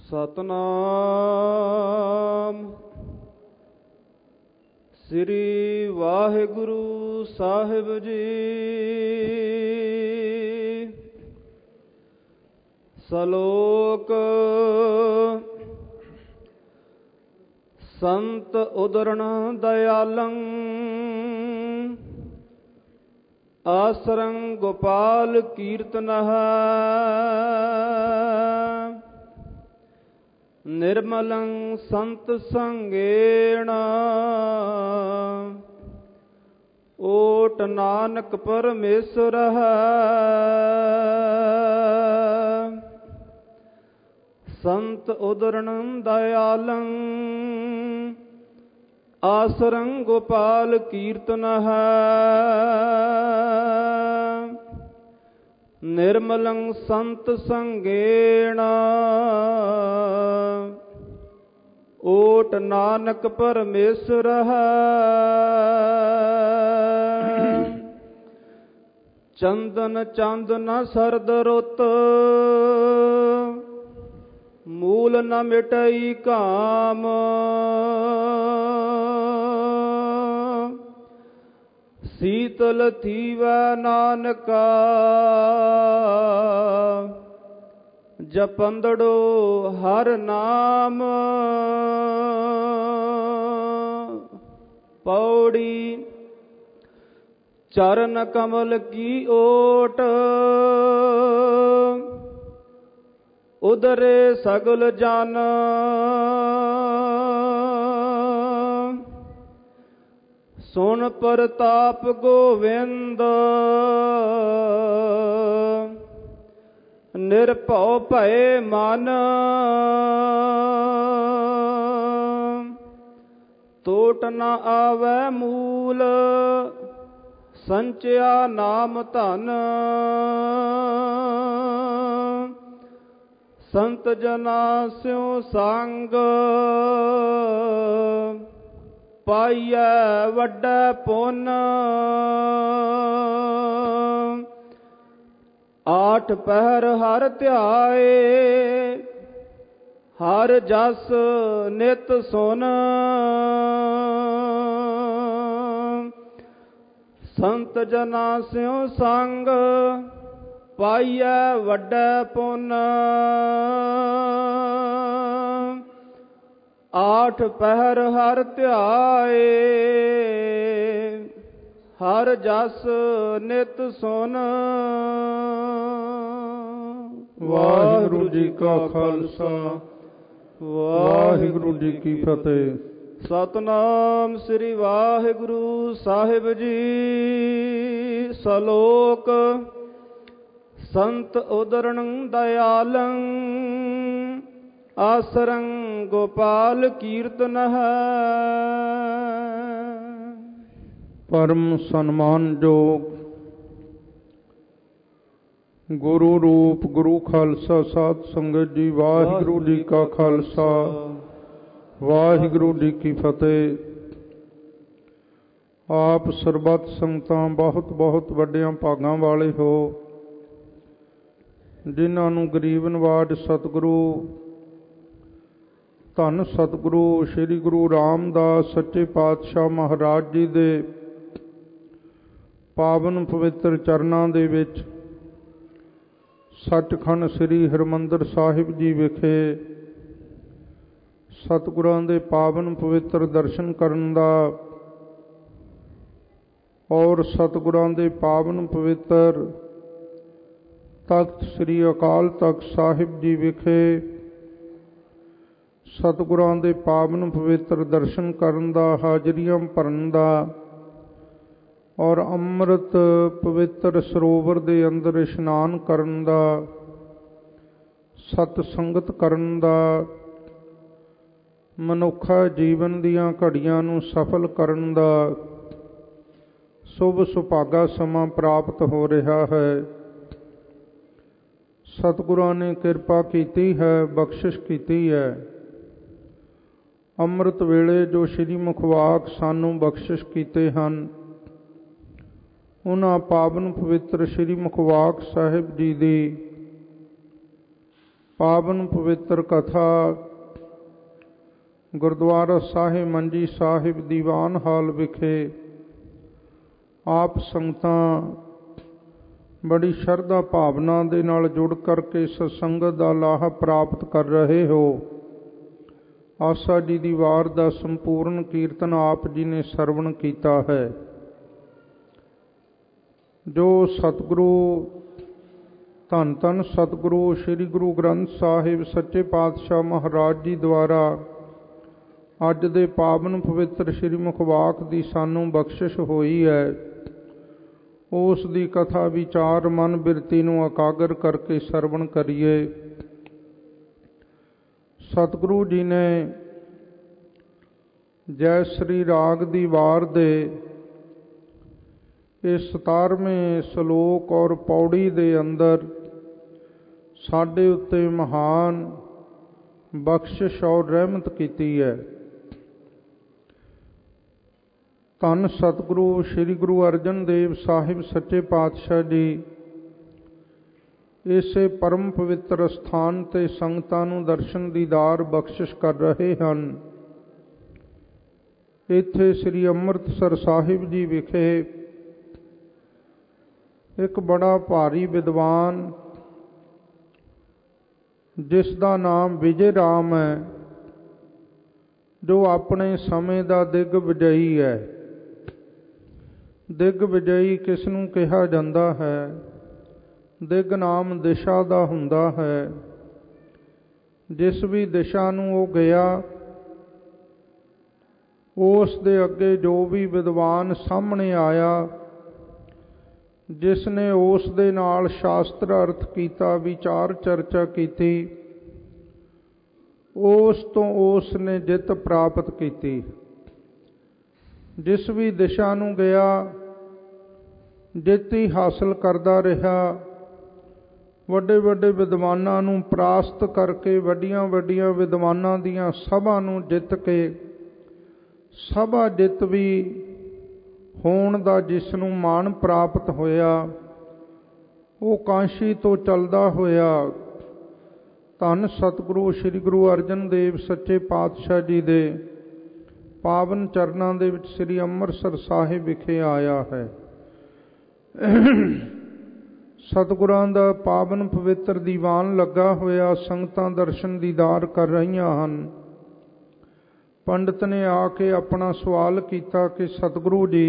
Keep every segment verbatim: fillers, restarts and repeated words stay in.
ਸਤਨਾਮ ਸ੍ਰੀ ਵਾਹਿਗੁਰੂ ਸਾਹਿਬ ਜੀ। ਸਲੋਕ ਸੰਤ ਉਦਰਣ ਦਇਆਲੰ ਆਸਰੰ ਗੋਪਾਲ ਕੀਰਤਨః ਨਿਰਮਲੰ ਸੰਤ ਸੰਗੇਣ ਓਟ ਨਾਨਕ ਪਰਮੇਸ਼ਰః। ਸੰਤ ਉਦਰਣ ਦਇਆਲੰ ਆਸਰੰ ਗੋਪਾਲ ਕੀਰਤਨః ਨਿਰਮਲੰ ਸੰਤ ਸੰਗੇਣ ਓਟ ਨਾਨਕ ਪਰਮੇਸ਼ਰః। ਚੰਦਨ ਚੰਦ ਨ ਸਰਦ ਰੁੱਤ ਮੂਲ ਨ ਮਿਟਈ ਕਾਮ। ਸੀਤਲ ਥੀਵੈ ਨਾਨਕਾ ਜਪੰਦੜੋ ਹਰ ਨਾਮ। ਪੌੜੀ ਚਰਨ ਕਮਲ ਕੀ ਓਟ ਉਦਰੇ ਸਗਲ ਜਨ। ਸੁਣ ਪ੍ਰਤਾਪ ਗੋਵਿੰਦ ਨਿਰਭਉ ਭਏ ਮਨ। ਟੋਟ ਨ ਆਵੈ ਮੂਲ ਸੰਚਿਆ ਨਾਮ ਧਨ। ਸੰਤ ਜਨਾ ਸਿਉ ਸੰਗ ਪਾਈਐ ਵੱਡਾ ਪੁੰਨ। ਆਠ ਪਹਿਰ ਹਰ ਧਿਆਏ ਹਰ ਜਸ ਨਿਤ ਸੁਨ। ਸੰਤ ਜਨਾ ਸਿਉ ਸੰਗ ਪਾਈਐ ਵੱਡਾ ਪੁੰਨ। ਆਠ ਪਹਿਰ ਹਰ ਧਿਆਏ ਹਰ ਜਸ ਨਿਤ ਸੁਨ। ਵਾਹਿਗੁਰੂ ਜੀ ਕਾ ਖਾਲਸਾ ਵਾਹਿਗੁਰੂ ਜੀ ਕੀ ਫਤਿਹ। ਸਤਨਾਮ ਸ੍ਰੀ ਵਾਹਿਗੁਰੂ ਸਾਹਿਬ ਜੀ। ਸਲੋਕ ਸੰਤ ਉਦਰਣ ਦਇਆਲੰ ਆਸਰੰ ਗੋਪਾਲ ਕੀਰਤਨః। ਪਰਮ ਸਨਮਾਨਯੋਗ ਗੁਰੂ ਰੂਪ ਗੁਰੂ ਖਾਲਸਾ ਸਾਧ ਸੰਗਤ ਜੀ, ਵਾਹਿਗੁਰੂ ਜੀ ਕਾ ਖਾਲਸਾ ਵਾਹਿਗੁਰੂ ਜੀ ਕੀ ਫਤਿਹ। ਆਪ ਸਰਬੱਤ ਸੰਗਤਾਂ ਬਹੁਤ ਬਹੁਤ ਵੱਡਿਆਂ ਭਾਗਾਂ ਵਾਲੇ ਹੋ, ਜਿਨ੍ਹਾਂ ਨੂੰ ਗਰੀਬ ਨਵਾਜ ਸਤਿਗੁਰੂ ਧੰਨ ਸਤਿਗੁਰੂ ਸ੍ਰੀ ਗੁਰੂ ਰਾਮਦਾਸ ਸੱਚੇ ਪਾਤਸ਼ਾਹ ਮਹਾਰਾਜ ਜੀ ਦੇ ਪਾਵਨ ਪਵਿੱਤਰ ਚਰਨਾਂ ਦੇ ਵਿੱਚ ਸੱਚਖੰਡ ਸ੍ਰੀ ਹਰਿਮੰਦਰ ਸਾਹਿਬ ਜੀ ਵਿਖੇ ਸਤਿਗੁਰਾਂ ਦੇ ਪਾਵਨ ਪਵਿੱਤਰ ਦਰਸ਼ਨ ਕਰਨ ਦਾ ਔਰ ਸਤਿਗੁਰਾਂ ਦੇ ਪਾਵਨ ਪਵਿੱਤਰ ਤਖਤ ਸ੍ਰੀ ਅਕਾਲ ਤਖਤ ਸਾਹਿਬ ਜੀ ਵਿਖੇ ਸਤਿਗੁਰਾਂ ਦੇ ਪਾਵਨ ਪਵਿੱਤਰ ਦਰਸ਼ਨ ਕਰਨ ਦਾ, ਹਾਜ਼ਰੀਆਂ ਭਰਨ ਦਾ ਔਰ ਅੰਮ੍ਰਿਤ ਪਵਿੱਤਰ ਸਰੋਵਰ ਦੇ ਅੰਦਰ ਇਸ਼ਨਾਨ ਕਰਨ ਦਾ, ਸਤ ਸੰਗਤ ਕਰਨ ਦਾ, ਮਨੁੱਖਾ ਜੀਵਨ ਦੀਆਂ ਘੜੀਆਂ ਨੂੰ ਸਫਲ ਕਰਨ ਦਾ ਸ਼ੁਭ ਸੁਭਾਗਾ ਸਮਾਂ ਪ੍ਰਾਪਤ ਹੋ ਰਿਹਾ ਹੈ। ਸਤਿਗੁਰਾਂ ਨੇ ਕਿਰਪਾ ਕੀਤੀ ਹੈ, ਬਖਸ਼ਿਸ਼ ਕੀਤੀ ਹੈ। ਅੰਮ੍ਰਿਤ ਵੇਲੇ ਜੋ ਸ਼੍ਰੀ ਮੁਖਵਾਕ ਸਾਨੂੰ ਬਖਸ਼ਿਸ਼ ਕੀਤੇ ਹਨ, ਉਹਨਾਂ ਪਾਵਨ ਪਵਿੱਤਰ ਸ਼੍ਰੀ ਮੁਖਵਾਕ ਸਾਹਿਬ ਜੀ ਦੀ ਪਾਵਨ ਪਵਿੱਤਰ ਕਥਾ ਗੁਰਦੁਆਰਾ ਸਾਹਿਬ ਮੰਜੀ ਸਾਹਿਬ ਦੀਵਾਨ ਹਾਲ ਵਿਖੇ ਆਪ ਸੰਗਤਾਂ ਬੜੀ ਸ਼ਰਧਾ ਭਾਵਨਾ ਦੇ ਨਾਲ ਜੁੜ ਕਰਕੇ ਸਤਸੰਗਤ ਦਾ ਲਾਹਾ ਪ੍ਰਾਪਤ ਕਰ ਰਹੇ ਹੋ। ਆਸਾ ਜੀ ਦੀ ਵਾਰ ਦਾ ਸੰਪੂਰਨ ਕੀਰਤਨ ਆਪ ਜੀ ਨੇ ਸਰਵਣ ਕੀਤਾ ਹੈ। ਜੋ ਸਤਿਗੁਰੂ ਧੰਨ ਧੰਨ ਸਤਿਗੁਰੂ ਸ੍ਰੀ ਗੁਰੂ ਗ੍ਰੰਥ ਸਾਹਿਬ ਸੱਚੇ ਪਾਤਸ਼ਾਹ ਮਹਾਰਾਜ ਜੀ ਦੁਆਰਾ ਅੱਜ ਦੇ ਪਾਵਨ ਪਵਿੱਤਰ ਸ੍ਰੀ ਮੁਖਵਾਕ ਦੀ ਸਾਨੂੰ ਬਖਸ਼ਿਸ਼ ਹੋਈ ਹੈ, ਉਸ ਦੀ ਕਥਾ ਵਿਚਾਰ ਮਨ ਬਿਰਤੀ ਨੂੰ ਇਕਾਗਰ ਕਰਕੇ ਸਰਵਣ ਕਰੀਏ। ਸਤਿਗੁਰੂ ਜੀ ਨੇ ਜੈ ਸ੍ਰੀ ਰਾਗ ਦੀ ਵਾਰ ਦੇ ਇਸ ਸਤਾਰਵੇਂ ਸ਼ਲੋਕ ਔਰ ਪੌੜੀ ਦੇ ਅੰਦਰ ਸਾਡੇ ਉੱਤੇ ਮਹਾਨ ਬਖਸ਼ਿਸ਼ ਔਰ ਰਹਿਮਤ ਕੀਤੀ ਹੈ। ਧੰਨ ਸਤਿਗੁਰੂ ਸ੍ਰੀ ਗੁਰੂ ਅਰਜਨ ਦੇਵ ਸਾਹਿਬ ਸੱਚੇ ਪਾਤਸ਼ਾਹ ਜੀ ਇਸੇ ਪਰਮ ਪਵਿੱਤਰ ਸਥਾਨ ਤੇ ਸੰਗਤਾਂ ਨੂੰ ਦਰਸ਼ਨ ਦੀਦਾਰ ਬਖਸ਼ਿਸ਼ ਕਰ ਰਹੇ ਹਨ। ਇੱਥੇ ਸ੍ਰੀ ਅੰਮ੍ਰਿਤਸਰ ਸਾਹਿਬ ਜੀ ਵਿਖੇ ਇੱਕ ਬੜਾ ਭਾਰੀ ਵਿਦਵਾਨ ਜਿਸ ਦਾ ਨਾਮ ਵਿਜੇ ਰਾਮ ਹੈ, ਜੋ ਆਪਣੇ ਸਮੇਂ ਦਾ ਦਿਗ ਵਿਜਈ ਹੈ। ਦਿਗ ਵਿਜਈ ਕਿਸ ਨੂੰ ਕਿਹਾ ਜਾਂਦਾ ਹੈ? ਦਿਗ ਨਾਮ ਦਿਸ਼ਾ ਦਾ ਹੁੰਦਾ ਹੈ। ਜਿਸ ਵੀ ਦਿਸ਼ਾ ਨੂੰ ਉਹ ਗਿਆ, ਉਸ ਦੇ ਅੱਗੇ ਜੋ ਵੀ ਵਿਦਵਾਨ ਸਾਹਮਣੇ ਆਇਆ, ਜਿਸ ਨੇ ਉਸ ਦੇ ਨਾਲ ਸ਼ਾਸਤਰ ਅਰਥ ਕੀਤਾ, ਵਿਚਾਰ ਚਰਚਾ ਕੀਤੀ, ਉਸ ਤੋਂ ਉਸ ਨੇ ਜਿੱਤ ਪ੍ਰਾਪਤ ਕੀਤੀ। ਜਿਸ ਵੀ ਦਿਸ਼ਾ ਨੂੰ ਗਿਆ, ਜਿੱਤ ਹੀ ਹਾਸਲ ਕਰਦਾ ਰਿਹਾ। ਵੱਡੇ ਵੱਡੇ ਵਿਦਵਾਨਾਂ ਨੂੰ ਪਰਾਸਤ ਕਰਕੇ, ਵੱਡੀਆਂ ਵੱਡੀਆਂ ਵਿਦਵਾਨਾਂ ਦੀਆਂ ਸਭਾ ਨੂੰ ਜਿੱਤ ਕੇ, ਸਭਾ ਜਿੱਤ ਵੀ ਹੋਣ ਦਾ ਜਿਸ ਨੂੰ ਮਾਣ ਪ੍ਰਾਪਤ ਹੋਇਆ, ਉਹ ਕਾਂਸ਼ੀ ਤੋਂ ਚੱਲਦਾ ਹੋਇਆ ਧੰਨ ਸਤਿਗੁਰੂ ਸ੍ਰੀ ਗੁਰੂ ਅਰਜਨ ਦੇਵ ਸੱਚੇ ਪਾਤਸ਼ਾਹ ਜੀ ਦੇ ਪਾਵਨ ਚਰਨਾਂ ਦੇ ਵਿੱਚ ਸ੍ਰੀ ਅੰਮ੍ਰਿਤਸਰ ਸਾਹਿਬ ਵਿਖੇ ਆਇਆ ਹੈ। ਸਤਿਗੁਰਾਂ ਦਾ ਪਾਵਨ ਪਵਿੱਤਰ ਦੀਵਾਨ ਲੱਗਾ ਹੋਇਆ, ਸੰਗਤਾਂ ਦਰਸ਼ਨ ਦੀਦਾਰ ਕਰ ਰਹੀਆਂ ਹਨ। ਪੰਡਤ ਨੇ ਆ ਕੇ ਆਪਣਾ ਸਵਾਲ ਕੀਤਾ ਕਿ ਸਤਿਗੁਰੂ ਜੀ,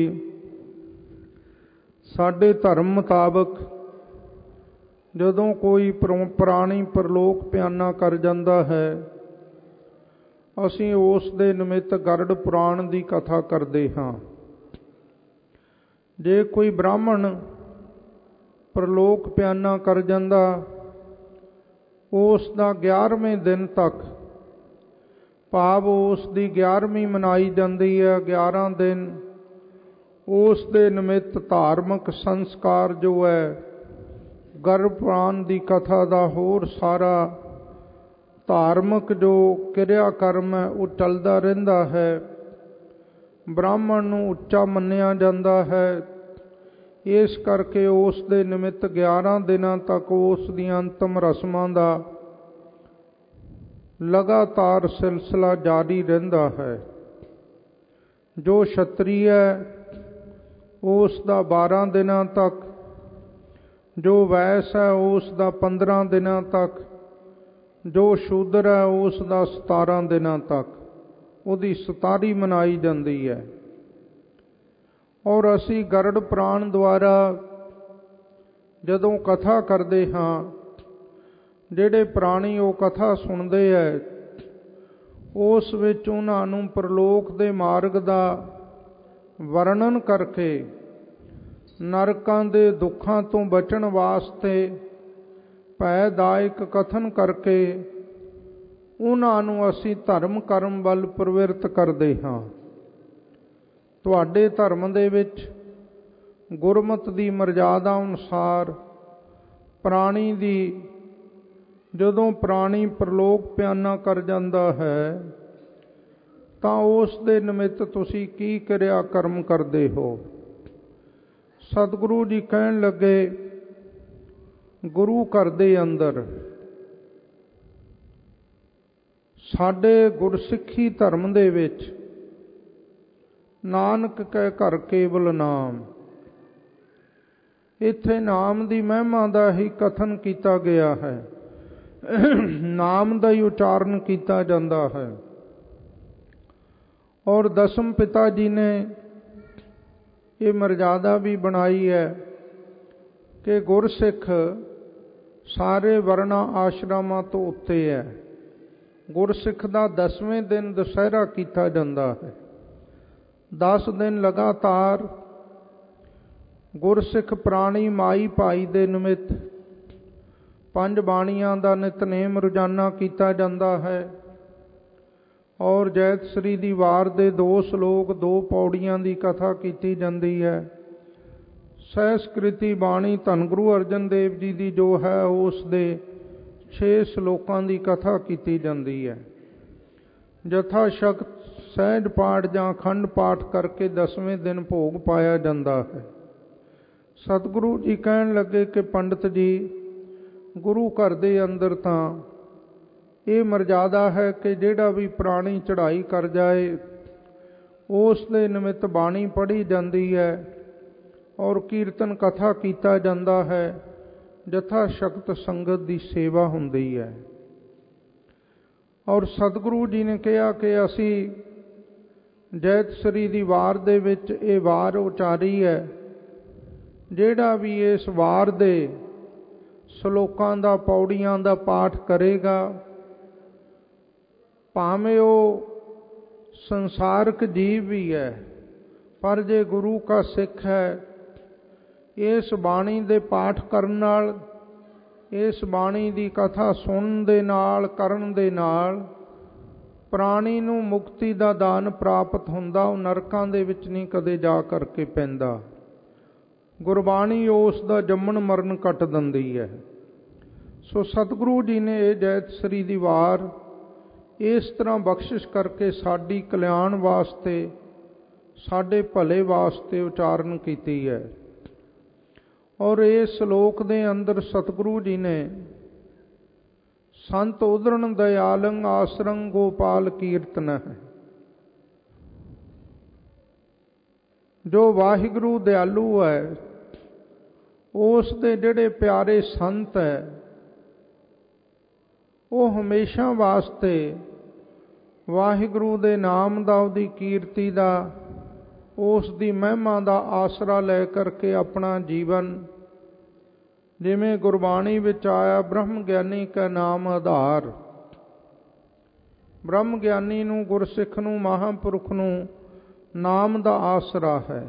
ਸਾਡੇ ਧਰਮ ਮੁਤਾਬਕ ਜਦੋਂ ਕੋਈ ਪ੍ਰਾਣੀ ਪਰਲੋਕ ਪਿਆਨਾ ਕਰ ਜਾਂਦਾ ਹੈ, ਅਸੀਂ ਉਸ ਦੇ ਨਿਮਿਤ ਗਰੜ ਪੁਰਾਣ ਦੀ ਕਥਾ ਕਰਦੇ ਹਾਂ। ਜੇ ਕੋਈ ਬ੍ਰਾਹਮਣ ਪਰਲੋਕ ਪਿਆਨਾ ਕਰ ਜਾਂਦਾ, ਉਸ ਦਾ ਗਿਆਰਵੇਂ ਦਿਨ ਤੱਕ, ਭਾਵ ਉਸ ਦੀ ਗਿਆਰਵੀਂ ਮਨਾਈ ਜਾਂਦੀ ਹੈ। ਗਿਆਰਾਂ ਦਿਨ ਉਸ ਦੇ ਨਿਮਿਤ ਧਾਰਮਿਕ ਸੰਸਕਾਰ ਜੋ ਹੈ, ਗਰੜ ਪੁਰਾਣ ਦੀ ਕਥਾ ਦਾ ਹੋਰ ਸਾਰਾ ਧਾਰਮਿਕ ਜੋ ਕਿਰਿਆ ਕਰਮ ਹੈ ਉਹ ਚੱਲਦਾ ਰਹਿੰਦਾ ਹੈ। ਬ੍ਰਾਹਮਣ ਨੂੰ ਉੱਚਾ ਮੰਨਿਆ ਜਾਂਦਾ ਹੈ। ਇਸ ਕਰਕੇ ਉਸ ਦੇ ਨਿਮਿਤ ਗਿਆਰਾਂ ਦਿਨਾਂ ਤੱਕ ਉਸ ਦੀਆਂ ਅੰਤਮ ਰਸਮਾਂ ਦਾ ਲਗਾਤਾਰ ਸਿਲਸਿਲਾ ਜਾਰੀ ਰਹਿੰਦਾ ਹੈ। ਜੋ ਛਤਰੀ ਹੈ ਉਸ ਦਾ ਬਾਰਾਂ ਦਿਨਾਂ ਤੱਕ, ਜੋ ਵੈਸ ਹੈ ਉਸ ਦਾ ਪੰਦਰਾਂ ਦਿਨਾਂ ਤੱਕ, ਜੋ ਸ਼ੂਦਰ ਹੈ ਉਸ ਦਾ ਸਤਾਰਾਂ ਦਿਨਾਂ ਤੱਕ ਉਹਦੀ ਸਤਾਰੀ ਮਨਾਈ ਜਾਂਦੀ ਹੈ। ਔਰ ਅਸੀਂ ਗਰੜ ਪੁਰਾਣ ਦੁਆਰਾ ਜਦੋਂ ਕਥਾ ਕਰਦੇ ਹਾਂ, ਜਿਹੜੇ ਪ੍ਰਾਣੀ ਉਹ ਕਥਾ ਸੁਣਦੇ ਹੈ, ਉਸ ਵਿੱਚ ਉਹਨਾਂ ਨੂੰ ਪਰਲੋਕ ਦੇ ਮਾਰਗ ਦਾ ਵਰਣਨ ਕਰਕੇ, ਨਰਕਾਂ ਦੇ ਦੁੱਖਾਂ ਤੋਂ ਬਚਣ ਵਾਸਤੇ ਭੈਦਾਇਕ ਕਥਨ ਕਰਕੇ ਉਹਨਾਂ ਨੂੰ ਅਸੀਂ ਧਰਮ ਕਰਮ ਵੱਲ ਪ੍ਰਵਿਰਤ ਕਰਦੇ ਹਾਂ। ਤੁਹਾਡੇ ਧਰਮ ਦੇ ਵਿੱਚ ਗੁਰਮਤ ਦੀ ਮਰਜ਼ਾਦਾ ਅਨੁਸਾਰ ਪ੍ਰਾਣੀ ਦੀ, ਜਦੋਂ ਪ੍ਰਾਣੀ ਪਰਲੋਕ ਪਿਆਨਾ ਕਰ ਜਾਂਦਾ ਹੈ, ਤਾਂ ਉਸ ਦੇ ਨਿਮਿਤ ਤੁਸੀਂ ਕੀ ਕਿਰਿਆ ਕਰਮ ਕਰਦੇ ਹੋ? ਸਤਿਗੁਰੂ ਜੀ ਕਹਿਣ ਲੱਗੇ, ਗੁਰੂ ਘਰ ਦੇ ਅੰਦਰ ਸਾਡੇ ਗੁਰਸਿੱਖੀ ਧਰਮ ਦੇ ਵਿੱਚ ਨਾਨਕ ਕੈ ਘਰ ਕੇਵਲ ਨਾਮ, ਇੱਥੇ ਨਾਮ ਦੀ ਮਹਿਮਾ ਦਾ ਹੀ ਕਥਨ ਕੀਤਾ ਗਿਆ ਹੈ। ਨਾਮ ਦਾ ਹੀ ਉਚਾਰਨ ਕੀਤਾ ਜਾਂਦਾ ਹੈ। ਔਰ ਦਸਮ ਪਿਤਾ ਜੀ ਨੇ ਇਹ ਮਰਜ਼ਾਦਾ ਵੀ ਬਣਾਈ ਹੈ ਕਿ ਗੁਰਸਿੱਖ ਸਾਰੇ ਵਰਨਾ ਆਸ਼ਰਮਾਂ ਤੋਂ ਉੱਤੇ ਹੈ। ਗੁਰਸਿੱਖ ਦਾ ਦਸਵੇਂ ਦਿਨ ਦੁਸਹਿਰਾ ਕੀਤਾ ਜਾਂਦਾ ਹੈ। ਦਸ ਦਿਨ ਲਗਾਤਾਰ ਗੁਰਸਿੱਖ ਪ੍ਰਾਣੀ ਮਾਈ ਭਾਈ ਦੇ ਨਿਮਿਤ ਪੰਜ ਬਾਣੀਆਂ ਦਾ ਨਿਤਨੇਮ ਰੋਜ਼ਾਨਾ ਕੀਤਾ ਜਾਂਦਾ ਹੈ। ਔਰ ਜੈਤ ਸ੍ਰੀ ਦੀ ਵਾਰ ਦੇ ਦੋ ਸਲੋਕ ਦੋ ਪੌੜੀਆਂ ਦੀ ਕਥਾ ਕੀਤੀ ਜਾਂਦੀ ਹੈ। ਸਹਿਸਕ੍ਰਿਤੀ ਬਾਣੀ ਧੰਨ ਗੁਰੂ ਅਰਜਨ ਦੇਵ ਜੀ ਦੀ ਜੋ ਹੈ ਉਸ ਦੇ ਛੇ ਸਲੋਕਾਂ ਦੀ ਕਥਾ ਕੀਤੀ ਜਾਂਦੀ ਹੈ। ਜਥਾ ਸ਼ਕਤ ਸਹਿਜ ਪਾਠ ਜਾਂ ਅਖੰਡ ਪਾਠ ਕਰਕੇ ਦਸਵੇਂ ਦਿਨ ਭੋਗ ਪਾਇਆ ਜਾਂਦਾ ਹੈ। ਸਤਿਗੁਰੂ ਜੀ ਕਹਿਣ ਲੱਗੇ ਕਿ ਪੰਡਿਤ ਜੀ, ਗੁਰੂ ਘਰ ਦੇ ਅੰਦਰ ਤਾਂ ਇਹ ਮਰਜ਼ਾਦਾ ਹੈ ਕਿ ਜਿਹੜਾ ਵੀ ਪ੍ਰਾਣੀ ਚੜ੍ਹਾਈ ਕਰ ਜਾਏ ਉਸ ਦੇ ਨਿਮਿਤ ਬਾਣੀ ਪੜ੍ਹੀ ਜਾਂਦੀ ਹੈ ਔਰ ਕੀਰਤਨ ਕਥਾ ਕੀਤਾ ਜਾਂਦਾ ਹੈ। ਜਥਾ ਸ਼ਕਤ ਸੰਗਤ ਦੀ ਸੇਵਾ ਹੁੰਦੀ ਹੈ। ਔਰ ਸਤਿਗੁਰੂ ਜੀ ਨੇ ਕਿਹਾ ਕਿ ਅਸੀਂ ਜੈਤ ਸ੍ਰੀ ਦੀ ਵਾਰ ਦੇ ਵਿੱਚ ਇਹ ਵਾਰ ਉਚਾਰੀ ਹੈ। ਜਿਹੜਾ ਵੀ ਇਸ ਵਾਰ ਦੇ ਸਲੋਕਾਂ ਦਾ ਪੌੜੀਆਂ ਦਾ ਪਾਠ ਕਰੇਗਾ, ਭਾਵੇਂ ਉਹ ਸੰਸਾਰਕ ਜੀਵ ਵੀ ਹੈ, ਪਰ ਜੇ ਗੁਰੂ ਕਾ ਸਿੱਖ ਹੈ, ਇਸ ਬਾਣੀ ਦੇ ਪਾਠ ਕਰਨ ਨਾਲ, ਇਸ ਬਾਣੀ ਦੀ ਕਥਾ ਸੁਣਨ ਦੇ ਨਾਲ, ਕਰਨ ਦੇ ਨਾਲ ਪ੍ਰਾਣੀ ਨੂੰ ਮੁਕਤੀ ਦਾ ਦਾਨ ਪ੍ਰਾਪਤ ਹੁੰਦਾ। ਉਹ ਨਰਕਾਂ ਦੇ ਵਿੱਚ ਨਹੀਂ ਕਦੇ ਜਾ ਕਰਕੇ ਪੈਂਦਾ। ਗੁਰਬਾਣੀ ਉਸ ਦਾ ਜੰਮਣ ਮਰਨ ਕੱਟ ਦਿੰਦੀ ਹੈ। ਸੋ ਸਤਿਗੁਰੂ ਜੀ ਨੇ ਇਹ ਜੈਤ ਸ੍ਰੀ ਦੀ ਵਾਰ ਇਸ ਤਰ੍ਹਾਂ ਬਖਸ਼ਿਸ਼ ਕਰਕੇ ਸਾਡੀ ਕਲਿਆਣ ਵਾਸਤੇ, ਸਾਡੇ ਭਲੇ ਵਾਸਤੇ ਉਚਾਰਨ ਕੀਤੀ ਹੈ। ਔਰ ਇਸ ਸ਼ਲੋਕ ਦੇ ਅੰਦਰ ਸਤਿਗੁਰੂ ਜੀ ਨੇ ਸੰਤ ਉਦਰਣ ਦਇਆਲੰ ਆਸਰੰ ਗੋਪਾਲ ਕੀਰਤਨ ਹੈ। ਜੋ ਵਾਹਿਗੁਰੂ ਦਿਆਲੂ ਹੈ, ਉਸ ਦੇ ਜਿਹੜੇ ਪਿਆਰੇ ਸੰਤ ਹੈ, ਉਹ ਹਮੇਸ਼ਾ ਵਾਸਤੇ ਵਾਹਿਗੁਰੂ ਦੇ ਨਾਮ ਦਾ, ਉਹਦੀ ਕੀਰਤੀ ਦਾ, ਉਸ ਦੀ ਮਹਿਮਾ ਦਾ ਆਸਰਾ ਲੈ ਕਰਕੇ ਆਪਣਾ ਜੀਵਨ, ਜਿਵੇਂ ਗੁਰਬਾਣੀ ਵਿੱਚ ਆਇਆ, ਬ੍ਰਹਮ ਗਿਆਨੀ ਕਾ ਨਾਮ ਆਧਾਰ। ਬ੍ਰਹਮ ਗਿਆਨੀ ਨੂੰ, ਗੁਰਸਿੱਖ ਨੂੰ, ਮਹਾਂਪੁਰਖ ਨੂੰ ਨਾਮ ਦਾ ਆਸਰਾ ਹੈ।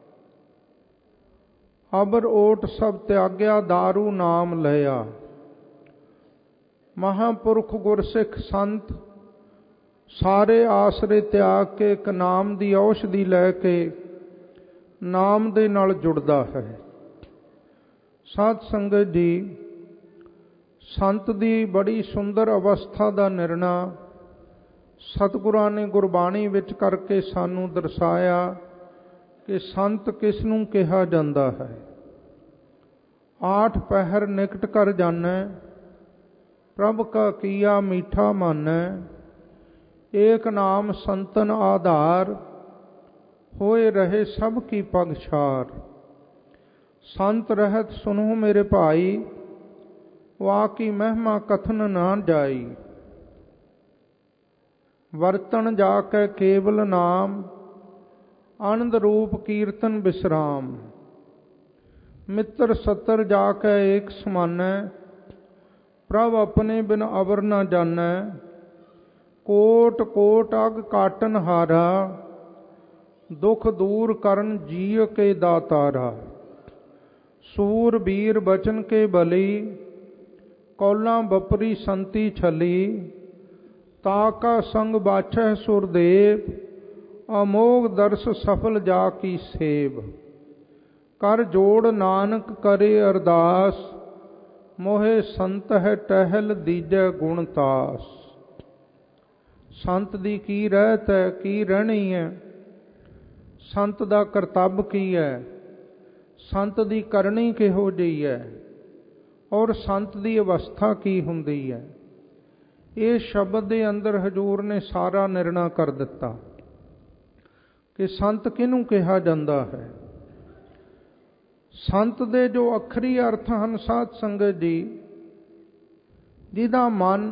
ਅਬਰ ਓਟ ਸਭ ਤਿਆਗਿਆ, ਦਾਰੂ ਨਾਮ ਲਿਆ। ਮਹਾਂਪੁਰਖ ਗੁਰਸਿੱਖ ਸੰਤ ਸਾਰੇ ਆਸਰੇ ਤਿਆਗ ਕੇ ਇੱਕ ਨਾਮ ਦੀ ਔਸ਼ਧੀ ਲੈ ਕੇ ਨਾਮ ਦੇ ਨਾਲ ਜੁੜਦਾ ਹੈ। ਸਾਧ ਸੰਗਤ ਜੀ, ਸੰਤ ਦੀ ਬੜੀ ਸੁੰਦਰ ਅਵਸਥਾ ਦਾ ਨਿਰਣਾ ਸਤਿਗੁਰਾਂ ਨੇ ਗੁਰਬਾਣੀ ਵਿੱਚ ਕਰਕੇ ਸਾਨੂੰ ਦਰਸਾਇਆ ਕਿ ਸੰਤ ਕਿਸ ਨੂੰ ਕਿਹਾ ਜਾਂਦਾ ਹੈ। ਆਠ ਪਹਿਰ ਨਿਕਟ ਕਰ ਜਾਣੈ, ਪ੍ਰਭ ਕਾ ਕੀਆ ਮੀਠਾ ਮਾਨੈ। ਏਕ ਨਾਮ ਸੰਤਨ ਆਧਾਰ, ਹੋਏ ਰਹੇ ਸਭ ਕੀ ਪਗਛਾਰ। ਸੰਤ ਰਹਿਤ ਸੁਨੋ ਮੇਰੇ ਭਾਈ, ਵਾ ਕੀ ਮਹਿਮਾ ਕਥਨ ਨਾ ਜਾਈ। ਵਰਤਨ ਜਾ ਕੇ ਕੇਵਲ ਨਾਮ, ਆਨੰਦ ਰੂਪ ਕੀਰਤਨ ਬਿਸਰਾਮ। ਮਿੱਤਰ ਸੱਤਰ ਜਾ ਕੇ ਏਕ ਸਮਾਨੈ, ਪ੍ਰਭ ਆਪਣੇ ਬਿਨ ਅਵਰ ਨਾ ਜਾਣੈ। ਕੋਟ ਕੋਟ ਅਗ ਕਾਟਨ ਹਾਰਾ, ਦੁਖ ਦੂਰ ਕਰਨ ਜੀਅ ਕੇ ਦਾਤਾਰਾ। ਸੂਰ ਬੀਰ ਬਚਨ ਕੇ ਬਲੀ, ਕੌਲਾਂ ਬਪਰੀ ਸੰਤੀ ਛਲੀ। ਤਾ ਕਾ ਸੰਗ ਬਾਛੈ ਸੁਰਦੇਵ, ਅਮੋਗ ਦਰਸ ਸਫਲ ਜਾ ਕੀ ਸੇਵ। ਕਰ ਜੋੜ ਨਾਨਕ ਕਰੇ ਅਰਦਾਸ, ਮੋਹਿ ਸੰਤ ਹੈ ਟਹਿਲ ਦੀਜੈ ਗੁਣ ਤਾਸ। ਸੰਤ ਦੀ ਕੀ ਰਹਿਤ ਹੈ, ਕੀ ਰਹਿਣੀ ਹੈ, ਸੰਤ ਦਾ ਕਰਤੱਵ ਕੀ ਹੈ, ਸੰਤ ਦੀ ਕਰਨੀ ਕਿਹੋ ਜਿਹੀ ਹੈ, ਔਰ ਸੰਤ ਦੀ ਅਵਸਥਾ ਕੀ ਹੁੰਦੀ ਹੈ, ਇਹ ਸ਼ਬਦ ਦੇ ਅੰਦਰ ਹਜ਼ੂਰ ਨੇ ਸਾਰਾ ਨਿਰਣਾ ਕਰ ਦਿੱਤਾ ਕਿ ਸੰਤ ਕਿਹਨੂੰ ਕਿਹਾ ਜਾਂਦਾ ਹੈ। ਸੰਤ ਦੇ ਜੋ ਅੱਖਰੀ ਅਰਥ ਹਨ ਸਾਧ ਸੰਗਤ ਜੀ, ਜਿਹਦਾ ਮਨ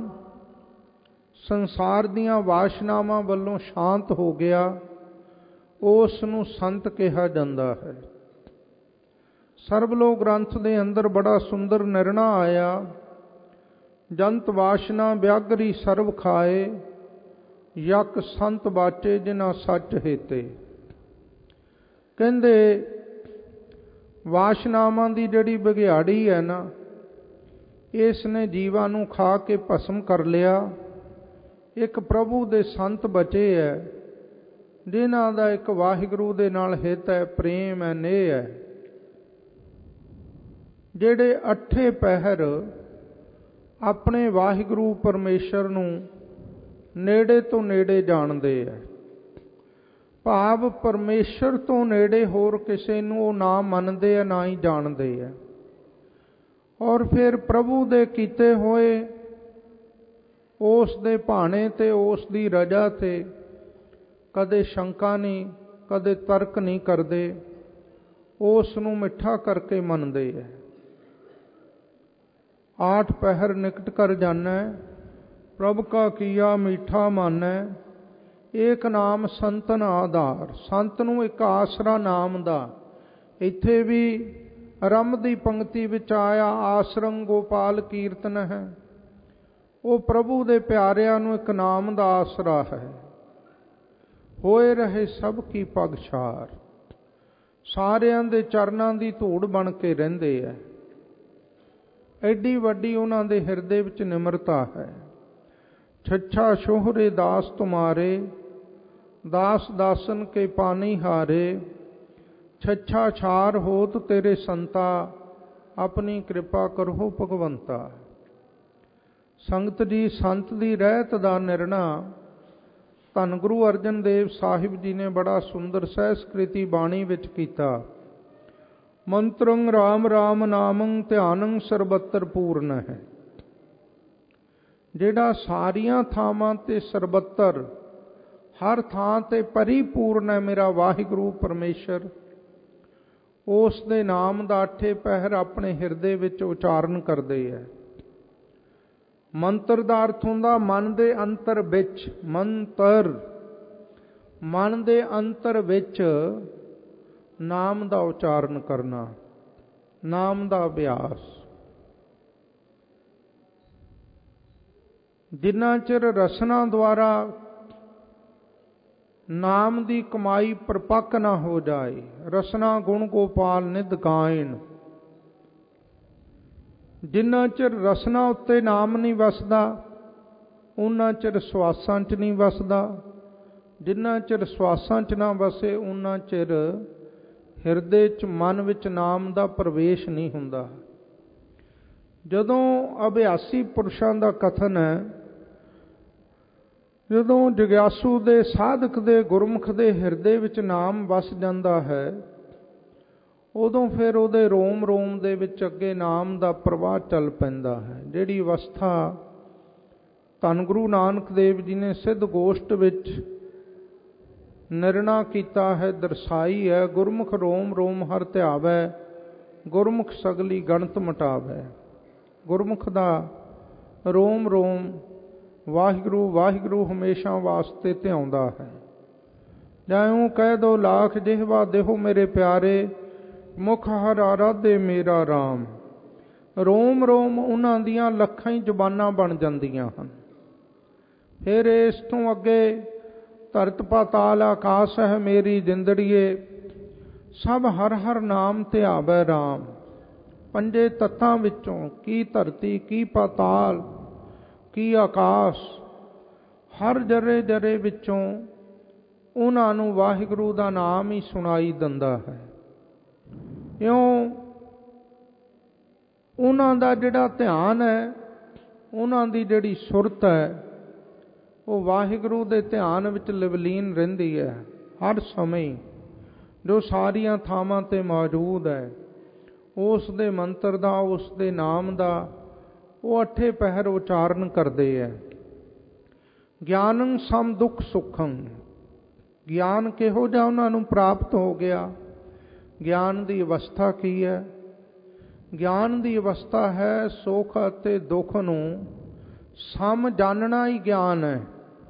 ਸੰਸਾਰ ਦੀਆਂ ਵਾਸ਼ਨਾਵਾਂ ਵੱਲੋਂ ਸ਼ਾਂਤ ਹੋ ਗਿਆ, ਉਸ ਨੂੰ ਸੰਤ ਕਿਹਾ ਜਾਂਦਾ ਹੈ। ਸਰਬਲੋਕ ਗ੍ਰੰਥ ਦੇ ਅੰਦਰ ਬੜਾ ਸੁੰਦਰ ਨਿਰਣਾ ਆਇਆ, ਜੰਤ ਵਾਸ਼ਨਾ ਵਿਆਗਰੀ ਸਰਬ ਖਾਏ, ਯਕ ਸੰਤ ਬਾਚੇ ਜਿਨਾ ਸੱਚ ਹੇਤੇ। ਕਹਿੰਦੇ ਵਾਸ਼ਨਾਵਾਂ ਦੀ ਜਿਹੜੀ ਵਿਗਿਆੜੀ ਹੈ ਨਾ, ਇਸ ਨੇ ਜੀਵਾਂ ਨੂੰ ਖਾ ਕੇ ਭਸਮ ਕਰ ਲਿਆ। ਇੱਕ ਪ੍ਰਭੂ ਦੇ ਸੰਤ ਬਚੇ ਹੈ, ਜਿਨ੍ਹਾਂ ਦਾ ਇੱਕ ਵਾਹਿਗੁਰੂ ਦੇ ਨਾਲ ਹਿੱਤ ਹੈ, ਪ੍ਰੇਮ ਹੈ, ਨੇਹ ਹੈ, ਜਿਹੜੇ ਅੱਠੇ ਪਹਿਰ ਆਪਣੇ ਵਾਹਿਗੁਰੂ ਪਰਮੇਸ਼ਰ ਨੂੰ ਨੇੜੇ ਤੋਂ ਨੇੜੇ ਜਾਣਦੇ ਹੈ। ਭਾਵ ਪਰਮੇਸ਼ਰ ਤੋਂ ਨੇੜੇ ਹੋਰ ਕਿਸੇ ਨੂੰ ਉਹ ਨਾ ਮੰਨਦੇ ਆ, ਨਾ ਹੀ ਜਾਣਦੇ ਆ। ਔਰ ਫਿਰ ਪ੍ਰਭੂ ਦੇ ਕੀਤੇ ਹੋਏ ਉਸ ਦੇ ਭਾਣੇ ਤੇ ਉਸ ਦੀ ਰਜਾ ਤੇ ਕਦੇ ਸ਼ੰਕਾ ਨਹੀਂ, ਕਦੇ ਤਰਕ ਨਹੀਂ ਕਰਦੇ, ਉਸ ਨੂੰ ਮਿੱਠਾ ਕਰਕੇ ਮੰਨਦੇ ਹੈ। ਆਠ ਪਹਿਰ ਨਿਕਟ ਕਰ ਜਾਣਾ, ਪ੍ਰਭ ਕਾ ਕੀਆ ਮੀਠਾ ਮਾਨੈ, ਏਕ ਨਾਮ ਸੰਤਨ ਆਧਾਰ। ਸੰਤ ਨੂੰ ਇੱਕ ਆਸਰਾ ਨਾਮ ਦਾ। ਇੱਥੇ ਵੀ ਆਰੰਭ ਦੀ ਪੰਕਤੀ ਵਿੱਚ ਆਇਆ, ਆਸਰੰ ਗੋਪਾਲ ਕੀਰਤਨ ਹੈ। ਉਹ ਪ੍ਰਭੂ ਦੇ ਪਿਆਰਿਆਂ ਨੂੰ ਇੱਕ ਨਾਮ ਦਾ ਆਸਰਾ ਹੈ। ਹੋਏ ਰਹੇ ਸਭ ਕੀ ਪਗਛਾਰ, ਸਾਰਿਆਂ ਦੇ ਚਰਨਾਂ ਦੀ ਧੂੜ ਬਣ ਕੇ ਰਹਿੰਦੇ ਹੈ। ਐਡੀ ਵੱਡੀ ਉਹਨਾਂ ਦੇ ਹਿਰਦੇ ਵਿੱਚ ਨਿਮਰਤਾ ਹੈ। ਛੱਛਾ ਸ਼ੋਹਰੇ ਦਾਸ ਤੁਮਾਰੇ, ਦਾਸ ਦਾਸਨ ਕੇ ਪਾਣੀ ਹਾਰੇ, ਛੱਛਾ ਛਾਰ ਹੋਤ ਤੇਰੇ ਸੰਤਾ, ਆਪਣੀ ਕਿਰਪਾ ਕਰੋ ਭਗਵੰਤਾ। ਸੰਗਤ ਜੀ, ਸੰਤ ਦੀ ਰਹਿਤ ਦਾ ਨਿਰਣਾ ਧੰਨ ਗੁਰੂ ਅਰਜਨ ਦੇਵ ਸਾਹਿਬ ਜੀ ਨੇ ਬੜਾ ਸੁੰਦਰ ਸਹਿਸਕ੍ਰਿਤੀ ਬਾਣੀ ਵਿੱਚ ਕੀਤਾ। ਮੰਤਰੰ ਰਾਮ ਰਾਮ ਨਾਮੰ ਧਿਆਨੰ ਸਰਬੱਤਰ ਪੂਰਨ ਹੈ। ਜਿਹੜਾ ਸਾਰੀਆਂ ਥਾਵਾਂ ਤੇ ਸਰਬੱਤਰ, ਹਰ ਥਾਂ ਤੇ ਪਰਿਪੂਰਨ ਹੈ ਮੇਰਾ ਵਾਹਿਗੁਰੂ ਪਰਮੇਸ਼ਰ, ਉਸ ਦੇ ਨਾਮ ਦਾ ਅੱਠੇ ਪਹਿਰ ਆਪਣੇ ਹਿਰਦੇ ਵਿੱਚ ਉਚਾਰਨ ਕਰਦੇ ਹੈ। ਮੰਤਰ ਦਾ ਅਰਥ ਹੁੰਦਾ ਮਨ ਦੇ ਅੰਤਰ ਵਿੱਚ। ਮੰਤਰ ਮਨ ਦੇ ਅੰਤਰ ਵਿੱਚ ਨਾਮ ਦਾ ਉਚਾਰਨ ਕਰਨਾ, ਨਾਮ ਦਾ ਅਭਿਆਸ। ਜਿੰਨਾ ਚਿਰ ਰਸਨਾ ਦੁਆਰਾ ਨਾਮ ਦੀ ਕਮਾਈ ਪਰਪੱਕ ਨਾ ਹੋ ਜਾਏ, ਰਸਨਾ ਗੁਣ ਗੋਪਾਲ ਨਿਧ ਗਾਇਨ, ਜਿੰਨਾ ਚਿਰ ਰਸਨਾ ਉੱਤੇ ਨਾਮ ਨਹੀਂ ਵਸਦਾ, ਉਹਨਾਂ ਚਿਰ ਸਵਾਸਾਂ 'ਚ ਨਹੀਂ ਵਸਦਾ। ਜਿੰਨਾ ਚਿਰ ਸਵਾਸਾਂ 'ਚ ਨਾ ਵਸੇ, ਉਹਨਾਂ ਚਿਰ ਹਿਰਦੇ 'ਚ, ਮਨ ਵਿੱਚ ਨਾਮ ਦਾ ਪ੍ਰਵੇਸ਼ ਨਹੀਂ ਹੁੰਦਾ। ਜਦੋਂ ਅਭਿਆਸੀ ਪੁਰਸ਼ਾਂ ਦਾ ਕਥਨ ਹੈ, ਜਦੋਂ ਜਗਿਆਸੂ ਦੇ, ਸਾਧਕ ਦੇ, ਗੁਰਮੁਖ ਦੇ ਹਿਰਦੇ ਵਿੱਚ ਨਾਮ ਵਸ ਜਾਂਦਾ ਹੈ, ਉਦੋਂ ਫਿਰ ਉਹਦੇ ਰੋਮ ਰੋਮ ਦੇ ਵਿੱਚ ਅੱਗੇ ਨਾਮ ਦਾ ਪ੍ਰਵਾਹ ਚੱਲ ਪੈਂਦਾ ਹੈ। ਜਿਹੜੀ ਅਵਸਥਾ ਧੰਨ ਗੁਰੂ ਨਾਨਕ ਦੇਵ ਜੀ ਨੇ ਸਿੱਧ ਗੋਸ਼ਟ ਵਿੱਚ ਨਿਰਣਾ ਕੀਤਾ ਹੈ, ਦਰਸਾਈ ਹੈ, ਗੁਰਮੁਖ ਰੋਮ ਰੋਮ ਹਰ ਧਿਆਵੈ, ਗੁਰਮੁਖ ਸਗਲੀ ਗਣਤ ਮਟਾਵੈ। ਗੁਰਮੁਖ ਦਾ ਰੋਮ ਰੋਮ ਵਾਹਿਗੁਰੂ ਵਾਹਿਗੁਰੂ ਹਮੇਸ਼ਾ ਵਾਸਤੇ ਧਿਆਉਂਦਾ ਹੈ। ਜਾਇਓ ਕਹਿ ਦੋ ਲਾਖ ਜਿਹਵਾ ਦੇਹੋ ਮੇਰੇ ਪਿਆਰੇ, ਮੁਖ ਹਰ ਆਰਾਧੇ ਮੇਰਾ ਰਾਮ। ਰੋਮ ਰੋਮ ਉਹਨਾਂ ਦੀਆਂ ਲੱਖਾਂ ਹੀ ਜ਼ੁਬਾਨਾਂ ਬਣ ਜਾਂਦੀਆਂ ਹਨ। ਫਿਰ ਇਸ ਤੋਂ ਅੱਗੇ ਧਰਤ ਪਾਤਾਲ ਆਕਾਸ਼ ਹੈ ਮੇਰੀ ਜਿੰਦੜੀਏ, ਸਭ ਹਰ ਹਰ ਨਾਮ ਧਿਆਵੈ ਰਾਮ। ਪੰਜੇ ਤੱਤਾਂ ਵਿੱਚੋਂ ਕੀ ਧਰਤੀ, ਕੀ ਪਾਤਾਲ, ਕੀ ਆਕਾਸ਼, ਹਰ ਜਰੇ ਜਰੇ ਵਿੱਚੋਂ ਉਹਨਾਂ ਨੂੰ ਵਾਹਿਗੁਰੂ ਦਾ ਨਾਮ ਹੀ ਸੁਣਾਈ ਦਿੰਦਾ ਹੈ। ਇਉਂ ਉਹਨਾਂ ਦਾ ਜਿਹੜਾ ਧਿਆਨ ਹੈ, ਉਹਨਾਂ ਦੀ ਜਿਹੜੀ ਸੁਰਤ ਹੈ, ਉਹ ਵਾਹਿਗੁਰੂ ਦੇ ਧਿਆਨ ਵਿੱਚ ਲਿਵਲੀਨ ਰਹਿੰਦੀ ਹੈ ਹਰ ਸਮੇਂ। ਜੋ ਸਾਰੀਆਂ ਥਾਵਾਂ 'ਤੇ ਮੌਜੂਦ ਹੈ, ਉਸ ਦੇ ਮੰਤਰ ਦਾ, ਉਸ ਦੇ ਨਾਮ ਦਾ ਉਹ ਅੱਠੇ ਪਹਿਰ ਉਚਾਰਨ ਕਰਦੇ ਹੈ। ਗਿਆਨੰ ਸਮ ਦੁੱਖ ਸੁਖੰ। ਗਿਆਨ ਕਿਹੋ ਜਿਹਾ ਉਹਨਾਂ ਨੂੰ ਪ੍ਰਾਪਤ ਹੋ ਗਿਆ? ਗਿਆਨ ਦੀ ਅਵਸਥਾ ਕੀ ਹੈ? ਗਿਆਨ ਦੀ ਅਵਸਥਾ ਹੈ ਸੁੱਖ ਅਤੇ ਦੁੱਖ ਨੂੰ ਸਮ ਜਾਣਨਾ ਹੀ ਗਿਆਨ ਹੈ।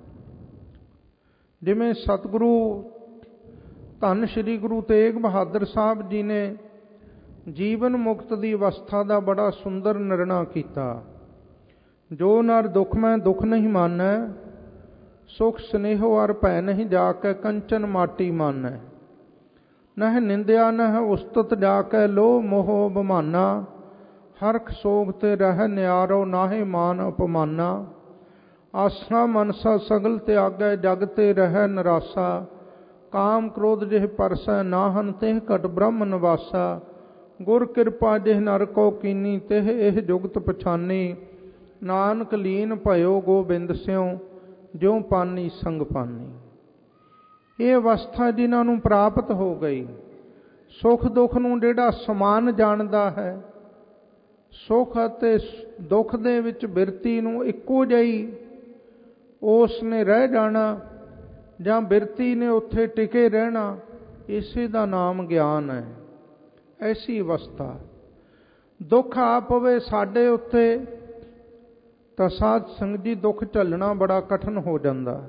ਜਿਵੇਂ ਸਤਿਗੁਰੂ ਧੰਨ ਸ਼੍ਰੀ ਗੁਰੂ ਤੇਗ ਬਹਾਦਰ ਸਾਹਿਬ ਜੀ ਨੇ ਜੀਵਨ ਮੁਕਤ ਦੀ ਅਵਸਥਾ ਦਾ ਬੜਾ ਸੁੰਦਰ ਨਿਰਣਾ ਕੀਤਾ। ਜੋ ਨਰ ਦੁੱਖ ਮੈਂ ਦੁੱਖ ਨਹੀਂ ਮਾਨੈ, ਸੁਖ ਸਨੇਹੋ ਅਰ ਭੈ ਨਹੀਂ ਜਾ ਕੇ ਕੰਚਨ ਮਾਟੀ ਮਾਨੈ। ਨਹਿ ਨਿੰਦਿਆ ਨਹਿ ਉਸਤਤ ਜਾ ਕੇ ਲੋਹ ਮੋਹ ਬਮਾਨਾ, ਹਰਖ ਸੋਗ ਤੇ ਰਹਿ ਨਿਆਰੋ ਨਾਹੇ ਮਾਨ ਅਪਮਾਨਾ। ਆਸਨਾ ਮਨਸਾ ਸਗਲ ਤਿਆਗੈ ਜਗ ਤੇ ਰਹਿ ਨਿਰਾਸਾ, ਕਾਮ ਕ੍ਰੋਧ ਜਿਹ ਪਰਸੈ ਨਾਹਨ ਤਿਹ ਘਟ ਬ੍ਰਹਮ ਨਿਵਾਸਾ। ਗੁਰ ਕਿਰਪਾ ਜਿਹ ਨਰ ਕੋ ਕੀਨੀ ਤਿਹ ਇਹ ਜੁਗਤ ਪਛਾਨੀ, ਨਾਨਕ ਲੀਨ ਭਇਓ ਗੋਬਿੰਦ ਸਿਉ ਜਿਉ ਪਾਨੀ ਸੰਗ ਪਾਨੀ। ਇਹ ਅਵਸਥਾ ਜਿਨ੍ਹਾਂ ਨੂੰ ਪ੍ਰਾਪਤ ਹੋ ਗਈ, ਸੁੱਖ ਦੁੱਖ ਨੂੰ ਜਿਹੜਾ ਸਮਾਨ ਜਾਣਦਾ ਹੈ, ਸੁੱਖ ਅਤੇ ਦੁੱਖ ਦੇ ਵਿੱਚ ਬਿਰਤੀ ਨੂੰ ਇੱਕੋ ਜਿਹੀ ਉਸ ਨੇ ਰਹਿ ਜਾਣਾ ਜਾਂ ਬਿਰਤੀ ਨੇ ਉੱਥੇ ਟਿਕੇ ਰਹਿਣਾ, ਇਸੇ ਦਾ ਨਾਮ ਗਿਆਨ ਹੈ। ਐਸੀ ਅਵਸਥਾ ਦੁੱਖ ਆ ਪਵੇ ਸਾਡੇ ਉੱਤੇ ਤਾਂ ਸਾਧ ਸੰਗਤ ਜੀ ਦੁੱਖ ਝੱਲਣਾ ਬੜਾ ਕਠਿਨ ਹੋ ਜਾਂਦਾ।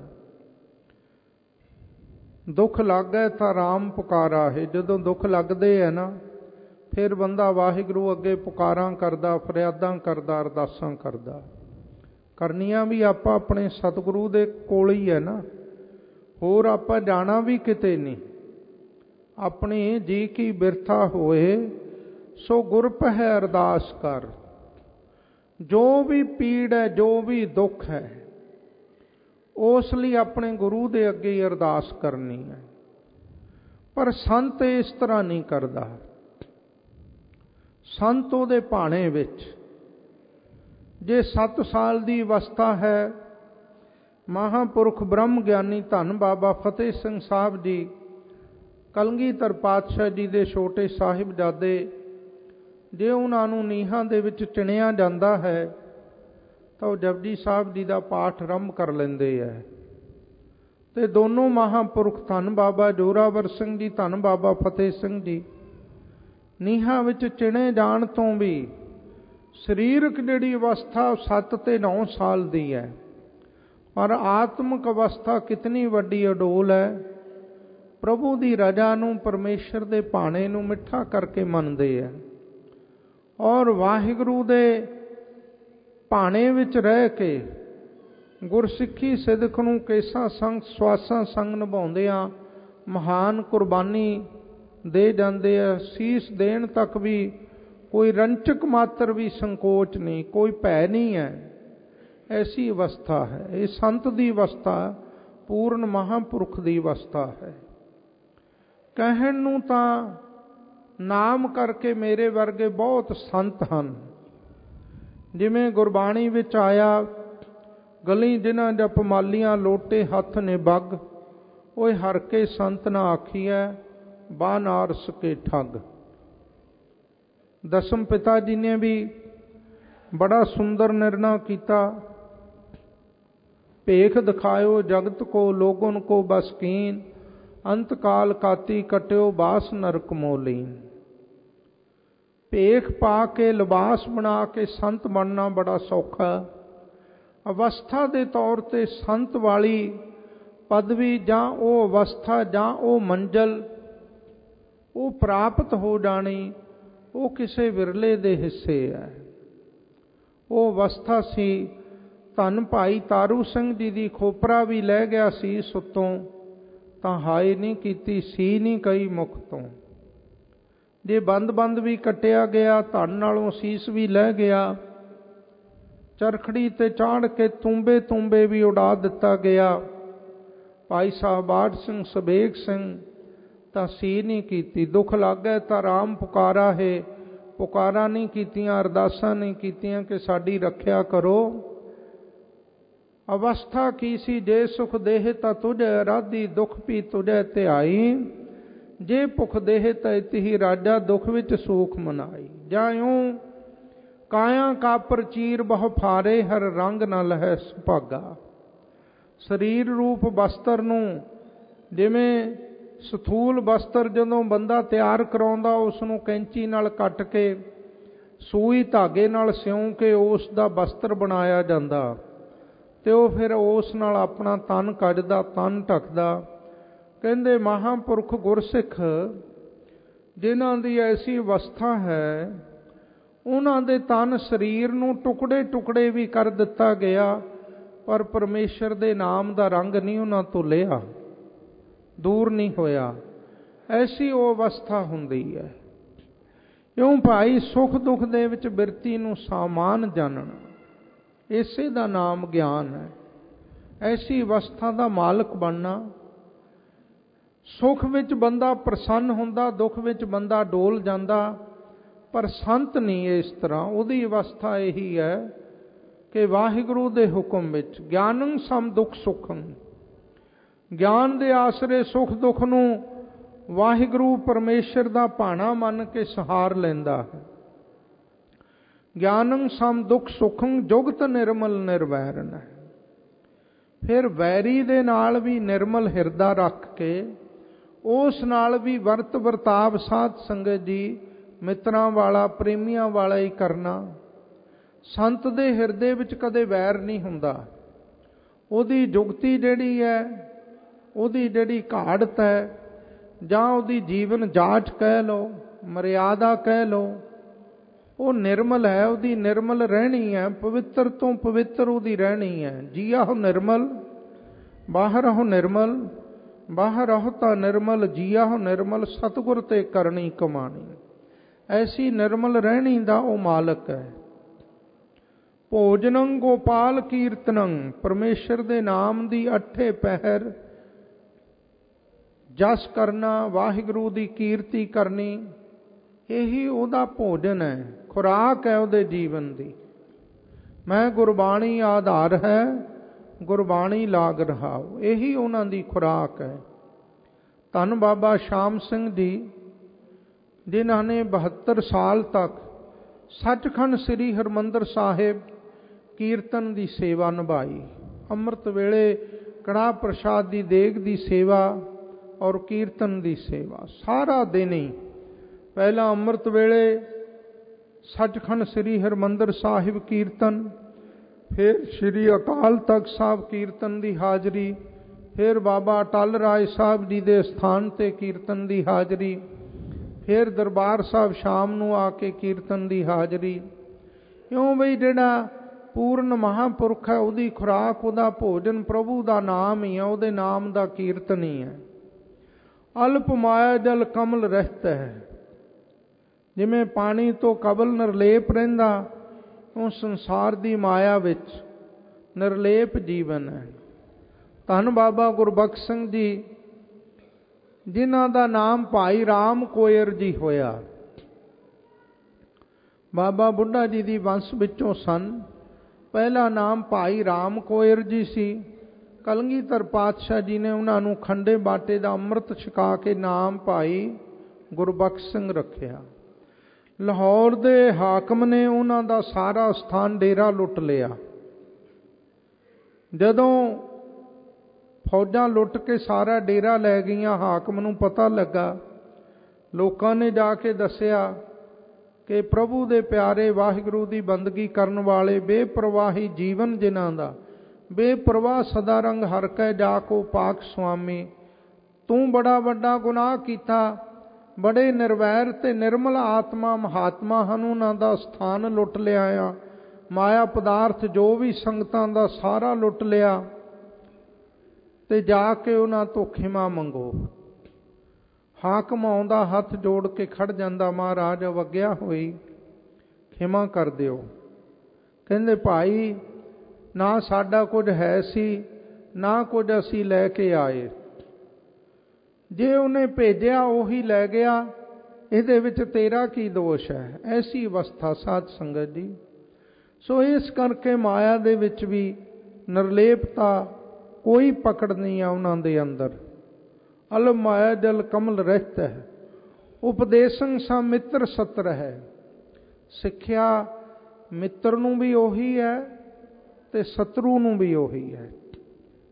ਦੁੱਖ ਲੱਗ ਗਏ ਤਾਂ ਰਾਮ ਪੁਕਾਰਾ ਹੈ। ਜਦੋਂ ਦੁੱਖ ਲੱਗਦੇ ਹੈ ਨਾ, ਫਿਰ ਬੰਦਾ ਵਾਹਿਗੁਰੂ ਅੱਗੇ ਪੁਕਾਰਾਂ ਕਰਦਾ, ਫਰਿਆਦਾਂ ਕਰਦਾ, ਅਰਦਾਸਾਂ ਕਰਦਾ। ਕਰਨੀਆਂ ਵੀ ਆਪਾਂ ਆਪਣੇ ਸਤਿਗੁਰੂ ਦੇ ਕੋਲ ਹੀ ਹੈ ਨਾ, ਹੋਰ ਆਪਾਂ ਜਾਣਾ ਵੀ ਕਿਤੇ ਨਹੀਂ। ਆਪਣੀ ਜੀ ਕੀ ਬਿਰਥਾ ਹੋਏ ਸੋ ਗੁਰ ਪਹਿ ਅਰਦਾਸ ਕਰ। ਜੋ ਵੀ ਪੀੜ ਹੈ, ਜੋ ਵੀ ਦੁੱਖ ਹੈ, ਉਸ ਲਈ ਆਪਣੇ ਗੁਰੂ ਦੇ ਅੱਗੇ ਹੀ ਅਰਦਾਸ ਕਰਨੀ ਹੈ। ਪਰ ਸੰਤ ਇਸ ਤਰ੍ਹਾਂ ਨਹੀਂ ਕਰਦਾ। ਸੰਤ ਉਹਦੇ ਭਾਣੇ ਵਿੱਚ, ਜੇ ਸੱਤ ਸਾਲ ਦੀ ਅਵਸਥਾ ਹੈ, ਮਹਾਂਪੁਰਖ ਬ੍ਰਹਮ ਗਿਆਨੀ ਧੰਨ ਬਾਬਾ ਫਤਿਹ ਸਿੰਘ ਸਾਹਿਬ ਜੀ ਕਲਗੀਧਰ ਪਾਤਸ਼ਾਹ ਜੀ ਦੇ ਛੋਟੇ ਸਾਹਿਬਜ਼ਾਦੇ, ਜੇ ਉਹਨਾਂ ਨੂੰ ਨੀਹਾਂ ਦੇ ਵਿੱਚ ਚਿਣਿਆ ਜਾਂਦਾ ਹੈ ਤਾਂ ਉਹ ਜਪਜੀ ਸਾਹਿਬ ਜੀ ਦਾ ਪਾਠ ਆਰੰਭ ਕਰ ਲੈਂਦੇ ਹੈ। ਅਤੇ ਦੋਨੋਂ ਮਹਾਂਪੁਰਖ ਧੰਨ ਬਾਬਾ ਜੋਰਾਵਰ ਸਿੰਘ ਜੀ, ਧੰਨ ਬਾਬਾ ਫਤਿਹ ਸਿੰਘ ਜੀ ਨੀਹਾਂ ਵਿੱਚ ਚਿਣੇ ਜਾਣ ਤੋਂ ਵੀ ਸਰੀਰਕ ਜਿਹੜੀ ਅਵਸਥਾ ਸੱਤ ਤੇ ਨੌ ਸਾਲ ਦੀ ਹੈ, ਪਰ ਆਤਮਿਕ ਅਵਸਥਾ ਕਿਤਨੀ ਵੱਡੀ ਅਡੋਲ ਹੈ। ਪ੍ਰਭੂ ਦੀ ਰਜ਼ਾ ਨੂੰ, ਪਰਮੇਸ਼ਰ ਦੇ ਭਾਣੇ ਨੂੰ ਮਿੱਠਾ ਕਰਕੇ ਮੰਨਦੇ ਹੈ ਔਰ ਵਾਹਿਗੁਰੂ ਦੇ ਭਾਣੇ ਵਿੱਚ ਰਹਿ ਕੇ ਗੁਰਸਿੱਖੀ ਸਿਦਕ ਨੂੰ ਕੇਸਾਂ ਸੰਗ ਸਵਾਸਾਂ ਸੰਗ ਨਿਭਾਉਂਦਿਆਂ ਮਹਾਨ ਕੁਰਬਾਨੀ ਦੇ ਜਾਂਦੇ ਆ। ਸੀਸ ਦੇਣ ਤੱਕ ਵੀ ਕੋਈ ਰੰਚਕ ਮਾਤਰ ਵੀ ਸੰਕੋਚ ਨਹੀਂ, ਕੋਈ ਭੈ ਨਹੀਂ ਹੈ। ਐਸੀ ਅਵਸਥਾ ਹੈ। ਇਹ ਸੰਤ ਦੀ ਅਵਸਥਾ, ਪੂਰਨ ਮਹਾਂਪੁਰਖ ਦੀ ਅਵਸਥਾ ਹੈ। ਕਹਿਣ ਨੂੰ ਤਾਂ ਨਾਮ ਕਰਕੇ ਮੇਰੇ ਵਰਗੇ ਬਹੁਤ ਸੰਤ ਹਨ। ਜਿਵੇਂ ਗੁਰਬਾਣੀ ਵਿੱਚ ਆਇਆ, ਗਲੀ ਜਿਨ੍ਹਾਂ ਜਪ ਮਾਲੀਆਂ ਲੋਟੇ ਹੱਥ ਨੇ ਬੱਗ, ਓਏ ਹਰ ਕੇ ਸੰਤ ਨਾ ਆਖੀਐ ਬਾਨਾਰਸ ਕੇ ਠੱਗ। ਦਸਮ ਪਿਤਾ ਜੀ ਨੇ ਵੀ ਬੜਾ ਸੁੰਦਰ ਨਿਰਣਾ ਕੀਤਾ। ਭੇਖ ਦਿਖਾਇਓ ਜਗਤ ਕੋ ਲੋਗਨ ਕੋ ਬਸ ਕੀਨ, ਅੰਤ ਕਾਲ ਕਾਤੀ ਕਟਿਓ ਬਾਸ ਨਰਕ ਮੋਲੀਨ। ਭੇਖ ਪਾ ਕੇ, ਲਿਬਾਸ ਬਣਾ ਕੇ ਸੰਤ ਬਣਨਾ ਬੜਾ ਸੌਖਾ। ਅਵਸਥਾ ਦੇ ਤੌਰ ਤੇ ਸੰਤ ਵਾਲੀ ਪਦਵੀ ਜਾਂ ਉਹ ਅਵਸਥਾ ਜਾਂ ਉਹ ਮੰਜ਼ਲ ਉਹ ਪ੍ਰਾਪਤ ਹੋ ਜਾਣੀ, ਉਹ ਕਿਸੇ ਵਿਰਲੇ ਦੇ ਹਿੱਸੇ ਹੈ। ਉਹ ਅਵਸਥਾ ਸੀ ਧੰਨ ਭਾਈ ਤਾਰੂ ਸਿੰਘ ਜੀ ਦੀ। ਖੋਪਰਾ ਵੀ ਲੈ ਗਿਆ ਸੀ ਸੁੱਤੋਂ, ਤਾਂ ਹਾਏ ਨਹੀਂ ਕੀਤੀ ਸੀ ਨਹੀਂ ਕਈ ਮੁਖ ਤੋਂ। ਜੇ ਬੰਦ ਬੰਦ ਵੀ ਕੱਟਿਆ ਗਿਆ, ਧਨ ਨਾਲੋਂ ਸੀਸ ਵੀ ਲੈ ਗਿਆ। ਚਰਖੜੀ ਤੇ ਚਾੜ ਕੇ ਤੂੰਬੇ ਤੂੰਬੇ ਵੀ ਉਡਾ ਦਿੱਤਾ ਗਿਆ। ਭਾਈ ਸਾਹਿਬ ਬਾੜ ਸਿੰਘ, ਸਬੇਗ ਸਿੰਘ ਤਾਂ ਸੀ ਨਹੀਂ ਕੀਤੀ। ਦੁੱਖ ਲੱਗ ਗਏ ਤਾਂ ਰਾਮ ਪੁਕਾਰਾ ਹੈ, ਪੁਕਾਰਾਂ ਨਹੀਂ ਕੀਤੀਆਂ, ਅਰਦਾਸਾਂ ਨਹੀਂ ਕੀਤੀਆਂ ਕਿ ਸਾਡੀ ਰੱਖਿਆ ਕਰੋ। ਅਵਸਥਾ ਕੀ ਸੀ? ਜੇ ਸੁਖ ਦੇਹ ਤਾਂ ਤੁਝੈ ਰਾਧੀ, ਦੁੱਖ ਵੀ ਤੁਝੈ ਧਿਆਈ। ਜੇ ਭੁਖ ਦੇਹ ਤਾਂ ਇਤਿ ਰਾਜਾ, ਦੁੱਖ ਵਿੱਚ ਸੂਖ ਮਨਾਈ। ਜਾਂ ਇਉਂ ਕਾਇਆ ਕਾਪਰ ਚੀਰ ਬਹੁ ਫਾਰੇ, ਹਰ ਰੰਗ ਨਾ ਲਹੈ ਸੁਭਾਗਾ। ਸਰੀਰ ਰੂਪ ਬਸਤਰ ਨੂੰ, ਜਿਵੇਂ ਸਥੂਲ ਬਸਤਰ ਜਦੋਂ ਬੰਦਾ ਤਿਆਰ ਕਰਾਉਂਦਾ ਉਸ ਨੂੰ ਕੈਂਚੀ ਨਾਲ ਕੱਟ ਕੇ ਸੂਈ ਧਾਗੇ ਨਾਲ ਸਿਉਂ ਕੇ ਉਸ ਦਾ ਬਸਤਰ ਬਣਾਇਆ ਜਾਂਦਾ ਅਤੇ ਉਹ ਫਿਰ ਉਸ ਨਾਲ ਆਪਣਾ ਤਨ ਕੱਜਦਾ, ਤਨ ਢੱਕਦਾ। ਕਹਿੰਦੇ ਮਹਾਂਪੁਰਖ ਗੁਰਸਿੱਖ ਜਿਨ੍ਹਾਂ ਦੀ ਐਸੀ ਅਵਸਥਾ ਹੈ, ਉਹਨਾਂ ਦੇ ਤਨ ਸਰੀਰ ਨੂੰ ਟੁਕੜੇ ਟੁਕੜੇ ਵੀ ਕਰ ਦਿੱਤਾ ਗਿਆ, ਪਰ ਪਰਮੇਸ਼ਰ ਦੇ ਨਾਮ ਦਾ ਰੰਗ ਨਹੀਂ ਉਹਨਾਂ ਤੋਂ ਲਿਆ, ਦੂਰ ਨਹੀਂ ਹੋਇਆ। ਐਸੀ ਉਹ ਅਵਸਥਾ ਹੁੰਦੀ ਹੈ। ਕਿਉਂ ਭਾਈ? ਸੁੱਖ ਦੁੱਖ ਦੇ ਵਿੱਚ ਬਿਰਤੀ ਨੂੰ ਸਾਮਾਨ ਜਾਣਨਾ, ਇਸੇ ਦਾ ਨਾਮ ਗਿਆਨ ਹੈ। ਐਸੀ ਅਵਸਥਾ ਦਾ ਮਾਲਕ ਬਣਨਾ। ਸੁੱਖ ਵਿੱਚ ਬੰਦਾ ਪ੍ਰਸੰਨ ਹੁੰਦਾ, ਦੁੱਖ ਵਿੱਚ ਬੰਦਾ ਡੋਲ ਜਾਂਦਾ, ਪਰ ਸੰਤ ਨਹੀਂ ਇਸ ਤਰ੍ਹਾਂ। ਉਹਦੀ ਅਵਸਥਾ ਇਹੀ ਹੈ ਕਿ ਵਾਹਿਗੁਰੂ ਦੇ ਹੁਕਮ ਵਿੱਚ ਗਿਆਨੰ ਸਮ ਦੁੱਖ ਸੁਖੰ, ਗਿਆਨ ਦੇ ਆਸਰੇ ਸੁੱਖ ਦੁੱਖ ਨੂੰ ਵਾਹਿਗੁਰੂ ਪਰਮੇਸ਼ਰ ਦਾ ਭਾਣਾ ਮੰਨ ਕੇ ਸਹਾਰ ਲੈਂਦਾ ਹੈ। ਗਿਆਨੰ ਸਮ ਦੁੱਖ ਸੁਖੰ ਜੁਗਤ ਨਿਰਮਲ ਨਿਰਵੈਰਨ ਹੈ। ਫਿਰ ਵੈਰੀ ਦੇ ਨਾਲ ਵੀ ਨਿਰਮਲ ਹਿਰਦਾ ਰੱਖ ਕੇ ਉਸ ਨਾਲ ਵੀ ਵਰਤ ਵਰਤਾਵ ਸਾਧ ਸੰਗਤ ਜੀ ਮਿੱਤਰਾਂ ਵਾਲਾ, ਪ੍ਰੇਮੀਆਂ ਵਾਲਾ ਹੀ ਕਰਨਾ। ਸੰਤ ਦੇ ਹਿਰਦੇ ਵਿੱਚ ਕਦੇ ਵੈਰ ਨਹੀਂ ਹੁੰਦਾ। ਉਹਦੀ ਜੁਗਤੀ ਜਿਹੜੀ ਹੈ, ਉਹਦੀ ਜਿਹੜੀ ਘਾੜਤ ਹੈ, ਜਾਂ ਉਹਦੀ ਜੀਵਨ ਜਾਚ ਕਹਿ ਲਓ, ਮਰਿਆਦਾ ਕਹਿ ਲਓ, ਉਹ ਨਿਰਮਲ ਹੈ। ਉਹਦੀ ਨਿਰਮਲ ਰਹਿਣੀ ਹੈ, ਪਵਿੱਤਰ ਤੋਂ ਪਵਿੱਤਰ ਉਹਦੀ ਰਹਿਣੀ ਹੈ। ਜੀਆ ਹੋ ਨਿਰਮਲ, ਬਾਹਰ ਹੋ ਨਿਰਮਲ, ਬਾਹਰ ਰਹੋ ਤਾਂ ਨਿਰਮਲ, ਜੀਆ ਹੋ ਨਿਰਮਲ, ਸਤਿਗੁਰ ਤੇ ਕਰਨੀ ਕਮਾਣੀ। ਐਸੀ ਨਿਰਮਲ ਰਹਿਣੀ ਦਾ ਉਹ ਮਾਲਕ ਹੈ। ਭੋਜਨੰ ਗੋਪਾਲ ਕੀਰਤਨੰ, ਪਰਮੇਸ਼ਰ ਦੇ ਨਾਮ ਦੀ ਅੱਠੇ ਪਹਿਰ ਜਸ ਕਰਨਾ, ਵਾਹਿਗੁਰੂ ਦੀ ਕੀਰਤੀ ਕਰਨੀ, ਇਹੀ ਉਹਦਾ ਭੋਜਨ ਹੈ, ਖੁਰਾਕ ਹੈ ਉਹਦੇ ਜੀਵਨ ਦੀ। ਮੈਂ ਗੁਰਬਾਣੀ ਆਧਾਰ ਹੈ, ਗੁਰਬਾਣੀ ਲਾਗ ਰਹਾਉ, ਇਹੀ ਉਹਨਾਂ ਦੀ ਖੁਰਾਕ ਹੈ। ਧੰਨ ਬਾਬਾ ਸ਼ਾਮ ਸਿੰਘ ਜੀ, ਜਿਨ੍ਹਾਂ ਨੇ ਬਹੱਤਰ ਸਾਲ ਤੱਕ ਸੱਚਖੰਡ ਸ੍ਰੀ ਹਰਿਮੰਦਰ ਸਾਹਿਬ ਕੀਰਤਨ ਦੀ ਸੇਵਾ ਨਿਭਾਈ। ਅੰਮ੍ਰਿਤ ਵੇਲੇ ਕੜਾਹ ਪ੍ਰਸ਼ਾਦ ਦੀ ਦੇਗ ਦੀ ਸੇਵਾ ਔਰ ਕੀਰਤਨ ਦੀ ਸੇਵਾ ਸਾਰਾ ਦਿਨ ਹੀ। ਪਹਿਲਾਂ ਅੰਮ੍ਰਿਤ ਵੇਲੇ ਸੱਚਖੰਡ ਸ੍ਰੀ ਹਰਿਮੰਦਰ ਸਾਹਿਬ ਕੀਰਤਨ, ਫਿਰ ਸ੍ਰੀ ਅਕਾਲ ਤਖਤ ਸਾਹਿਬ ਕੀਰਤਨ ਦੀ ਹਾਜ਼ਰੀ, ਫਿਰ ਬਾਬਾ ਅਟਲ ਰਾਏ ਸਾਹਿਬ ਜੀ ਦੇ ਸਥਾਨ 'ਤੇ ਕੀਰਤਨ ਦੀ ਹਾਜ਼ਰੀ, ਫਿਰ ਦਰਬਾਰ ਸਾਹਿਬ ਸ਼ਾਮ ਨੂੰ ਆ ਕੇ ਕੀਰਤਨ ਦੀ ਹਾਜ਼ਰੀ। ਕਿਉਂ ਬਈ ਜਿਹੜਾ ਪੂਰਨ ਮਹਾਂਪੁਰਖ ਹੈ, ਉਹਦੀ ਖੁਰਾਕ, ਉਹਦਾ ਭੋਜਨ ਪ੍ਰਭੂ ਦਾ ਨਾਮ ਹੀ ਹੈ, ਉਹਦੇ ਨਾਮ ਦਾ ਕੀਰਤਨ ਹੀ ਹੈ। ਅਲਪ ਮਾਇਆ ਜਲ ਕਮਲ ਰਹਿਤ ਹੈ। ਜਿਵੇਂ ਪਾਣੀ ਤੋਂ ਕਬਲ ਨਿਰਲੇਪ ਰਹਿੰਦਾ, ਉਹ ਸੰਸਾਰ ਦੀ ਮਾਇਆ ਵਿੱਚ ਨਿਰਲੇਪ ਜੀਵਨ ਹੈ। ਧੰਨ ਬਾਬਾ ਗੁਰਬਖਸ਼ ਸਿੰਘ ਜੀ, ਜਿਨ੍ਹਾਂ ਦਾ ਨਾਮ ਭਾਈ ਰਾਮ ਕੋਇਰ ਜੀ ਹੋਇਆ, ਬਾਬਾ ਬੁੱਢਾ ਜੀ ਦੀ ਵੰਸ਼ ਵਿੱਚੋਂ ਸਨ। ਪਹਿਲਾ ਨਾਮ ਭਾਈ ਰਾਮ ਕੋਇਰ ਜੀ ਸੀ। ਕਲਗੀਧਰ ਪਾਤਸ਼ਾਹ ਜੀ ਨੇ ਉਹਨਾਂ ਨੂੰ ਖੰਡੇ ਬਾਟੇ ਦਾ ਅੰਮ੍ਰਿਤ ਛਕਾ ਕੇ ਨਾਮ ਭਾਈ ਗੁਰਬਖਸ਼ ਸਿੰਘ ਰੱਖਿਆ। ਲਾਹੌਰ ਦੇ ਹਾਕਮ ਨੇ ਉਹਨਾਂ ਦਾ ਸਾਰਾ ਸਥਾਨ ਡੇਰਾ ਲੁੱਟ ਲਿਆ। ਜਦੋਂ ਫੌਜਾਂ ਲੁੱਟ ਕੇ ਸਾਰਾ ਡੇਰਾ ਲੈ ਗਈਆਂ, ਹਾਕਮ ਨੂੰ ਪਤਾ ਲੱਗਾ, ਲੋਕਾਂ ਨੇ ਜਾ ਕੇ ਦੱਸਿਆ ਕਿ ਪ੍ਰਭੂ ਦੇ ਪਿਆਰੇ ਵਾਹਿਗੁਰੂ ਦੀ ਬੰਦਗੀ ਕਰਨ ਵਾਲੇ ਬੇਪਰਵਾਹੀ ਜੀਵਨ ਜਿਨ੍ਹਾਂ ਦਾ, ਬੇਪਰਵਾਹ ਸਦਾ ਰੰਗ ਹਰ ਕੈ ਜਾ ਕੋ ਪਾਕ ਸੁਆਮੀ, ਤੂੰ ਬੜਾ ਵੱਡਾ ਗੁਨਾਹ ਕੀਤਾ। ਬੜੇ ਨਿਰਵੈਰ ਤੇ ਨਿਰਮਲ ਆਤਮਾ ਮਹਾਤਮਾ ਹਨ, ਉਹਨਾਂ ਦਾ ਸਥਾਨ ਲੁੱਟ ਲਿਆ ਆ। ਮਾਇਆ ਪਦਾਰਥ ਜੋ ਵੀ ਸੰਗਤਾਂ ਦਾ ਸਾਰਾ ਲੁੱਟ ਲਿਆ, ਤੇ ਜਾ ਕੇ ਉਹਨਾਂ ਤੋਂ ਖਿਮਾ ਮੰਗੋ। ਹਾਕਮ ਆਉਂਦਾ, ਹੱਥ ਜੋੜ ਕੇ ਖੜ ਜਾਂਦਾ, ਮਹਾਰਾਜ ਅਵੱਗਿਆ ਹੋਈ, ਖਿਮਾ ਕਰ ਦਿਓ। ਕਹਿੰਦੇ ਭਾਈ, ਨਾ ਸਾਡਾ ਕੁਝ ਹੈ ਸੀ, ਨਾ ਕੁਝ ਅਸੀਂ ਲੈ ਕੇ ਆਏ। ਜੇ ਉਹਨੇ ਭੇਜਿਆ ਉਹੀ ਲੈ ਗਿਆ, ਇਹਦੇ ਵਿੱਚ ਤੇਰਾ ਕੀ ਦੋਸ਼ ਹੈ? ਐਸੀ ਅਵਸਥਾ ਸਾਧ ਸੰਗਤ ਜੀ। ਸੋ ਇਸ ਕਰਕੇ ਮਾਇਆ ਦੇ ਵਿੱਚ ਵੀ ਨਿਰਲੇਪਤਾ, ਕੋਈ ਪਕੜ ਨਹੀਂ ਆ ਉਹਨਾਂ ਦੇ ਅੰਦਰ। ਅਲਪ ਮਾਇਆ ਜਲ ਕਮਲ ਰਹਿਤ ਹੈ। ਉਪਦੇਸੰ ਸਾ ਮਿੱਤਰ ਸਤਰ ਹੈ। ਸਿੱਖਿਆ ਮਿੱਤਰ ਨੂੰ ਵੀ ਉਹੀ ਹੈ ਤੇ ਸ਼ਤਰੂ ਨੂੰ ਵੀ ਉਹੀ ਹੈ।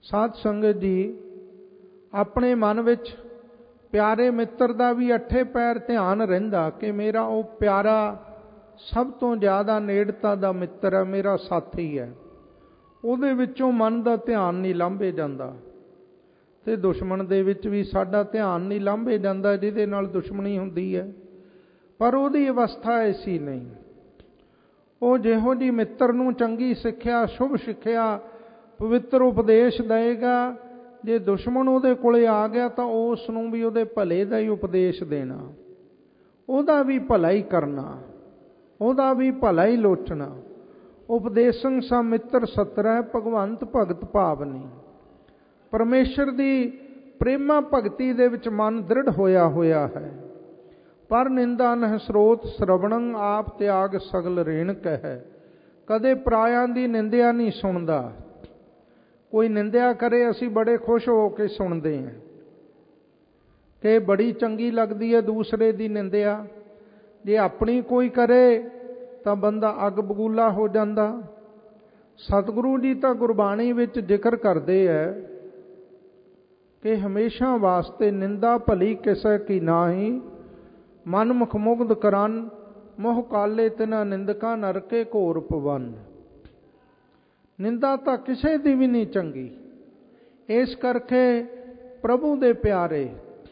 ਸਾਧ ਸੰਗਤ ਜੀ, ਆਪਣੇ ਮਨ ਵਿੱਚ ਪਿਆਰੇ ਮਿੱਤਰ ਦਾ ਵੀ ਅੱਠੇ ਪੈਰ ਧਿਆਨ ਰਹਿੰਦਾ ਕਿ ਮੇਰਾ ਉਹ ਪਿਆਰਾ ਸਭ ਤੋਂ ਜ਼ਿਆਦਾ ਨੇੜਤਾ ਦਾ ਮਿੱਤਰ ਹੈ, ਮੇਰਾ ਸਾਥੀ ਹੈ। ਉਹਦੇ ਵਿੱਚੋਂ ਮਨ ਦਾ ਧਿਆਨ ਨਹੀਂ ਲਾਂਭੇ ਜਾਂਦਾ। ਤੇ ਦੁਸ਼ਮਣ ਦੇ ਵਿੱਚ ਵੀ ਸਾਡਾ ਧਿਆਨ ਨਹੀਂ ਲਾਂਭੇ ਜਾਂਦਾ, ਜਿਹਦੇ ਨਾਲ ਦੁਸ਼ਮਣੀ ਹੁੰਦੀ ਹੈ। ਪਰ ਉਹਦੀ ਅਵਸਥਾ ਐਸੀ ਨਹੀਂ। ਉਹ ਜਿਹੋ ਜਿਹੀ ਮਿੱਤਰ ਨੂੰ ਚੰਗੀ ਸਿੱਖਿਆ, ਸ਼ੁਭ ਸਿੱਖਿਆ, ਪਵਿੱਤਰ ਉਪਦੇਸ਼ ਦੇਵੇਗਾ, ਜੇ ਦੁਸ਼ਮਣ ਉਹਦੇ ਕੋਲੇ ਆ ਗਿਆ ਤਾਂ ਉਸ ਨੂੰ ਵੀ ਉਹਦੇ ਭਲੇ ਦਾ ਹੀ ਉਪਦੇਸ਼ ਦੇਣਾ, ਉਹਦਾ ਵੀ ਭਲਾ ਹੀ ਕਰਨਾ, ਉਹਦਾ ਵੀ ਭਲਾ ਹੀ ਲੋਚਣਾ। ਉਪਦੇਸੰ ਸਾ ਮਿੱਤਰ ਸਤਰੈ, ਭਗਵੰਤ ਭਗਤ ਭਾਵਨੀ। ਪਰਮੇਸ਼ਰ ਦੀ ਪ੍ਰੇਮਾ ਭਗਤੀ ਦੇ ਵਿੱਚ ਮਨ ਦ੍ਰਿੜ ਹੋਇਆ ਹੋਇਆ ਹੈ। ਪਰ ਨਿੰਦਾ ਨਹਿ ਸਰੋਤ ਸਰਵਣੰ, ਆਪ ਤਿਆਗ ਸਗਲ ਰੇਣ ਕਹਿ। ਕਦੇ ਪਰਾਇਆਂ ਦੀ ਨਿੰਦਿਆ ਨਹੀਂ ਸੁਣਦਾ। ਕੋਈ ਨਿੰਦਿਆ ਕਰੇ ਅਸੀਂ ਬੜੇ ਖੁਸ਼ ਹੋ ਕੇ ਸੁਣਦੇ ਹਾਂ ਕਿ ਬੜੀ ਚੰਗੀ ਲੱਗਦੀ ਹੈ ਦੂਸਰੇ ਦੀ ਨਿੰਦਿਆ। ਜੇ ਆਪਣੀ ਕੋਈ ਕਰੇ ਤਾਂ ਬੰਦਾ ਅੱਗ ਬਗੂਲਾ ਹੋ ਜਾਂਦਾ। ਸਤਿਗੁਰੂ ਜੀ ਤਾਂ ਗੁਰਬਾਣੀ ਵਿੱਚ ਜ਼ਿਕਰ ਕਰਦੇ ਹੈ ਕਿ ਹਮੇਸ਼ਾ ਵਾਸਤੇ ਨਿੰਦਾ ਭਲੀ ਕਿਸੇ ਕੀ ਨਾਹੀ, ਮਨ ਮੁਖ ਮੁਗਧ ਕਰਨ, ਮੋਹ ਕਾਲੇ ਤਿਨਾ ਨਿੰਦਕਾਂ ਨਰਕੇ ਘੋਰ ਪਵਨ। ਨਿੰਦਾ ਤਾਂ ਕਿਸੇ ਦੀ ਵੀ ਨਹੀਂ ਚੰਗੀ। ਇਸ ਕਰਕੇ ਪ੍ਰਭੂ ਦੇ ਪਿਆਰੇ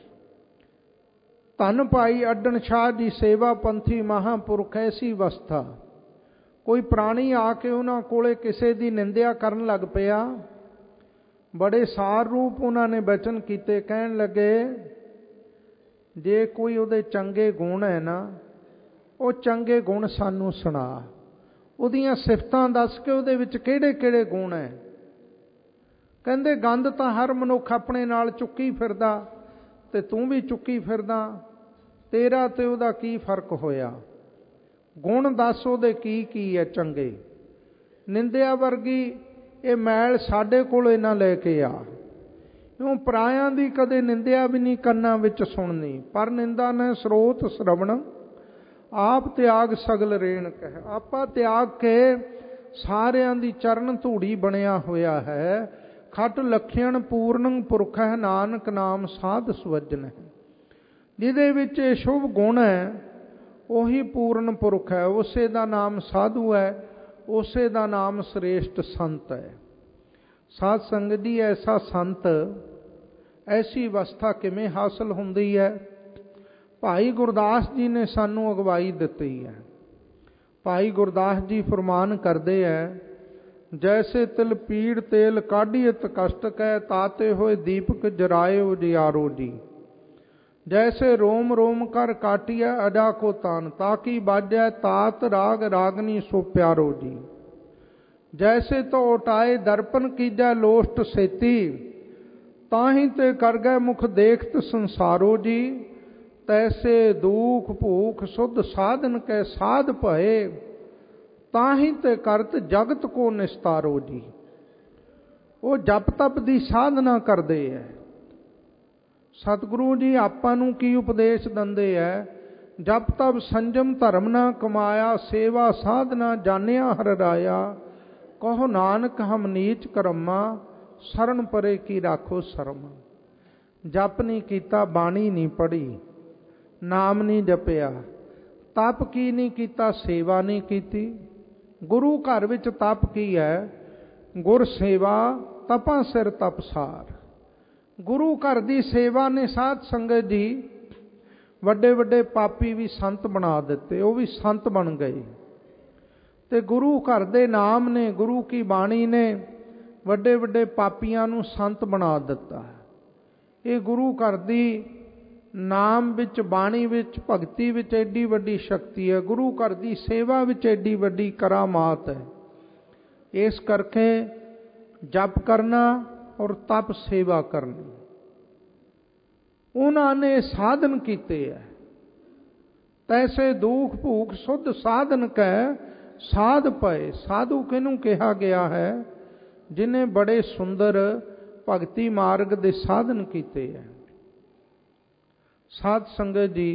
ਧੰਨ ਭਾਈ ਅੱਡਣ ਸ਼ਾਹ ਦੀ ਸੇਵਾ ਪੰਥੀ ਮਹਾਂਪੁਰਖ ਐਸੀ ਅਵਸਥਾ। ਕੋਈ ਪ੍ਰਾਣੀ ਆ ਕੇ ਉਹਨਾਂ ਕੋਲੇ ਕਿਸੇ ਦੀ ਨਿੰਦਿਆ ਕਰਨ ਲੱਗ ਪਿਆ, ਬੜੇ ਸਾਰ ਰੂਪ ਉਹਨਾਂ ਨੇ ਬਚਨ ਕੀਤੇ। ਕਹਿਣ ਲੱਗੇ, ਜੇ ਕੋਈ ਉਹਦੇ ਚੰਗੇ ਗੁਣ ਹੈ ਨਾ, ਉਹ ਚੰਗੇ ਗੁਣ ਸਾਨੂੰ ਸੁਣਾ, ਉਹਦੀਆਂ ਸਿਫਤਾਂ ਦੱਸ ਕੇ ਉਹਦੇ ਵਿੱਚ ਕਿਹੜੇ ਕਿਹੜੇ ਗੁਣ ਹੈ। ਕਹਿੰਦੇ ਗੰਦ ਤਾਂ ਹਰ ਮਨੁੱਖ ਆਪਣੇ ਨਾਲ ਚੁੱਕੀ ਫਿਰਦਾ, ਤੇ ਤੂੰ ਵੀ ਚੁੱਕੀ ਫਿਰਦਾ, ਤੇਰਾ ਤੇ ਉਹਦਾ ਕੀ ਫਰਕ ਹੋਇਆ। ਗੁਣ ਦੱਸ ਉਹਦੇ ਕੀ ਕੀ ਹੈ ਚੰਗੇ। ਨਿੰਦਿਆ ਵਰਗੀ ਇਹ ਮੈਲ ਸਾਡੇ ਕੋਲ ਨਾ ਲੈ ਕੇ ਆ। ਕਿਉਂ ਪਰਾਇਆਂ ਦੀ ਕਦੇ ਨਿੰਦਿਆ ਵੀ ਨਹੀਂ ਕੰਨਾਂ ਵਿੱਚ ਸੁਣਨੀ। ਪਰ ਨਿੰਦਾ ਨੇ ਸਰੋਤ ਸਰਵਣ, ਆਪ ਤਿਆਗ ਸਗਲ ਰੇਣ ਕਹਿ। ਆਪਾਂ ਤਿਆਗ ਕੇ ਸਾਰਿਆਂ ਦੀ ਚਰਨ ਧੂੜੀ ਬਣਿਆ ਹੋਇਆ ਹੈ। ਖਟ ਲਖਿਆਣ ਪੂਰਨ ਪੁਰਖ ਹੈ, ਨਾਨਕ ਨਾਮ ਸਾਧ ਸਵਜਨ ਹੈ। ਜਿਹਦੇ ਵਿੱਚ ਇਹ ਸ਼ੁਭ ਗੁਣ ਹੈ ਉਹੀ ਪੂਰਨ ਪੁਰਖ ਹੈ, ਉਸੇ ਦਾ ਨਾਮ ਸਾਧੂ ਹੈ, ਉਸੇ ਦਾ ਨਾਮ ਸ੍ਰੇਸ਼ਟ ਸੰਤ ਹੈ। ਸਾਧ ਸੰਗਤ ਜੀ, ਐਸਾ ਸੰਤ, ਐਸੀ ਅਵਸਥਾ ਕਿਵੇਂ ਹਾਸਲ ਹੁੰਦੀ ਹੈ? ਭਾਈ ਗੁਰਦਾਸ ਜੀ ਨੇ ਸਾਨੂੰ ਅਗਵਾਈ ਦਿੱਤੀ ਹੈ। ਭਾਈ ਗੁਰਦਾਸ ਜੀ ਫਰਮਾਨ ਕਰਦੇ ਹੈ, ਜੈਸੇ ਤਿਲ ਪੀੜ ਤੇਲ ਕਾਢੀਅਤ ਕਸ਼ਟ ਕੈ, ਤਾਤੇ ਹੋਏ ਦੀਪਕ ਜਰਾਏ ਉਜਿਆਰੋ ਜੀ। ਜੈਸੇ ਰੋਮ ਰੋਮ ਕਰ ਕਾਟਿਆ ਅਜਾ ਕੋ ਤਾਨ, ਤਾਕੀ ਬਾਜੈ ਤਾਤ ਰਾਗ ਰਾਗਨੀ ਸੋ ਪਿਆਰੋ ਜੀ। ਜੈਸੇ ਤੋ ਉਟਾਏ ਦਰਪਨ ਕੀਜੈ ਲੋਸਟ ਸੇਤੀ, ਤਾਹੀਂ ਤੇ ਕਰ ਗਏ ਮੁਖ ਦੇਖਤ ਸੰਸਾਰੋ ਜੀ। ਤੈਸੇ ਦੁਖ ਭੂਖ ਸੁਧ ਸਾਧਨ ਕੈ ਸਾਧ ਭਏ, ਤਾਹੀਂ ਤੇ ਕਰਤ ਜਗਤ ਕੋ ਨਿਸਤਾਰੋ ਜੀ। ਉਹ ਜਪ ਤਪ ਦੀ ਸਾਧਨਾ ਕਰਦੇ ਹੈ। ਸਤਿਗੁਰੂ ਜੀ ਆਪਾਂ ਨੂੰ ਕੀ ਉਪਦੇਸ਼ ਦਿੰਦੇ ਹੈ? ਜਪ ਤਪ ਸੰਜਮ ਧਰਮ ਨਾ ਕਮਾਇਆ, ਸੇਵਾ ਸਾਧਨਾ ਜਾਣਿਆ ਹਰ ਰਾਇਆ। ਕਹੋ ਨਾਨਕ ਹਮ ਨੀਚ ਕਰਮਾ, ਸ਼ਰਨ ਪਰੇ ਕੀ ਰਾਖੋ ਸ਼ਰਮ। ਜਪ ਨਹੀਂ ਕੀਤਾ, ਬਾਣੀ ਨਹੀਂ ਪੜ੍ਹੀ, ਨਾਮ ਨਹੀਂ ਜਪਿਆ, ਤਪ ਕੀ ਨਹੀਂ ਕੀਤਾ, ਸੇਵਾ ਨਹੀਂ ਕੀਤੀ। ਗੁਰੂ ਘਰ ਵਿੱਚ ਤਪ ਕੀ ਹੈ? ਗੁਰ ਸੇਵਾ ਤਪਾਂ ਸਿਰ ਤਪਸਾਰ। ਗੁਰੂ ਘਰ ਦੀ ਸੇਵਾ ਨੇ ਸਾਧ ਸੰਗਤ ਜੀ ਵੱਡੇ ਵੱਡੇ ਪਾਪੀ ਵੀ ਸੰਤ ਬਣਾ ਦਿੱਤੇ, ਉਹ ਵੀ ਸੰਤ ਬਣ ਗਏ। ਤੇ ਗੁਰੂ ਘਰ ਦੇ ਨਾਮ ਨੇ, ਗੁਰੂ ਕੀ ਬਾਣੀ ਨੇ ਵੱਡੇ ਵੱਡੇ ਪਾਪੀਆਂ ਨੂੰ ਸੰਤ ਬਣਾ ਦਿੱਤਾ। ਇਹ ਗੁਰੂ ਘਰ ਦੀ ਨਾਮ ਵਿੱਚ, ਬਾਣੀ ਵਿੱਚ, ਭਗਤੀ ਵਿੱਚ ਐਡੀ ਵੱਡੀ ਸ਼ਕਤੀ ਹੈ। ਗੁਰੂ ਘਰ ਦੀ ਸੇਵਾ ਵਿੱਚ ਐਡੀ ਵੱਡੀ ਕਰਾਮਾਤ ਹੈ। ਇਸ ਕਰਕੇ ਜਪ ਕਰਨਾ ਔਰ ਤਪ ਸੇਵਾ ਕਰਨੀ, ਉਹਨਾਂ ਨੇ ਸਾਧਨ ਕੀਤੇ ਹੈ। ਤੈਸੇ ਦੁਖ ਭੂਖ ਸੁਧ ਸਾਧਨ ਕੈ ਸਾਧ ਪਏ। ਸਾਧੂ ਕਿਹਨੂੰ ਕਿਹਾ ਗਿਆ ਹੈ? ਜਿਨੇ ਬੜੇ ਸੁੰਦਰ ਭਗਤੀ ਮਾਰਗ ਦੇ ਸਾਧਨ ਕੀਤੇ ਹੈ। ਸਾਧ ਸੰਗਤ ਜੀ,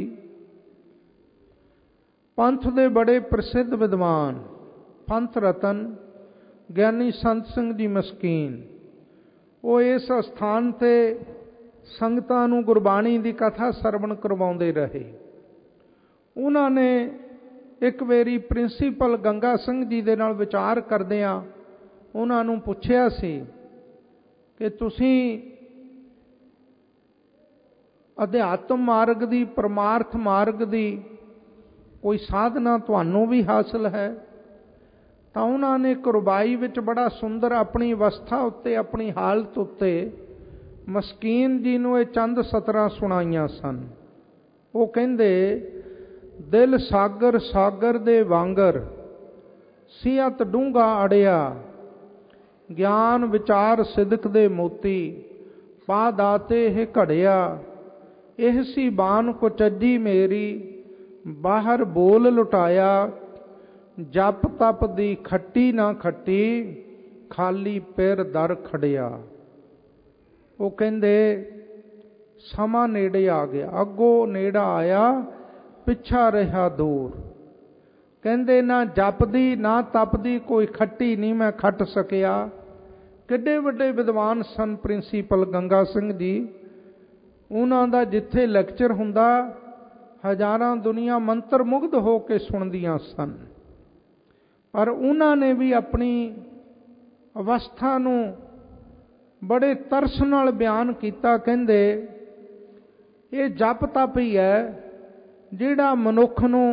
ਪੰਥ ਦੇ ਬੜੇ ਪ੍ਰਸਿੱਧ ਵਿਦਵਾਨ, ਪੰਥ ਰਤਨ ਗਿਆਨੀ ਸੰਤ ਸਿੰਘ ਜੀ ਮਸਕੀਨ, ਉਹ ਇਸ ਅਸਥਾਨ 'ਤੇ ਸੰਗਤਾਂ ਨੂੰ ਗੁਰਬਾਣੀ ਦੀ ਕਥਾ ਸਰਵਣ ਕਰਵਾਉਂਦੇ ਰਹੇ। ਉਹਨਾਂ ਨੇ ਇੱਕ ਵਾਰੀ ਪ੍ਰਿੰਸੀਪਲ ਗੰਗਾ ਸਿੰਘ ਜੀ ਦੇ ਨਾਲ ਵਿਚਾਰ ਕਰਦਿਆਂ ਉਹਨਾਂ ਨੂੰ ਪੁੱਛਿਆ ਸੀ ਕਿ ਤੁਸੀਂ ਅਧਿਆਤਮ ਮਾਰਗ ਦੀ, ਪਰਮਾਰਥ ਮਾਰਗ ਦੀ ਕੋਈ ਸਾਧਨਾ ਤੁਹਾਨੂੰ ਵੀ ਹਾਸਲ ਹੈ? ਤਾਂ ਉਹਨਾਂ ਨੇ ਕੁਰਬਾਈ ਵਿੱਚ ਬੜਾ ਸੁੰਦਰ ਆਪਣੀ ਅਵਸਥਾ ਉੱਤੇ, ਆਪਣੀ ਹਾਲਤ ਉੱਤੇ ਮਸਕੀਨ ਜੀ ਨੂੰ ਇਹ ਚੰਦ ਸਤਰਾਂ ਸੁਣਾਈਆਂ ਸਨ। ਉਹ ਕਹਿੰਦੇ, ਦਿਲ ਸਾਗਰ ਸਾਗਰ ਦੇ ਵਾਂਗਰ ਸਿਅਤ ਡੂੰਘਾ ਅੜਿਆ, ਗਿਆਨ ਵਿਚਾਰ ਸਿਦਕ ਦੇ ਮੋਤੀ ਪਾ ਦਾਤੇ ਇਹ ਘੜਿਆ, ਇਹ ਸੀ ਬਾਨ ਕੁਚੱਜੀ ਮੇਰੀ ਬਾਹਰ ਬੋਲ ਲੁਟਾਇਆ, ਜਪ ਤਪ ਦੀ ਖੱਟੀ ਨਾ ਖੱਟੀ ਖਾਲੀ ਪੈਰ ਦਰ ਖੜਿਆ। ਉਹ ਕਹਿੰਦੇ ਸਮਾਂ ਨੇੜੇ ਆ ਗਿਆ, ਅੱਗੋਂ ਨੇੜਾ ਆਇਆ ਪਿੱਛਾ ਰਿਹਾ ਦੂਰ। ਕਹਿੰਦੇ ਨਾ ਜਪਦੀ ਨਾ ਤਪਦੀ ਕੋਈ ਖੱਟੀ ਨਹੀਂ ਮੈਂ ਖੱਟ ਸਕਿਆ। ਕਿੱਡੇ ਵੱਡੇ ਵਿਦਵਾਨ ਸਨ ਪ੍ਰਿੰਸੀਪਲ ਗੰਗਾ ਸਿੰਘ ਜੀ। ਉਹਨਾਂ ਦਾ ਜਿੱਥੇ ਲੈਕਚਰ ਹੁੰਦਾ ਹਜ਼ਾਰਾਂ ਦੁਨੀਆ ਮੰਤਰ ਮੁਗਧ ਹੋ ਕੇ ਸੁਣਦੀਆਂ ਸਨ। ਪਰ ਉਹਨਾਂ ਨੇ ਵੀ ਆਪਣੀ ਅਵਸਥਾ ਨੂੰ ਬੜੇ ਤਰਸ ਨਾਲ ਬਿਆਨ ਕੀਤਾ। ਕਹਿੰਦੇ ਇਹ ਜਪ ਤਪ ਹੀ ਹੈ ਜਿਹੜਾ ਮਨੁੱਖ ਨੂੰ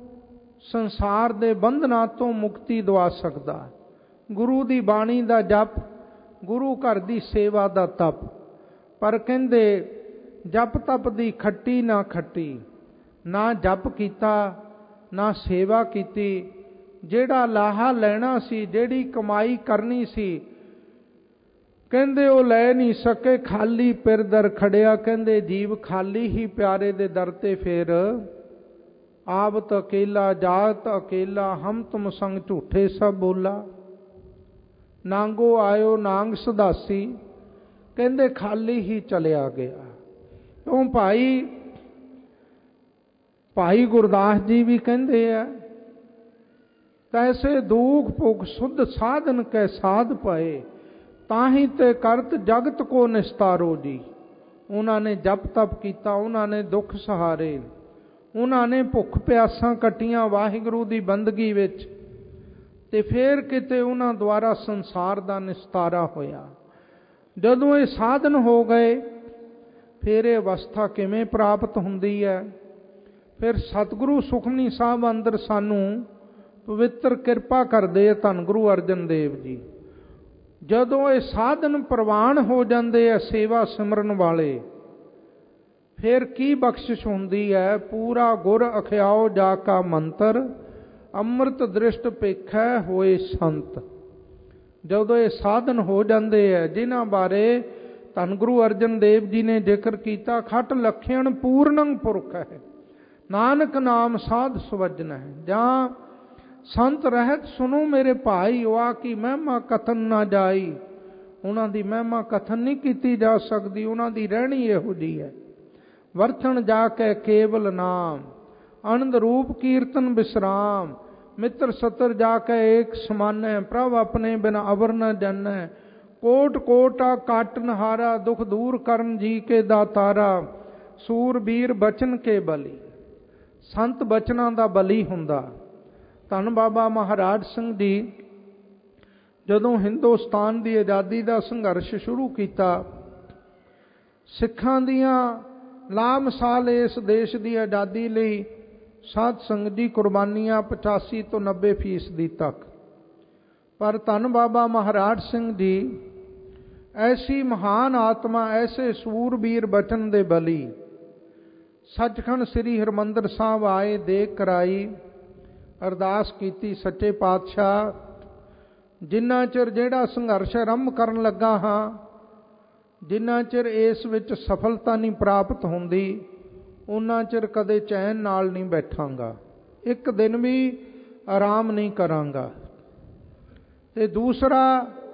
ਸੰਸਾਰ ਦੇ ਬੰਧਨਾਂ ਤੋਂ ਮੁਕਤੀ ਦਵਾ ਸਕਦਾ। ਗੁਰੂ ਦੀ ਬਾਣੀ ਦਾ ਜਪ, ਗੁਰੂ ਘਰ ਦੀ ਸੇਵਾ ਦਾ ਤਪ। ਪਰ ਕਹਿੰਦੇ ਜਪ ਤਪ ਦੀ ਖੱਟੀ ਨਾ ਖੱਟੀ, ਨਾ ਜਪ ਕੀਤਾ ਨਾ ਸੇਵਾ ਕੀਤੀ। ਜਿਹੜਾ ਲਾਹਾ ਲੈਣਾ ਸੀ, ਜਿਹੜੀ ਕਮਾਈ ਕਰਨੀ ਸੀ, ਕਹਿੰਦੇ ਉਹ ਲੈ ਨਹੀਂ ਸਕੇ, ਖਾਲੀ ਪਿਰ ਦਰ ਖੜਿਆ। ਕਹਿੰਦੇ ਜੀਵ ਖਾਲੀ ਹੀ ਪਿਆਰੇ ਦੇ ਦਰ ਤੇ ਫੇਰ ਆਵਤ ਅਕੇਲਾ ਜਾਤ ਅਕੇਲਾ, ਹਮ ਤੁਮ ਸੰਗ ਝੂਠੇ ਸਭ ਬੋਲਾ। ਨਾਂਗੋ ਆਇਓ ਨਾਂਗ ਸਦਾਸੀ, ਕਹਿੰਦੇ ਖਾਲੀ ਹੀ ਚਲਿਆ ਗਿਆ। ਕਿਉਂ ਭਾਈ ਭਾਈ ਗੁਰਦਾਸ ਜੀ ਵੀ ਕਹਿੰਦੇ ਆ, ਤੈਸੇ ਦੁਖ ਭੁਖ ਸੁਧ ਸਾਧਨ ਕੈ ਸਾਧ ਪਏ, ਤਾਹੀਂ ਤੇ ਕਰਤ ਜਗਤ ਕੋ ਨਿਸਤਾਰੋ ਜੀ। ਉਹਨਾਂ ਨੇ ਜਪ ਤਪ ਕੀਤਾ, ਉਹਨਾਂ ਨੇ ਦੁੱਖ ਸਹਾਰੇ, ਉਹਨਾਂ ਨੇ ਭੁੱਖ ਪਿਆਸਾਂ ਕੱਟੀਆਂ ਵਾਹਿਗੁਰੂ ਦੀ ਬੰਦਗੀ ਵਿੱਚ, ਤੇ ਫਿਰ ਕਿਤੇ ਉਹਨਾਂ ਦੁਆਰਾ ਸੰਸਾਰ ਦਾ ਨਿਸਤਾਰਾ ਹੋਇਆ। ਜਦੋਂ ਇਹ ਸਾਧਨ ਹੋ ਗਏ ਫਿਰ ਇਹ ਅਵਸਥਾ ਕਿਵੇਂ ਪ੍ਰਾਪਤ ਹੁੰਦੀ ਹੈ? ਫਿਰ ਸਤਿਗੁਰੂ ਸੁਖਮਨੀ ਸਾਹਿਬ ਅੰਦਰ ਸਾਨੂੰ ਪਵਿੱਤਰ ਕਿਰਪਾ ਕਰਦੇ ਆ ਧੰਨ ਗੁਰੂ ਅਰਜਨ ਦੇਵ ਜੀ। ਜਦੋਂ ਇਹ ਸਾਧਨ ਪ੍ਰਵਾਨ ਹੋ ਜਾਂਦੇ ਆ ਸੇਵਾ ਸਿਮਰਨ ਵਾਲੇ, ਫਿਰ ਕੀ ਬਖਸ਼ਿਸ਼ ਹੁੰਦੀ ਹੈ? ਪੂਰਾ ਗੁਰ ਅਖਿਆਓ ਜਾ ਕਾ ਮੰਤਰ, ਅੰਮ੍ਰਿਤ ਦ੍ਰਿਸ਼ਟ ਪੇਖੈ ਹੋਏ ਸੰਤ। ਜਦੋਂ ਇਹ ਸਾਧਨ ਹੋ ਜਾਂਦੇ ਆ ਜਿਨ੍ਹਾਂ ਬਾਰੇ ਧੰਨ ਗੁਰੂ ਅਰਜਨ ਦੇਵ ਜੀ ਨੇ ਜ਼ਿਕਰ ਕੀਤਾ, ਖਟ ਲਖਿਆਣ ਪੂਰਨੰ ਪੁਰਖ ਹੈ, ਨਾਨਕ ਨਾਮ ਸਾਧ ਸੁਵਜਨ ਹੈ। ਜਾਂ ਸੰਤ ਰਹਿਤ ਸੁਣੋ ਮੇਰੇ ਭਾਈ, ਵਾ ਕੀ ਮਹਿਮਾ ਕਥਨ ਨਾ ਜਾਈ। ਉਹਨਾਂ ਦੀ ਮਹਿਮਾ ਕਥਨ ਨਹੀਂ ਕੀਤੀ ਜਾ ਸਕਦੀ, ਉਹਨਾਂ ਦੀ ਰਹਿਣੀ ਇਹੋ ਜਿਹੀ ਹੈ। ਵਰਤਣ ਜਾ ਕੇ ਕੇਵਲ ਨਾਮ, ਆਨੰਦ ਰੂਪ ਕੀਰਤਨ ਵਿਸਰਾਮ, ਮਿੱਤਰ ਸਤਰ ਜਾ ਕੇ ਏਕ ਸਮਾਨੈ, ਪ੍ਰਭ ਆਪਣੇ ਬਿਨ ਅਵਰ ਨ ਜਾਣੈ। ਕੋਟ ਕੋਟਾ ਕਾਟਨ ਹਾਰਾ, ਦੁਖ ਦੂਰ ਕਰਨ ਜੀ ਕੇ ਦਾਤਾਰਾ, ਸੂਰਬੀਰ ਬਚਨ ਕੇ ਬਲੀ। ਸੰਤ ਬਚਨਾਂ ਦਾ ਬਲੀ ਹੁੰਦਾ। ਧੰਨ ਬਾਬਾ ਮਹਾਰਾਜ ਸਿੰਘ ਜੀ ਜਦੋਂ ਹਿੰਦੁਸਤਾਨ ਦੀ ਆਜ਼ਾਦੀ ਦਾ ਸੰਘਰਸ਼ ਸ਼ੁਰੂ ਕੀਤਾ, ਸਿੱਖਾਂ ਦੀਆਂ ਲਾਮਸਾਲ ਇਸ ਦੇਸ਼ ਦੀ ਆਜ਼ਾਦੀ ਲਈ ਸਾਧ ਸੰਗਤ ਦੀ ਕੁਰਬਾਨੀਆਂ ਪਚਾਸੀ ਤੋਂ ਨੱਬੇ ਫੀਸਦੀ ਤੱਕ। ਪਰ ਧੰਨ ਬਾਬਾ ਮਹਾਰਾਜ ਸਿੰਘ ਜੀ ਐਸੀ ਮਹਾਨ ਆਤਮਾ, ਐਸੇ ਸੂਰਬੀਰ ਬਚਨ ਦੇ ਬਲੀ, ਸੱਚਖੰਡ ਸ੍ਰੀ ਹਰਿਮੰਦਰ ਸਾਹਿਬ ਆਏ, ਦੇਗ ਕਰਾਈ, ਅਰਦਾਸ ਕੀਤੀ, ਸੱਚੇ ਪਾਤਸ਼ਾਹ ਜਿੰਨਾ ਚਿਰ ਜਿਹੜਾ ਸੰਘਰਸ਼ ਆਰੰਭ ਕਰਨ ਲੱਗਾ ਹਾਂ, ਜਿੰਨਾ ਚਿਰ ਇਸ ਵਿੱਚ ਸਫਲਤਾ ਨਹੀਂ ਪ੍ਰਾਪਤ ਹੁੰਦੀ, ਉਹਨਾਂ ਚਿਰ ਕਦੇ ਚੈਨ ਨਾਲ ਨਹੀਂ ਬੈਠਾਂਗਾ, ਇੱਕ ਦਿਨ ਵੀ ਆਰਾਮ ਨਹੀਂ ਕਰਾਂਗਾ। ਤੇ ਦੂਸਰਾ,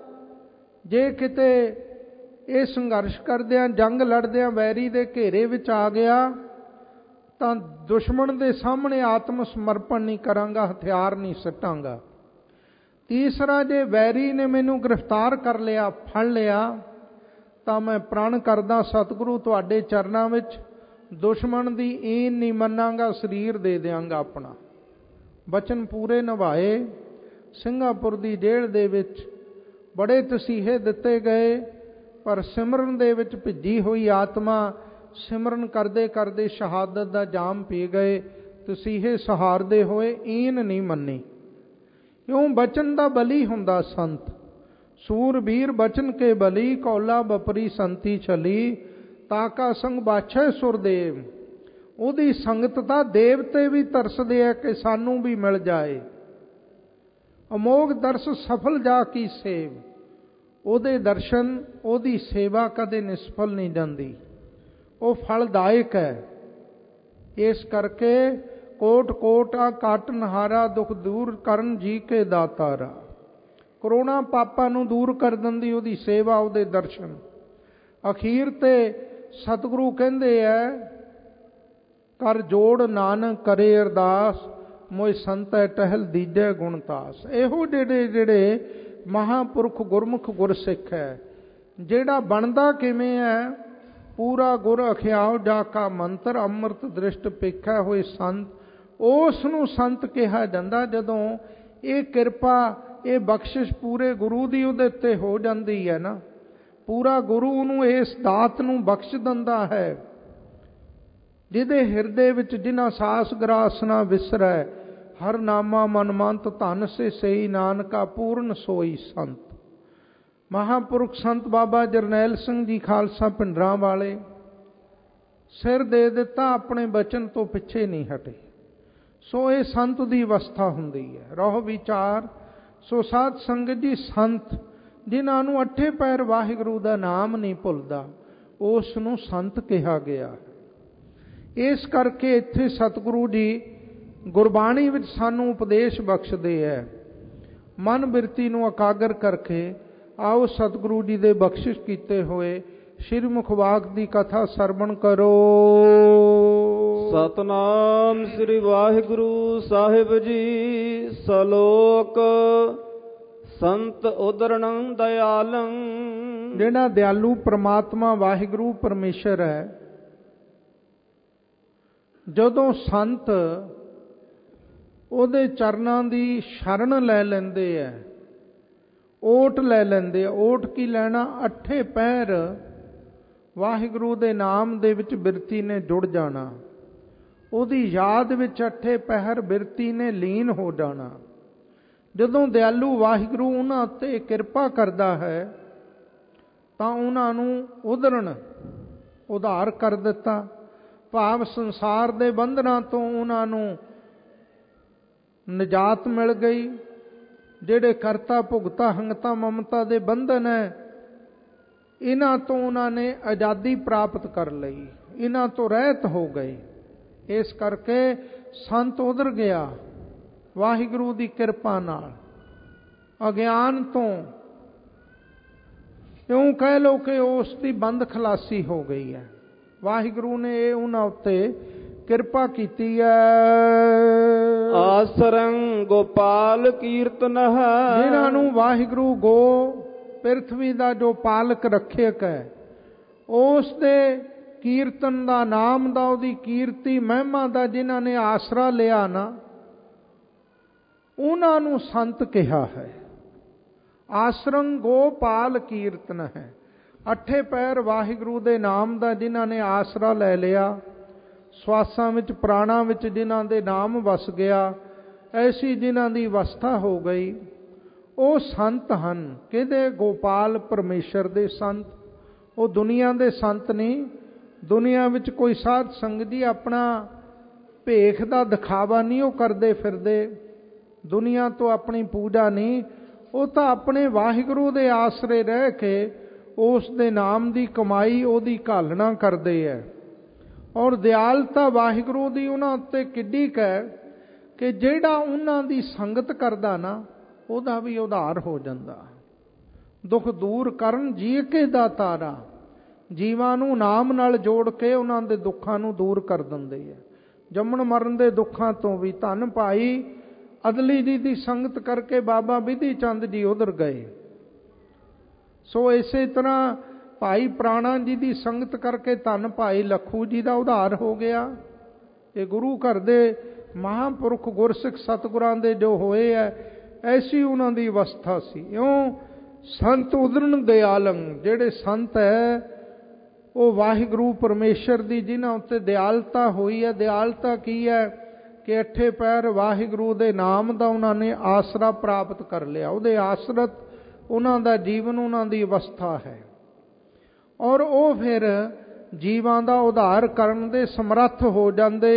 ਜੇ ਕਿਤੇ ਇਹ ਸੰਘਰਸ਼ ਕਰਦਿਆਂ, ਜੰਗ ਲੜਦਿਆਂ ਵੈਰੀ ਦੇ ਘੇਰੇ ਵਿੱਚ ਆ ਗਿਆ ਤਾਂ ਦੁਸ਼ਮਣ ਦੇ ਸਾਹਮਣੇ ਆਤਮ ਸਮਰਪਣ ਨਹੀਂ ਕਰਾਂਗਾ, ਹਥਿਆਰ ਨਹੀਂ ਸੱਟਾਂਗਾ। ਤੀਸਰਾ, ਜੇ ਵੈਰੀ ਨੇ ਮੈਨੂੰ ਗ੍ਰਿਫਤਾਰ ਕਰ ਲਿਆ, ਫੜ ਲਿਆ, ਤਾਂ ਮੈਂ ਪ੍ਰਣ ਕਰਦਾ ਸਤਿਗੁਰੂ ਤੁਹਾਡੇ ਚਰਨਾਂ ਵਿੱਚ ਦੁਸ਼ਮਣ ਦੀ ਈਨ ਨਹੀਂ ਮੰਨਾਂਗਾ, ਸਰੀਰ ਦੇ ਦਿਆਂਗਾ ਆਪਣਾ। ਬਚਨ ਪੂਰੇ ਨਿਭਾਏ। ਸਿੰਘਾਪੁਰ ਦੀ ਜੇਲ੍ਹ ਦੇ ਵਿੱਚ ਬੜੇ ਤਸੀਹੇ ਦਿੱਤੇ ਗਏ, ਪਰ ਸਿਮਰਨ ਦੇ ਵਿੱਚ ਭਿੱਜੀ ਹੋਈ ਆਤਮਾ ਸਿਮਰਨ ਕਰਦੇ ਕਰਦੇ ਸ਼ਹਾਦਤ ਦਾ ਜਾਮ ਪੀ ਗਏ। ਤਸੀਹੇ ਸਹਾਰਦੇ ਹੋਏ ਈਨ ਨਹੀਂ ਮੰਨੀ। ਕਿਉਂ? ਬਚਨ ਦਾ ਬਲੀ ਹੁੰਦਾ ਸੰਤ। ਸੂਰਬੀਰ ਬਚਨ ਕੇ ਬਲੀ, ਕੌਲਾ ਬਪਰੀ ਸੰਤੀ ਛਲੀ, ਤਾਕਾ ਸੰਗ ਬਾਛੈ ਸੁਰਦੇਵ। ਉਹਦੀ ਸੰਗਤ ਤਾਂ ਦੇਵਤੇ ਵੀ ਤਰਸਦੇ ਆ ਕਿ ਸਾਨੂੰ ਵੀ ਮਿਲ ਜਾਏ। ਅਮੋਘ ਦਰਸ ਸਫਲ ਜਾ ਕੀ ਸੇਵ। ਉਹਦੇ ਦਰਸ਼ਨ, ਉਹਦੀ ਸੇਵਾ ਕਦੇ ਨਿਸਫਲ ਨਹੀਂ ਜਾਂਦੀ, ਉਹ ਫਲਦਾਇਕ ਹੈ। ਇਸ ਕਰਕੇ ਕੋਟ ਕੋਟਾ ਕਾਟਨ ਹਾਰਾ, ਦੁੱਖ ਦੂਰ ਕਰਨ ਜੀ ਕੇ ਦਾਤਾਰਾ। ਕਰੋਨਾ ਪਾਪਾਂ ਨੂੰ ਦੂਰ ਕਰ ਦਿੰਦੀ ਉਹਦੀ ਸੇਵਾ, ਉਹਦੇ ਦਰਸ਼ਨ। ਅਖੀਰ ਤੇ ਸਤਿਗੁਰੂ ਕਹਿੰਦੇ ਐ, ਕਰ ਜੋੜ ਨਾਨਕ ਕਰੇ ਅਰਦਾਸ, ਮੋਇ ਸੰਤੈ ਟਹਿਲ ਦੀਜੈ ਗੁਣਤਾਸ। ਇਹੋ ਜਿਹੜੇ ਜਿਹੜੇ ਮਹਾਂਪੁਰਖ ਗੁਰਮੁਖ ਗੁਰਸਿੱਖ ਹੈ, ਜਿਹੜਾ ਬਣਦਾ ਕਿਵੇਂ ਹੈ? ਪੂਰਾ ਗੁਰ ਅਖਿਆਉ ਜਾ ਕਾ ਮੰਤਰ, ਅੰਮ੍ਰਿਤ ਦ੍ਰਿਸ਼ਟ ਪੇਖੈ ਹੋਏ ਸੰਤ। ਉਸ ਨੂੰ ਸੰਤ ਕਿਹਾ ਜਾਂਦਾ ਜਦੋਂ ਇਹ ਕਿਰਪਾ, ਇਹ ਬਖਸ਼ਿਸ਼ ਪੂਰੇ ਗੁਰੂ ਦੀ ਉਹਦੇ ਉੱਤੇ ਹੋ ਜਾਂਦੀ ਹੈ ਨਾ। ਪੂਰਾ ਗੁਰੂ ਉਹਨੂੰ ਇਸ ਦਾਤ ਨੂੰ ਬਖਸ਼ ਦਿੰਦਾ ਹੈ, ਜਿਹਦੇ ਹਿਰਦੇ ਵਿੱਚ ਜਿਨ੍ਹਾਂ ਸਾਸ ਗਰਾਸ ਨਾ ਵਿਸਰੈ, ਹਰ ਨਾਮਾ ਮਨਮੰਤ ਧਨ ਸੇ ਸਈ, ਨਾਨਕਾ ਪੂਰਨ ਸੋਈ ਸੰਤ। ਮਹਾਂਪੁਰਖ ਸੰਤ ਬਾਬਾ ਜਰਨੈਲ ਸਿੰਘ ਜੀ ਖਾਲਸਾ ਪਿੰਡਰਾਂ ਵਾਲੇ ਸਿਰ ਦੇ ਦਿੱਤਾ, ਆਪਣੇ ਬਚਨ ਤੋਂ ਪਿੱਛੇ ਨਹੀਂ ਹਟੇ। ਸੋ ਇਹ ਸੰਤ ਦੀ ਅਵਸਥਾ ਹੁੰਦੀ ਹੈ। ਰਹੋ ਵਿਚਾਰ। ਸੋ ਸਾਧ ਸੰਗਤ ਜੀ, ਸੰਤ ਜਿਨ੍ਹਾਂ ਨੂੰ ਅੱਠੇ ਪੈਰ ਵਾਹਿਗੁਰੂ ਦਾ ਨਾਮ ਨਹੀਂ ਭੁੱਲਦਾ, ਉਸ ਨੂੰ ਸੰਤ ਕਿਹਾ ਗਿਆ। ਇਸ ਕਰਕੇ ਇੱਥੇ ਸਤਿਗੁਰੂ ਜੀ ਗੁਰਬਾਣੀ ਵਿੱਚ ਸਾਨੂੰ ਉਪਦੇਸ਼ ਬਖਸ਼ਦੇ ਹੈ। ਮਨ ਬਿਰਤੀ ਨੂੰ ਇਕਾਗਰ ਕਰਕੇ ਆਓ ਸਤਿਗੁਰੂ ਜੀ ਦੇ ਬਖਸ਼ਿਸ਼ ਕੀਤੇ ਹੋਏ ਸ਼੍ਰੀ ਮੁਖਵਾਕ ਦੀ ਕਥਾ ਸਰਵਣ ਕਰੋ। ਸਤਨਾਮ ਸ੍ਰੀ ਵਾਹਿਗੁਰੂ ਸਾਹਿਬ ਜੀ। ਸਲੋਕ ਸੰਤ ਉਦਰਣੰ ਦਇਆਲੰ। ਜਿਹੜਾ ਦਿਆਲੂ ਪ੍ਰਮਾਤਮਾ ਵਾਹਿਗੁਰੂ ਪਰਮੇਸ਼ਰ ਹੈ, ਜਦੋਂ ਸੰਤ ਉਹਦੇ ਚਰਨਾਂ ਦੀ ਸ਼ਰਨ ਲੈ ਲੈਂਦੇ ਐ, ਓਟ ਲੈ ਲੈਂਦੇ ਆ। ਓਟ ਕੀ ਲੈਣਾ? ਅੱਠੇ ਪਹਿਰ ਵਾਹਿਗੁਰੂ ਦੇ ਨਾਮ ਦੇ ਵਿੱਚ ਬਿਰਤੀ ਨੇ ਜੁੜ ਜਾਣਾ। ਉਹਦੀ ਯਾਦ ਵਿੱਚ ਅੱਠੇ ਪਹਿਰ ਬਿਰਤੀ ਨੇ ਲੀਨ ਹੋ ਜਾਣਾ। ਜਦੋਂ ਦਿਆਲੂ ਵਾਹਿਗੁਰੂ ਉਹਨਾਂ ਉੱਤੇ ਕਿਰਪਾ ਕਰਦਾ ਹੈ ਤਾਂ ਉਹਨਾਂ ਨੂੰ ਉਧਰਣ, ਉਧਾਰ ਕਰ ਦਿੱਤਾ। ਭਾਵ ਸੰਸਾਰ ਦੇ ਬੰਧਨਾਂ ਤੋਂ ਉਹਨਾਂ ਨੂੰ ਨਿਜਾਤ ਮਿਲ ਗਈ। ਜਿਹੜੇ ਕਰਤਾ ਭੁਗਤਾ ਹੰਗਤਾ ਮਮਤਾ ਦੇ ਬੰਧਨ ਹੈ, ਇਹਨਾਂ ਤੋਂ ਉਹਨਾਂ ਨੇ ਆਜ਼ਾਦੀ ਪ੍ਰਾਪਤ ਕਰ ਲਈ, ਇਹਨਾਂ ਤੋਂ ਰਹਿਤ ਹੋ ਗਏ। ਇਸ ਕਰਕੇ ਸੰਤ ਉਧਰ ਗਿਆ ਵਾਹਿਗੁਰੂ ਦੀ ਕਿਰਪਾ ਨਾਲ, ਅਗਿਆਨ ਤੋਂ। ਇਉਂ ਕਹਿ ਲਓ ਕਿ ਉਸ ਦੀ ਬੰਦ ਖਲਾਸੀ ਹੋ ਗਈ ਹੈ। ਵਾਹਿਗੁਰੂ ਨੇ ਇਹ ਉਹਨਾਂ ਉੱਤੇ ਕਿਰਪਾ ਕੀਤੀ ਹੈ। ਆਸਰੰ ਗੋਪਾਲ ਕੀਰਤਨ ਹੈ। ਜਿਹਨਾਂ ਨੂੰ ਵਾਹਿਗੁਰੂ ਗੋ ਪ੍ਰਿਥਵੀ ਦਾ ਜੋ ਪਾਲਕ ਰੱਖਿਅਕ ਹੈ, ਉਸ ਦੇ ਕੀਰਤਨ ਦਾ, ਨਾਮ ਦਾ, ਉਹਦੀ ਕੀਰਤੀ ਮਹਿਮਾ ਦਾ ਜਿਨ੍ਹਾਂ ਨੇ ਆਸਰਾ ਲਿਆ ਨਾ, ਉਹਨਾਂ ਨੂੰ ਸੰਤ ਕਿਹਾ ਹੈ। ਆਸਰੰ ਗੋਪਾਲ ਕੀਰਤਨ ਹੈ। ਅੱਠੇ ਪੈਰ ਵਾਹਿਗੁਰੂ ਦੇ ਨਾਮ ਦਾ ਜਿਨ੍ਹਾਂ ਨੇ ਆਸਰਾ ਲੈ ਲਿਆ, ਸਵਾਸਾਂ ਵਿੱਚ ਪ੍ਰਾਣਾਂ ਵਿੱਚ ਜਿਨ੍ਹਾਂ ਦੇ ਨਾਮ ਵਸ ਗਿਆ, ਐਸੀ ਜਿਨ੍ਹਾਂ ਦੀ ਅਵਸਥਾ ਹੋ ਗਈ, ਉਹ ਸੰਤ ਹਨ। ਕਿਹਦੇ? ਗੋਪਾਲ ਪਰਮੇਸ਼ਰ ਦੇ ਸੰਤ। ਉਹ ਦੁਨੀਆ ਦੇ ਸੰਤ ਨਹੀਂ। ਦੁਨੀਆ ਵਿੱਚ ਕੋਈ ਸਾਧ ਸੰਗਤ ਜੀ ਆਪਣਾ ਭੇਖ ਦਾ ਦਿਖਾਵਾ ਨਹੀਂ ਉਹ ਕਰਦੇ ਫਿਰਦੇ, ਦੁਨੀਆ ਤੋਂ ਆਪਣੀ ਪੂਜਾ ਨਹੀਂ। ਉਹ ਤਾਂ ਆਪਣੇ ਵਾਹਿਗੁਰੂ ਦੇ ਆਸਰੇ ਰਹਿ ਕੇ ਉਸ ਦੇ ਨਾਮ ਦੀ ਕਮਾਈ, ਉਹਦੀ ਘਾਲਣਾ ਕਰਦੇ ਹੈ। ਔਰ ਦਿਆਲਤਾ ਵਾਹਿਗੁਰੂ ਦੀ ਉਹਨਾਂ ਉੱਤੇ ਕਿੱਡੀ ਕੁ ਹੈ ਕਿ ਜਿਹੜਾ ਉਹਨਾਂ ਦੀ ਸੰਗਤ ਕਰਦਾ ਨਾ, ਉਹਦਾ ਵੀ ਉਧਾਰ ਹੋ ਜਾਂਦਾ। ਦੁੱਖ ਦੂਰ ਕਰਨ ਜੀ ਕੇ ਦਾਤਾਰਾ। ਜੀਵਾਂ ਨੂੰ ਨਾਮ ਨਾਲ ਜੋੜ ਕੇ ਉਹਨਾਂ ਦੇ ਦੁੱਖਾਂ ਨੂੰ ਦੂਰ ਕਰ ਦਿੰਦੇ ਹੈ। ਜੰਮਣ ਮਰਨ ਦੇ ਦੁੱਖਾਂ ਤੋਂ ਵੀ। ਧੰਨ ਭਾਈ ਅਦਲੀ ਜੀ ਦੀ ਸੰਗਤ ਕਰਕੇ ਬਾਬਾ ਬਿਧੀ ਚੰਦ ਜੀ ਉਧਰ ਗਏ। ਸੋ ਇਸੇ ਤਰ੍ਹਾਂ ਭਾਈ ਪ੍ਰਾਣਾ ਜੀ ਦੀ ਸੰਗਤ ਕਰਕੇ ਧੰਨ ਭਾਈ ਲੱਖੂ ਜੀ ਦਾ ਉਧਾਰ ਹੋ ਗਿਆ। ਇਹ ਗੁਰੂ ਘਰ ਦੇ ਮਹਾਂਪੁਰਖ ਗੁਰਸਿੱਖ ਸਤਿਗੁਰਾਂ ਦੇ ਜੋ ਹੋਏ ਹੈ, ਐਸੀ ਉਹਨਾਂ ਦੀ ਅਵਸਥਾ ਸੀ। ਇਉਂ ਸੰਤ ਉਦਰਨ ਦਿਆਲੰ, ਜਿਹੜੇ ਸੰਤ ਹੈ ਉਹ ਵਾਹਿਗੁਰੂ ਪਰਮੇਸ਼ਰ ਦੀ ਜਿਨ੍ਹਾਂ ਉੱਤੇ ਦਿਆਲਤਾ ਹੋਈ ਹੈ। ਦਿਆਲਤਾ ਕੀ ਹੈ ਕਿ ਅੱਠੇ ਪੈਰ ਵਾਹਿਗੁਰੂ ਦੇ ਨਾਮ ਦਾ ਉਹਨਾਂ ਨੇ ਆਸਰਾ ਪ੍ਰਾਪਤ ਕਰ ਲਿਆ। ਉਹਦੇ ਆਸਰਤ ਉਹਨਾਂ ਦਾ ਜੀਵਨ, ਉਹਨਾਂ ਦੀ ਅਵਸਥਾ ਹੈ। ਔਰ ਉਹ ਫਿਰ ਜੀਵਾਂ ਦਾ ਉਧਾਰ ਕਰਨ ਦੇ ਸਮਰੱਥ ਹੋ ਜਾਂਦੇ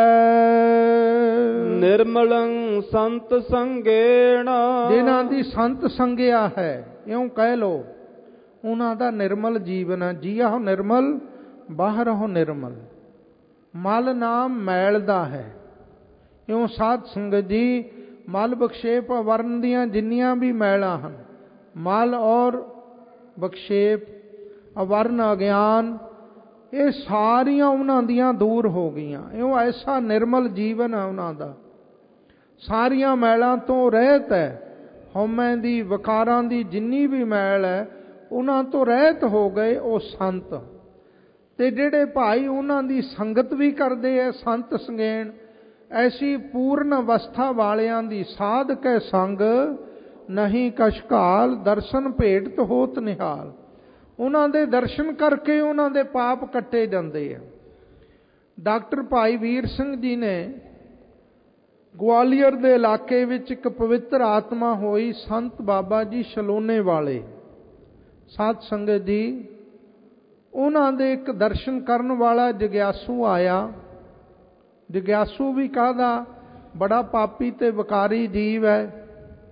ਐ। ਨਿਰਮਲੰ ਸੰਤ ਸੰਗੇਣ, ਜਿਨ੍ਹਾਂ ਦੀ ਸੰਤ ਸੰਗਿਆ ਹੈ, ਇਉਂ ਕਹਿ ਲੋ ਉਹਨਾਂ ਦਾ ਨਿਰਮਲ ਜੀਵਨ ਹੈ। ਜੀਆ ਨਿਰਮਲ ਬਾਹਰੋਂ ਨਿਰਮਲ, ਮਲ ਨਾਮ ਮੈਲ ਦਾ ਹੈ। ਇਉਂ ਸਾਧ ਸੰਗਤ ਜੀ, ਮਲ ਬਖਸ਼ੇਪ ਵਰਨ ਦੀਆਂ ਜਿੰਨੀਆਂ ਵੀ ਮੈਲਾਂ ਹਨ, ਮਲ ਔਰ ਬਖਸ਼ੇਪ, ਅਵਰਨ, ਅਗਿਆਨ, ਇਹ ਸਾਰੀਆਂ ਉਹਨਾਂ ਦੀਆਂ ਦੂਰ ਹੋ ਗਈਆਂ। ਇਉਂ ਐਸਾ ਨਿਰਮਲ ਜੀਵਨ ਹੈ ਉਹਨਾਂ ਦਾ, ਸਾਰੀਆਂ ਮੈਲਾਂ ਤੋਂ ਰਹਿਤ ਹੈ। ਹਉਮੈ ਦੀ, ਵਿਕਾਰਾਂ ਦੀ ਜਿੰਨੀ ਵੀ ਮੈਲ ਹੈ, ਉਹਨਾਂ ਤੋਂ ਰਹਿਤ ਹੋ ਗਏ ਉਹ ਸੰਤ। ਤੇ ਜਿਹੜੇ ਭਾਈ ਉਹਨਾਂ ਦੀ ਸੰਗਤ ਵੀ ਕਰਦੇ ਐ, ਸੰਤ ਸੰਗੇਣ, ਐਸੀ ਪੂਰਨ ਅਵਸਥਾ ਵਾਲਿਆਂ ਦੀ ਸਾਧਕੈ ਸੰਗ ਨਹੀਂ ਕਛਕਾਲ, ਦਰਸ਼ਨ ਭੇਟਤ ਹੋਤ ਨਿਹਾਲ। ਉਹਨਾਂ ਦੇ ਦਰਸ਼ਨ ਕਰਕੇ ਉਹਨਾਂ ਦੇ ਪਾਪ ਕੱਟੇ ਜਾਂਦੇ ਆ। ਡਾਕਟਰ ਭਾਈ ਵੀਰ ਸਿੰਘ ਜੀ ਨੇ ਗਵਾਲੀਅਰ ਦੇ ਇਲਾਕੇ ਵਿੱਚ ਇੱਕ ਪਵਿੱਤਰ ਆਤਮਾ ਹੋਈ, ਸੰਤ ਬਾਬਾ ਜੀ ਸ਼ਲੋਨੇ ਵਾਲੇ ਸਾਧ ਸੰਗਤ ਜੀ, ਉਹਨਾਂ ਦੇ ਇੱਕ ਦਰਸ਼ਨ ਕਰਨ ਵਾਲਾ ਜਗਿਆਸੂ ਆਇਆ। ਜਗਿਆਸੂ ਵੀ ਕਾਹਦਾ, ਬੜਾ ਪਾਪੀ ਤੇ ਵਿਕਾਰੀ ਜੀਵ ਹੈ।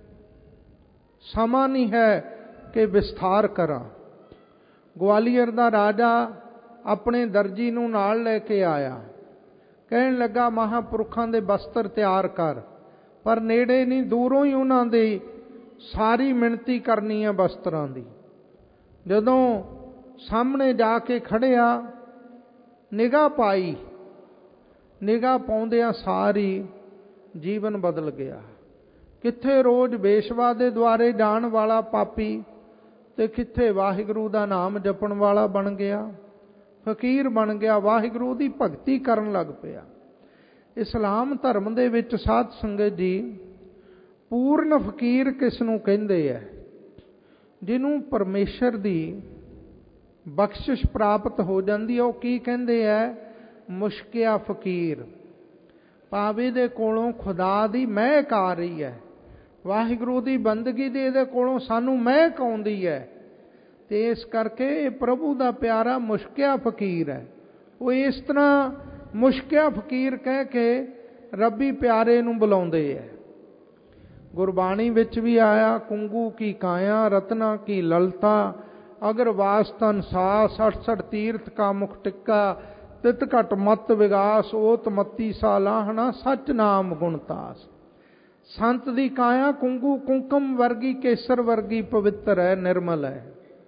ਸਮਾਂ ਨਹੀਂ ਹੈ ਕਿ ਵਿਸਥਾਰ ਕਰਾਂ। ਗਵਾਲੀਅਰ ਦਾ ਰਾਜਾ ਆਪਣੇ ਦਰਜੀ ਨੂੰ ਨਾਲ ਲੈ ਕੇ ਆਇਆ, ਕਹਿਣ ਲੱਗਾ ਮਹਾਂਪੁਰਖਾਂ ਦੇ ਬਸਤਰ ਤਿਆਰ ਕਰ। ਪਰ ਨੇੜੇ ਨਹੀਂ, ਦੂਰੋਂ ਹੀ ਉਹਨਾਂ ਦੀ ਸਾਰੀ ਮਿਣਤੀ ਕਰਨੀ ਹੈ ਬਸਤਰਾਂ ਦੀ। ਜਦੋਂ ਸਾਹਮਣੇ ਜਾ ਕੇ ਖੜਿਆ, ਨਿਗਾਹ ਪਾਈ, ਨਿਗਾਹ ਪਾਉਂਦਿਆਂ ਸਾਰੀ ਜੀਵਨ ਬਦਲ ਗਿਆ। ਕਿੱਥੇ ਰੋਜ਼ ਵੇਸ਼ਵਾ ਦੇ ਦੁਆਰੇ ਜਾਣ ਵਾਲਾ ਪਾਪੀ ਤੇ ਕਿੱਥੇ ਵਾਹਿਗੁਰੂ ਦਾ ਨਾਮ ਜਪਣ ਵਾਲਾ ਬਣ ਗਿਆ, ਫਕੀਰ ਬਣ ਗਿਆ, ਵਾਹਿਗੁਰੂ ਦੀ ਭਗਤੀ ਕਰਨ ਲੱਗ ਪਿਆ। ਇਸਲਾਮ ਧਰਮ ਦੇ ਵਿੱਚ ਸਾਧ ਸੰਗਤ ਜੀ, ਪੂਰਨ ਫਕੀਰ ਕਿਸ ਨੂੰ ਕਹਿੰਦੇ ਹੈ? ਜਿਹਨੂੰ ਪਰਮੇਸ਼ਰ ਦੀ ਬਖਸ਼ਿਸ਼ ਪ੍ਰਾਪਤ ਹੋ ਜਾਂਦੀ ਹੈ। ਉਹ ਕੀ ਕਹਿੰਦੇ ਹੈ? ਮੁਸ਼ਕਿਆ ਫਕੀਰ। ਪਾਵੇ ਦੇ ਕੋਲੋਂ ਖੁਦਾ ਦੀ ਮਹਿਕ ਆ ਰਹੀ ਹੈ, ਵਾਹਿਗੁਰੂ ਦੀ ਬੰਦਗੀ ਦੀ ਇਹਦੇ ਕੋਲੋਂ ਸਾਨੂੰ ਮਹਿਕ ਆਉਂਦੀ ਹੈ। ਤੇ ਇਸ ਕਰਕੇ ਇਹ ਪ੍ਰਭੂ ਦਾ ਪਿਆਰਾ ਮੁਸ਼ਕਿਆ ਫਕੀਰ ਹੈ। ਉਹ ਇਸ ਤਰ੍ਹਾਂ ਮੁਸ਼ਕਿਆ ਫਕੀਰ ਕਹਿ ਕੇ ਰੱਬੀ ਪਿਆਰੇ ਨੂੰ ਬੁਲਾਉਂਦੇ ਹੈ। ਗੁਰਬਾਣੀ ਵਿੱਚ ਵੀ ਆਇਆ, ਕੁੰਗੂ ਕੀ ਕਾਇਆ ਰਤਨਾ ਕੀ ਲਲਤਾ, ਅਗਰ ਵਾਸਤਨ ਸਾਸ ਅਠਸਠ ਤੀਰਥ ਕਾ ਮੁਖ ਟਿੱਕਾ, ਤਿਤ ਘਟ ਮਤ ਵਿਗਾਸ ਓਤ ਮਤੀ ਸਾ ਲਾਹਣਾ, ਸੱਚ ਨਾਮ ਗੁਣਤਾਸ। ਸੰਤ ਦੀ ਕਾਇਆ ਕੁੰਗੂ ਕੁੰਕਮ ਵਰਗੀ, ਕੇਸਰ ਵਰਗੀ ਪਵਿੱਤਰ ਹੈ, ਨਿਰਮਲ ਹੈ।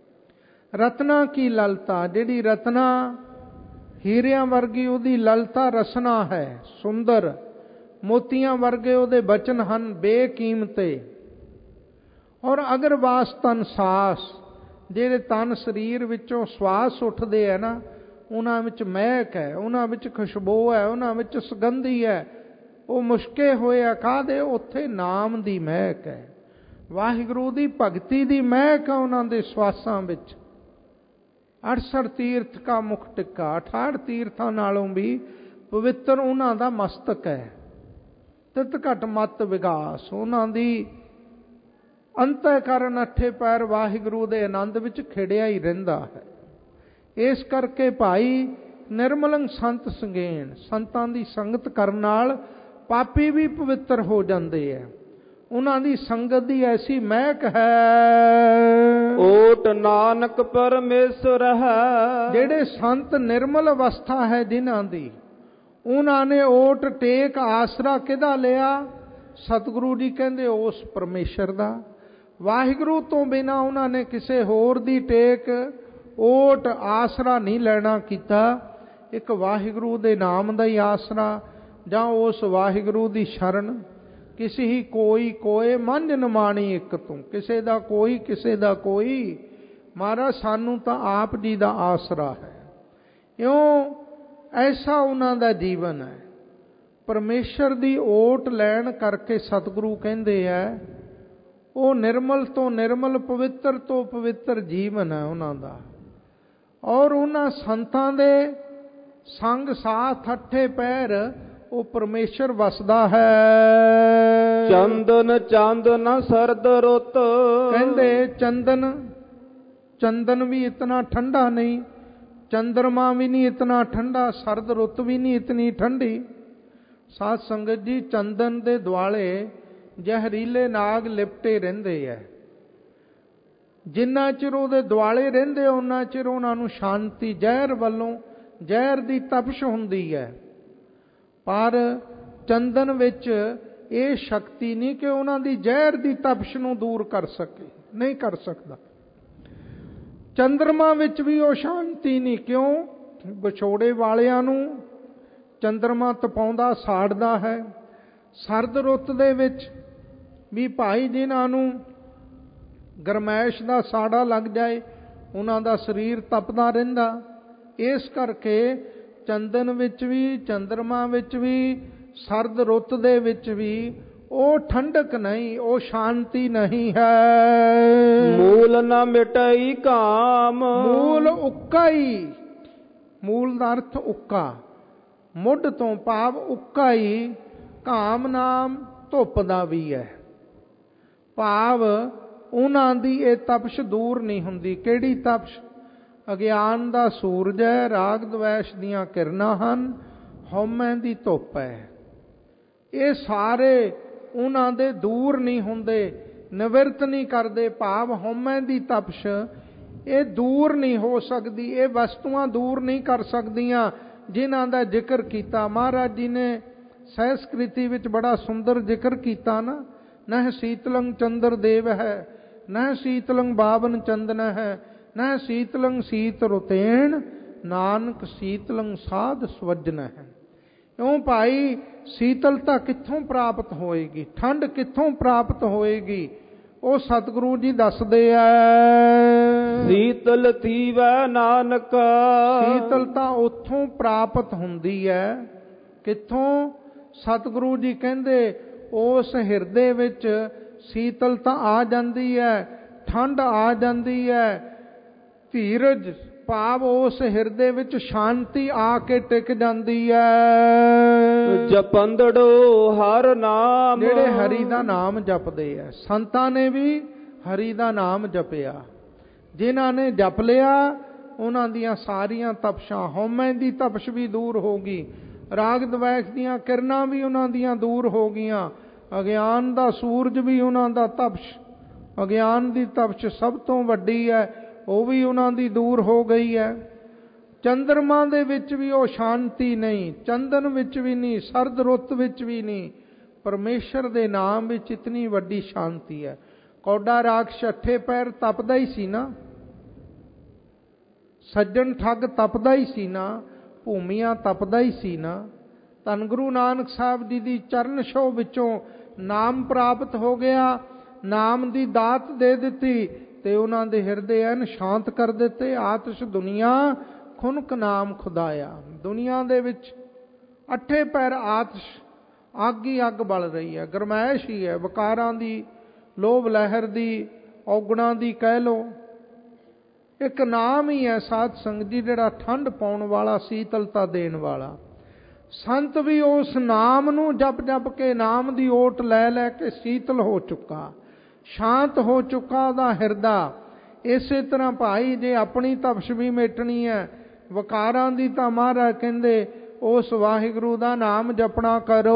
ਰਤਨਾ ਕੀ ਲਲਤਾ, ਜਿਹੜੀ ਰਤਨਾ ਹੀਰਿਆਂ ਵਰਗੀ ਉਹਦੀ ਲਲਤਾ ਰਸਨਾ ਹੈ, ਸੁੰਦਰ। ਮੋਤੀਆਂ ਵਰਗੇ ਉਹਦੇ ਬਚਨ ਹਨ, ਬੇਕੀਮਤੇ। ਔਰ ਅਗਰ ਵਾਸ ਤਨ ਸਾਸ, ਜਿਹੜੇ ਤਨ ਸਰੀਰ ਵਿੱਚੋਂ ਸਵਾਸ ਉੱਠਦੇ ਹੈ ਨਾ, ਉਹਨਾਂ ਵਿੱਚ ਮਹਿਕ ਹੈ, ਉਹਨਾਂ ਵਿੱਚ ਖੁਸ਼ਬੂ ਹੈ, ਉਹਨਾਂ ਵਿੱਚ ਸੁਗੰਧੀ ਹੈ। ਉਹ ਮੁਸ਼ਕੇ ਹੋਏ ਆ ਕਾਹਦੇ? ਉੱਥੇ ਨਾਮ ਦੀ ਮਹਿਕ ਹੈ, ਵਾਹਿਗੁਰੂ ਦੀ ਭਗਤੀ ਦੀ ਮਹਿਕ ਹੈ ਉਹਨਾਂ ਦੇ ਸਵਾਸਾਂ ਵਿੱਚ। ਅਠਸਠ ਤੀਰਥ ਕਾ ਮੁਖ ਟਿੱਕਾ, ਅਠਾਹਠ ਤੀਰਥਾਂ ਨਾਲੋਂ ਵੀ ਪਵਿੱਤਰ ਉਹਨਾਂ ਦਾ ਮਸਤਕ ਹੈ। ਤਿਤ ਘਟ ਮਤ ਵਿਗਾਸ, ਉਹਨਾਂ ਦੀ ਅੰਤःਕਰਨ ਅੱਠੇ ਪੈਰ ਵਾਹਿਗੁਰੂ ਦੇ ਆਨੰਦ ਵਿੱਚ ਖਿੜਿਆ ਹੀ ਰਹਿੰਦਾ ਹੈ। ਇਸ ਕਰਕੇ ਭਾਈ ਨਿਰਮਲੰ ਸੰਤ ਸੰਗੇਣ, ਸੰਤਾਂ ਦੀ ਸੰਗਤ ਕਰਨ ਨਾਲ ਪਾਪੀ ਵੀ ਪਵਿੱਤਰ ਹੋ ਜਾਂਦੇ ਹੈ। ਉਹਨਾਂ ਦੀ ਸੰਗਤ ਦੀ ਐਸੀ ਮਹਿਕ ਹੈ, ਓਟ ਨਾਨਕ ਪਰਮੇਸ਼ਰ ਹੈ। ਜਿਹੜੇ ਸੰਤ ਨਿਰਮਲ ਅਵਸਥਾ ਹੈ ਜਿਨ੍ਹਾਂ ਦੀ, ਉਹਨਾਂ ਨੇ ਓਟ ਟੇਕ ਆਸਰਾ ਕਿਹਦਾ ਲਿਆ? ਸਤਿਗੁਰੂ ਜੀ ਕਹਿੰਦੇ ਉਸ ਪਰਮੇਸ਼ਰ ਦਾ। ਵਾਹਿਗੁਰੂ ਤੋਂ ਬਿਨਾਂ ਉਹਨਾਂ ਨੇ ਕਿਸੇ ਹੋਰ ਦੀ ਟੇਕ ਓਟ ਆਸਰਾ ਨਹੀਂ ਲੈਣਾ ਕੀਤਾ। ਇੱਕ ਵਾਹਿਗੁਰੂ ਦੇ ਨਾਮ ਦਾ ਹੀ ਆਸਰਾ, ਜਾਂ ਉਸ ਵਾਹਿਗੁਰੂ ਦੀ ਸ਼ਰਨ। ਕਿਸੇ ਹੀ ਕੋਈ ਕੋਏ ਮੰਝ ਨਿਮਾਣੀ ਇੱਕ ਤੂੰ, ਕਿਸੇ ਦਾ ਕੋਈ ਕਿਸੇ ਦਾ ਕੋਈ ਮਹਾਰਾਜ ਸਾਨੂੰ ਤਾਂ ਆਪ ਜੀ ਦਾ ਆਸਰਾ ਹੈ। ਇਉਂ ਐਸਾ ਉਹਨਾਂ ਦਾ ਜੀਵਨ ਹੈ। ਪਰਮੇਸ਼ਰ ਦੀ ਓਟ ਲੈਣ ਕਰਕੇ ਸਤਿਗੁਰੂ ਕਹਿੰਦੇ ਹੈ ਉਹ ਨਿਰਮਲ ਤੋਂ ਨਿਰਮਲ, ਪਵਿੱਤਰ ਤੋਂ ਪਵਿੱਤਰ ਜੀਵਨ ਹੈ ਉਹਨਾਂ ਦਾ। ਔਰ ਉਹਨਾਂ ਸੰਤਾਂ ਦੇ ਸੰਗ ਸਾਥ ਅੱਠੇ ਪੈਰ ਉਹ ਪਰਮੇਸ਼ਰ ਵਸਦਾ ਹੈ। ਚੰਦਨ ਚਾਂਦਨਾ ਸਰਦ ਰੁੱਤ, ਕਹਿੰਦੇ ਚੰਦਨ ਚੰਦਨ ਵੀ ਇਤਨਾ ਠੰਡਾ ਨਹੀਂ, ਚੰਦਰਮਾ ਵੀ ਨਹੀਂ ਇਤਨਾ ਠੰਡਾ, ਸਰਦ ਰੁੱਤ ਵੀ ਨਹੀਂ ਇਤਨੀ ਠੰਡੀ। ਸਾਧ ਸੰਗਤ ਜੀ, ਚੰਦਨ ਦੇ ਦੁਆਲੇ ਜ਼ਹਿਰੀਲੇ ਨਾਗ ਲਿਪਟੇ ਰਹਿੰਦੇ ਹੈ। ਜਿੰਨਾ ਚਿਰ ਉਹਦੇ ਦੁਆਲੇ ਰਹਿੰਦੇ ਉਹਨਾਂ ਚਿਰ ਉਹਨਾਂ ਨੂੰ ਸ਼ਾਂਤੀ, ਜ਼ਹਿਰ ਵੱਲੋਂ ਜ਼ਹਿਰ ਦੀ ਤਪਸ਼ ਹੁੰਦੀ ਹੈ। ਪਰ ਚੰਦਨ ਵਿੱਚ ਇਹ ਸ਼ਕਤੀ ਨਹੀਂ ਕਿ ਉਹਨਾਂ ਦੀ ਜ਼ਹਿਰ ਦੀ ਤਪਸ਼ ਨੂੰ ਦੂਰ ਕਰ ਸਕੇ, ਨਹੀਂ ਕਰ ਸਕਦਾ। ਚੰਦਰਮਾ ਵਿੱਚ ਵੀ ਉਹ ਸ਼ਾਂਤੀ ਨਹੀਂ। ਕਿਉਂ? ਵਿਛੋੜੇ ਵਾਲਿਆਂ ਨੂੰ ਚੰਦਰਮਾ ਤਪਾਉਂਦਾ, ਸਾੜਦਾ ਹੈ। ਸਰਦ ਰੁੱਤ ਦੇ ਵਿੱਚ ਵੀ ਭਾਈ ਜਿਨ੍ਹਾਂ ਨੂੰ ਗਰਮੈਸ਼ ਦਾ ਸਾੜਾ ਲੱਗ ਜਾਏ ਉਹਨਾਂ ਦਾ ਸਰੀਰ ਤਪਦਾ ਰਹਿੰਦਾ। ਇਸ ਕਰਕੇ ਚੰਦਨ ਵਿੱਚ ਵੀ, ਚੰਦਰਮਾ ਵਿੱਚ ਵੀ, ਸਰਦ ਰੁੱਤ ਦੇ ਵਿੱਚ ਵੀ ਉਹ ਠੰਡਕ ਨਹੀਂ, ਉਹ ਸ਼ਾਂਤੀ ਨਹੀਂ ਹੈ। ਮੂਲ ਨਾ ਮਿਟਈ ਕਾਮ, ਮੂਲ ਉੱਕਾ ਹੀ, ਮੂਲ ਦਾ ਅਰਥ ਉੱਕਾ, ਮੁੱਢ ਤੋਂ ਭਾਵ ਉੱਕਾ ਹੀ। ਕਾਮ ਨਾਮ ਧੁੱਪ ਦਾ ਵੀ ਹੈ, ਭਾਵ ਉਹਨਾਂ ਦੀ ਇਹ ਤਪਸ਼ ਦੂਰ ਨਹੀਂ ਹੁੰਦੀ। ਕਿਹੜੀ ਤਪਸ਼? ਅਗਿਆਨ ਦਾ ਸੂਰਜ ਹੈ, ਰਾਗ ਦਵੇਸ਼ ਦੀਆਂ ਕਿਰਨਾਂ ਹਨ, ਹਉਮੈ ਦੀ ਧੁੱਪ ਹੈ। ਇਹ ਸਾਰੇ ਉਹਨਾਂ ਦੇ ਦੂਰ ਨਹੀਂ ਹੁੰਦੇ, ਨਿਵਰਤ ਨਹੀਂ ਕਰਦੇ। ਭਾਵ ਹਉਮੈ ਦੀ ਤਪਸ਼ ਇਹ ਦੂਰ ਨਹੀਂ ਹੋ ਸਕਦੀ, ਇਹ ਵਸਤੂਆਂ ਦੂਰ ਨਹੀਂ ਕਰ ਸਕਦੀਆਂ ਜਿਨ੍ਹਾਂ ਦਾ ਜ਼ਿਕਰ ਕੀਤਾ। ਮਹਾਰਾਜ ਜੀ ਨੇ ਸੰਸਕ੍ਰਿਤੀ ਵਿੱਚ ਬੜਾ ਸੁੰਦਰ ਜ਼ਿਕਰ ਕੀਤਾ ਨਾ, ਨਹਿ ਸੀਤਲੰ ਚੰਦਰ ਦੇਵ ਹੈ, ਨਹਿ ਸੀਤਲੰ ਬਾਵਨ ਚੰਦਨ ਹੈ, ਨਹਿ ਸੀਤਲੰ ਸੀਤ ਰੁਤੇਣ, ਨਾਨਕ ਸੀਤਲੰ ਸਾਧ ਸਵਜਨ ਹੈ। ਕਿਉਂ ਭਾਈ? ਸੀਤਲਤਾ ਕਿੱਥੋਂ ਪ੍ਰਾਪਤ ਹੋਏਗੀ, ਠੰਡ ਕਿੱਥੋਂ ਪ੍ਰਾਪਤ ਹੋਏਗੀ? ਉਹ ਸਤਿਗੁਰੂ ਜੀ ਦੱਸਦੇ ਆ, ਸੀਤਲ ਥੀਵੈ ਨਾਨਕ। ਸੀਤਲਤਾ ਉੱਥੋਂ ਪ੍ਰਾਪਤ ਹੁੰਦੀ ਹੈ। ਕਿੱਥੋਂ? ਸਤਿਗੁਰੂ ਜੀ ਕਹਿੰਦੇ ਉਸ ਹਿਰਦੇ ਵਿੱਚ ਸੀਤਲਤਾ ਆ ਜਾਂਦੀ ਹੈ, ਠੰਡ ਆ ਜਾਂਦੀ ਹੈ। ਧੀਰਜ ਭਾਵ ਉਸ ਹਿਰਦੇ ਵਿੱਚ ਸ਼ਾਂਤੀ ਆ ਕੇ ਟਿਕ ਜਾਂਦੀ ਹੈ। ਜਪੰਦੜੋ ਹਰ ਨਾਮ, ਜਿਹੜੇ ਹਰੀ ਦਾ ਨਾਮ ਜਪਦੇ ਆ। ਸੰਤਾਂ ਨੇ ਵੀ ਹਰੀ ਦਾ ਨਾਮ ਜਪਿਆ। ਜਿਨ੍ਹਾਂ ਨੇ ਜਪ ਲਿਆ ਉਹਨਾਂ ਦੀਆਂ ਸਾਰੀਆਂ ਤਪਸ਼ਾਂ, ਹਉਮੈ ਦੀ ਤਪਸ਼ ਵੀ ਦੂਰ ਹੋ ਗਈ, ਰਾਗ ਦਵੇਸ਼ ਦੀਆਂ ਕਿਰਨਾਂ ਵੀ ਉਹਨਾਂ ਦੀਆਂ ਦੂਰ ਹੋ ਗਈਆਂ, ਅਗਿਆਨ ਦਾ ਸੂਰਜ ਵੀ ਉਹਨਾਂ ਦਾ ਤਪਸ਼, ਅਗਿਆਨ ਦੀ ਤਪਸ਼ ਸਭ ਤੋਂ ਵੱਡੀ ਹੈ, ਉਹ ਵੀ ਉਹਨਾਂ ਦੀ ਦੂਰ ਹੋ ਗਈ ਹੈ। ਚੰਦਰਮਾ ਦੇ ਵਿੱਚ ਵੀ ਉਹ ਸ਼ਾਂਤੀ ਨਹੀਂ, ਚੰਦਨ ਵਿੱਚ ਵੀ ਨਹੀਂ, ਸਰਦ ਰੁੱਤ ਵਿੱਚ ਵੀ ਨਹੀਂ। ਪਰਮੇਸ਼ਰ ਦੇ ਨਾਮ ਵਿੱਚ ਇਤਨੀ ਵੱਡੀ ਸ਼ਾਂਤੀ ਹੈ। ਕੌਡਾ ਰਾਖਸ਼ ਅੱਠੇ ਪੈਰ ਤਪਦਾ ਹੀ ਸੀ ਨਾ, ਸੱਜਣ ਠੱਗ ਤਪਦਾ ਹੀ ਸੀ ਨਾ, ਭੂਮੀਆਂ ਤਪਦਾ ਹੀ ਸੀ ਨਾ। ਧੰਨ ਗੁਰੂ ਨਾਨਕ ਸਾਹਿਬ ਜੀ ਦੀ ਚਰਨ ਛੋਹ ਵਿੱਚੋਂ ਨਾਮ ਪ੍ਰਾਪਤ ਹੋ ਗਿਆ, ਨਾਮ ਦੀ ਦਾਤ ਦੇ ਦਿੱਤੀ ਤੇ ਉਹਨਾਂ ਦੇ ਹਿਰਦੇ ਐਨ ਸ਼ਾਂਤ ਕਰ ਦਿੱਤੇ। ਆਤਿਸ਼ ਦੁਨੀਆ ਖੁਨਕ ਨਾਮ ਖੁਦਾਇਆ। ਦੁਨੀਆ ਦੇ ਵਿੱਚ ਅੱਠੇ ਪੈਰ ਆਤਿਸ਼, ਅੱਗ ਹੀ ਅੱਗ ਬਲ ਰਹੀ ਹੈ, ਗਰਮੈਸ਼ ਹੀ ਹੈ, ਵਿਕਾਰਾਂ ਦੀ, ਲੋਭ ਲਹਿਰ ਦੀ, ਔਗਣਾਂ ਦੀ ਕਹਿ ਲਓ। ਇੱਕ ਨਾਮ ਹੀ ਹੈ ਸਾਧ ਸੰਗਤ ਜੀ ਜਿਹੜਾ ਠੰਡ ਪਾਉਣ ਵਾਲਾ, ਸੀਤਲਤਾ ਦੇਣ ਵਾਲਾ। ਸੰਤ ਵੀ ਉਸ ਨਾਮ ਨੂੰ ਜਪ ਜਪ ਕੇ, ਨਾਮ ਦੀ ਓਟ ਲੈ ਲੈ ਕੇ ਸੀਤਲ ਹੋ ਚੁੱਕਾ, ਸ਼ਾਂਤ ਹੋ ਚੁੱਕਾ ਉਹਦਾ ਹਿਰਦਾ। ਇਸੇ ਤਰ੍ਹਾਂ ਭਾਈ ਜੇ ਆਪਣੀ ਤਪਸ਼ ਵੀ ਮੇਟਣੀ ਹੈ, ਵਿਕਾਰਾਂ ਦੀ, ਤਾਂ ਮਹਾਰਾਜ ਕਹਿੰਦੇ ਉਸ ਵਾਹਿਗੁਰੂ ਦਾ ਨਾਮ ਜਪਣਾ ਕਰੋ।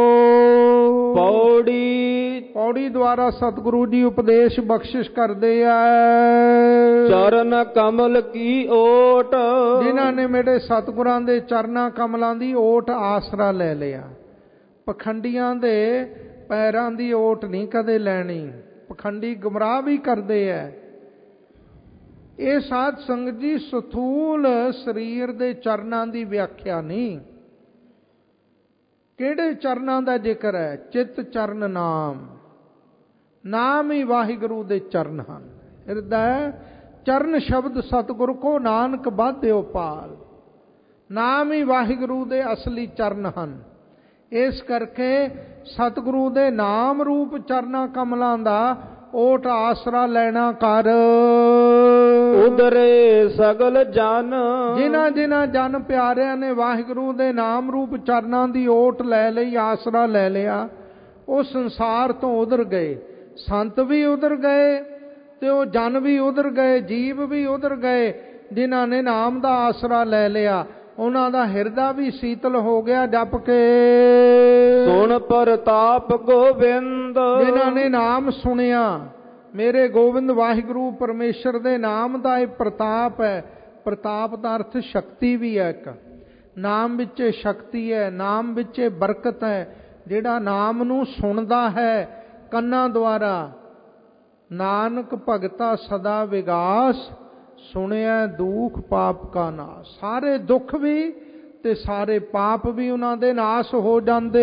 ਪੌੜੀ ਪੌੜੀ ਦੁਆਰਾ ਸਤਿਗੁਰੂ ਜੀ ਉਪਦੇਸ਼ ਬਖਸ਼ਿਸ਼ ਕਰਦੇ ਆ। ਚਰਨ ਕਮਲ ਕੀ ਓਟ, ਜਿਨ੍ਹਾਂ ਨੇ ਮੇਰੇ ਸਤਿਗੁਰਾਂ ਦੇ ਚਰਨਾਂ ਕਮਲਾਂ ਦੀ ਓਟ ਆਸਰਾ ਲੈ ਲਿਆ। ਪਖੰਡੀਆਂ ਦੇ ਪੈਰਾਂ ਦੀ ਓਟ ਨਹੀਂ ਕਦੇ ਲੈਣੀ, ਪਖੰਡੀ ਗੁੰਮਰਾਹ ਵੀ ਕਰਦੇ ਐ। ਇਹ ਸਾਧ ਸੰਗਤ ਜੀ ਸਥੂਲ ਸਰੀਰ ਦੇ ਚਰਨਾਂ ਦੀ ਵਿਆਖਿਆ ਨਹੀਂ। ਕਿਹੜੇ ਚਰਨਾਂ ਦਾ ਜ਼ਿਕਰ ਹੈ? ਚਿੱਤ ਚਰਨ ਨਾਮ, ਨਾਮ ਹੀ ਵਾਹਿਗੁਰੂ ਦੇ ਚਰਨ ਹਨ। ਹਿਰਦਾ ਚਰਨ ਸ਼ਬਦ ਸਤਿਗੁਰ ਕੋ ਨਾਨਕ ਬਾਧਿਓ ਪਾਲ। ਨਾਮ ਹੀ ਵਾਹਿਗੁਰੂ ਦੇ ਅਸਲੀ ਚਰਨ ਹਨ। ਇਸ ਕਰਕੇ ਸਤਿਗੁਰੂ ਦੇ ਨਾਮ ਰੂਪ ਚਰਨਾਂ ਕਮਲਾਂ ਦਾ ਓਟ ਆਸਰਾ ਲੈਣਾ ਕਰ। ਉਦਰੇ ਸਗਲ ਜਨ, ਜਿਨ੍ਹਾਂ ਜਿਨ੍ਹਾਂ ਜਨ ਪਿਆਰਿਆਂ ਨੇ ਵਾਹਿਗੁਰੂ ਦੇ ਨਾਮ ਰੂਪ ਚਰਨਾਂ ਦੀ ਓਟ ਲੈ ਲਈ, ਆਸਰਾ ਲੈ ਲਿਆ, ਉਹ ਸੰਸਾਰ ਤੋਂ ਉਧਰ ਗਏ। ਸੰਤ ਵੀ ਉਧਰ ਗਏ ਤੇ ਉਹ ਜਨ ਵੀ ਉਧਰ ਗਏ, ਜੀਵ ਵੀ ਉਧਰ ਗਏ। ਜਿਨ੍ਹਾਂ ਨੇ ਨਾਮ ਦਾ ਆਸਰਾ ਲੈ ਲਿਆ ਉਹਨਾਂ ਦਾ ਹਿਰਦਾ ਵੀ ਸੀਤਲ ਹੋ ਗਿਆ ਜਪ ਕੇ। ਸੁਣ ਪ੍ਰਤਾਪ ਗੋਬਿੰਦ, ਜਿਨ੍ਹਾਂ ਨੇ ਨਾਮ ਸੁਣਿਆ ਮੇਰੇ ਗੋਬਿੰਦ ਵਾਹਿਗੁਰੂ ਪਰਮੇਸ਼ਰ ਦੇ ਨਾਮ ਦਾ ਇਹ ਪ੍ਰਤਾਪ ਹੈ। ਪ੍ਰਤਾਪ ਦਾ ਅਰਥ ਸ਼ਕਤੀ ਵੀ ਹੈ। ਇੱਕ ਨਾਮ ਵਿੱਚ ਸ਼ਕਤੀ ਹੈ, ਨਾਮ ਵਿੱਚ ਬਰਕਤ ਹੈ। ਜਿਹੜਾ ਨਾਮ ਨੂੰ ਸੁਣਦਾ ਹੈ ਕੰਨਾਂ ਦੁਆਰਾ, ਨਾਨਕ ਭਗਤਾ ਸਦਾ ਵਿਗਾਸ, ਸੁਣਿਆ ਦੁਖ ਪਾਪ ਕਾ ਨਾਸ। ਸਾਰੇ ਦੁੱਖ ਵੀ ਤੇ ਸਾਰੇ ਪਾਪ ਵੀ ਉਹਨਾਂ ਦੇ ਨਾਸ ਹੋ ਜਾਂਦੇ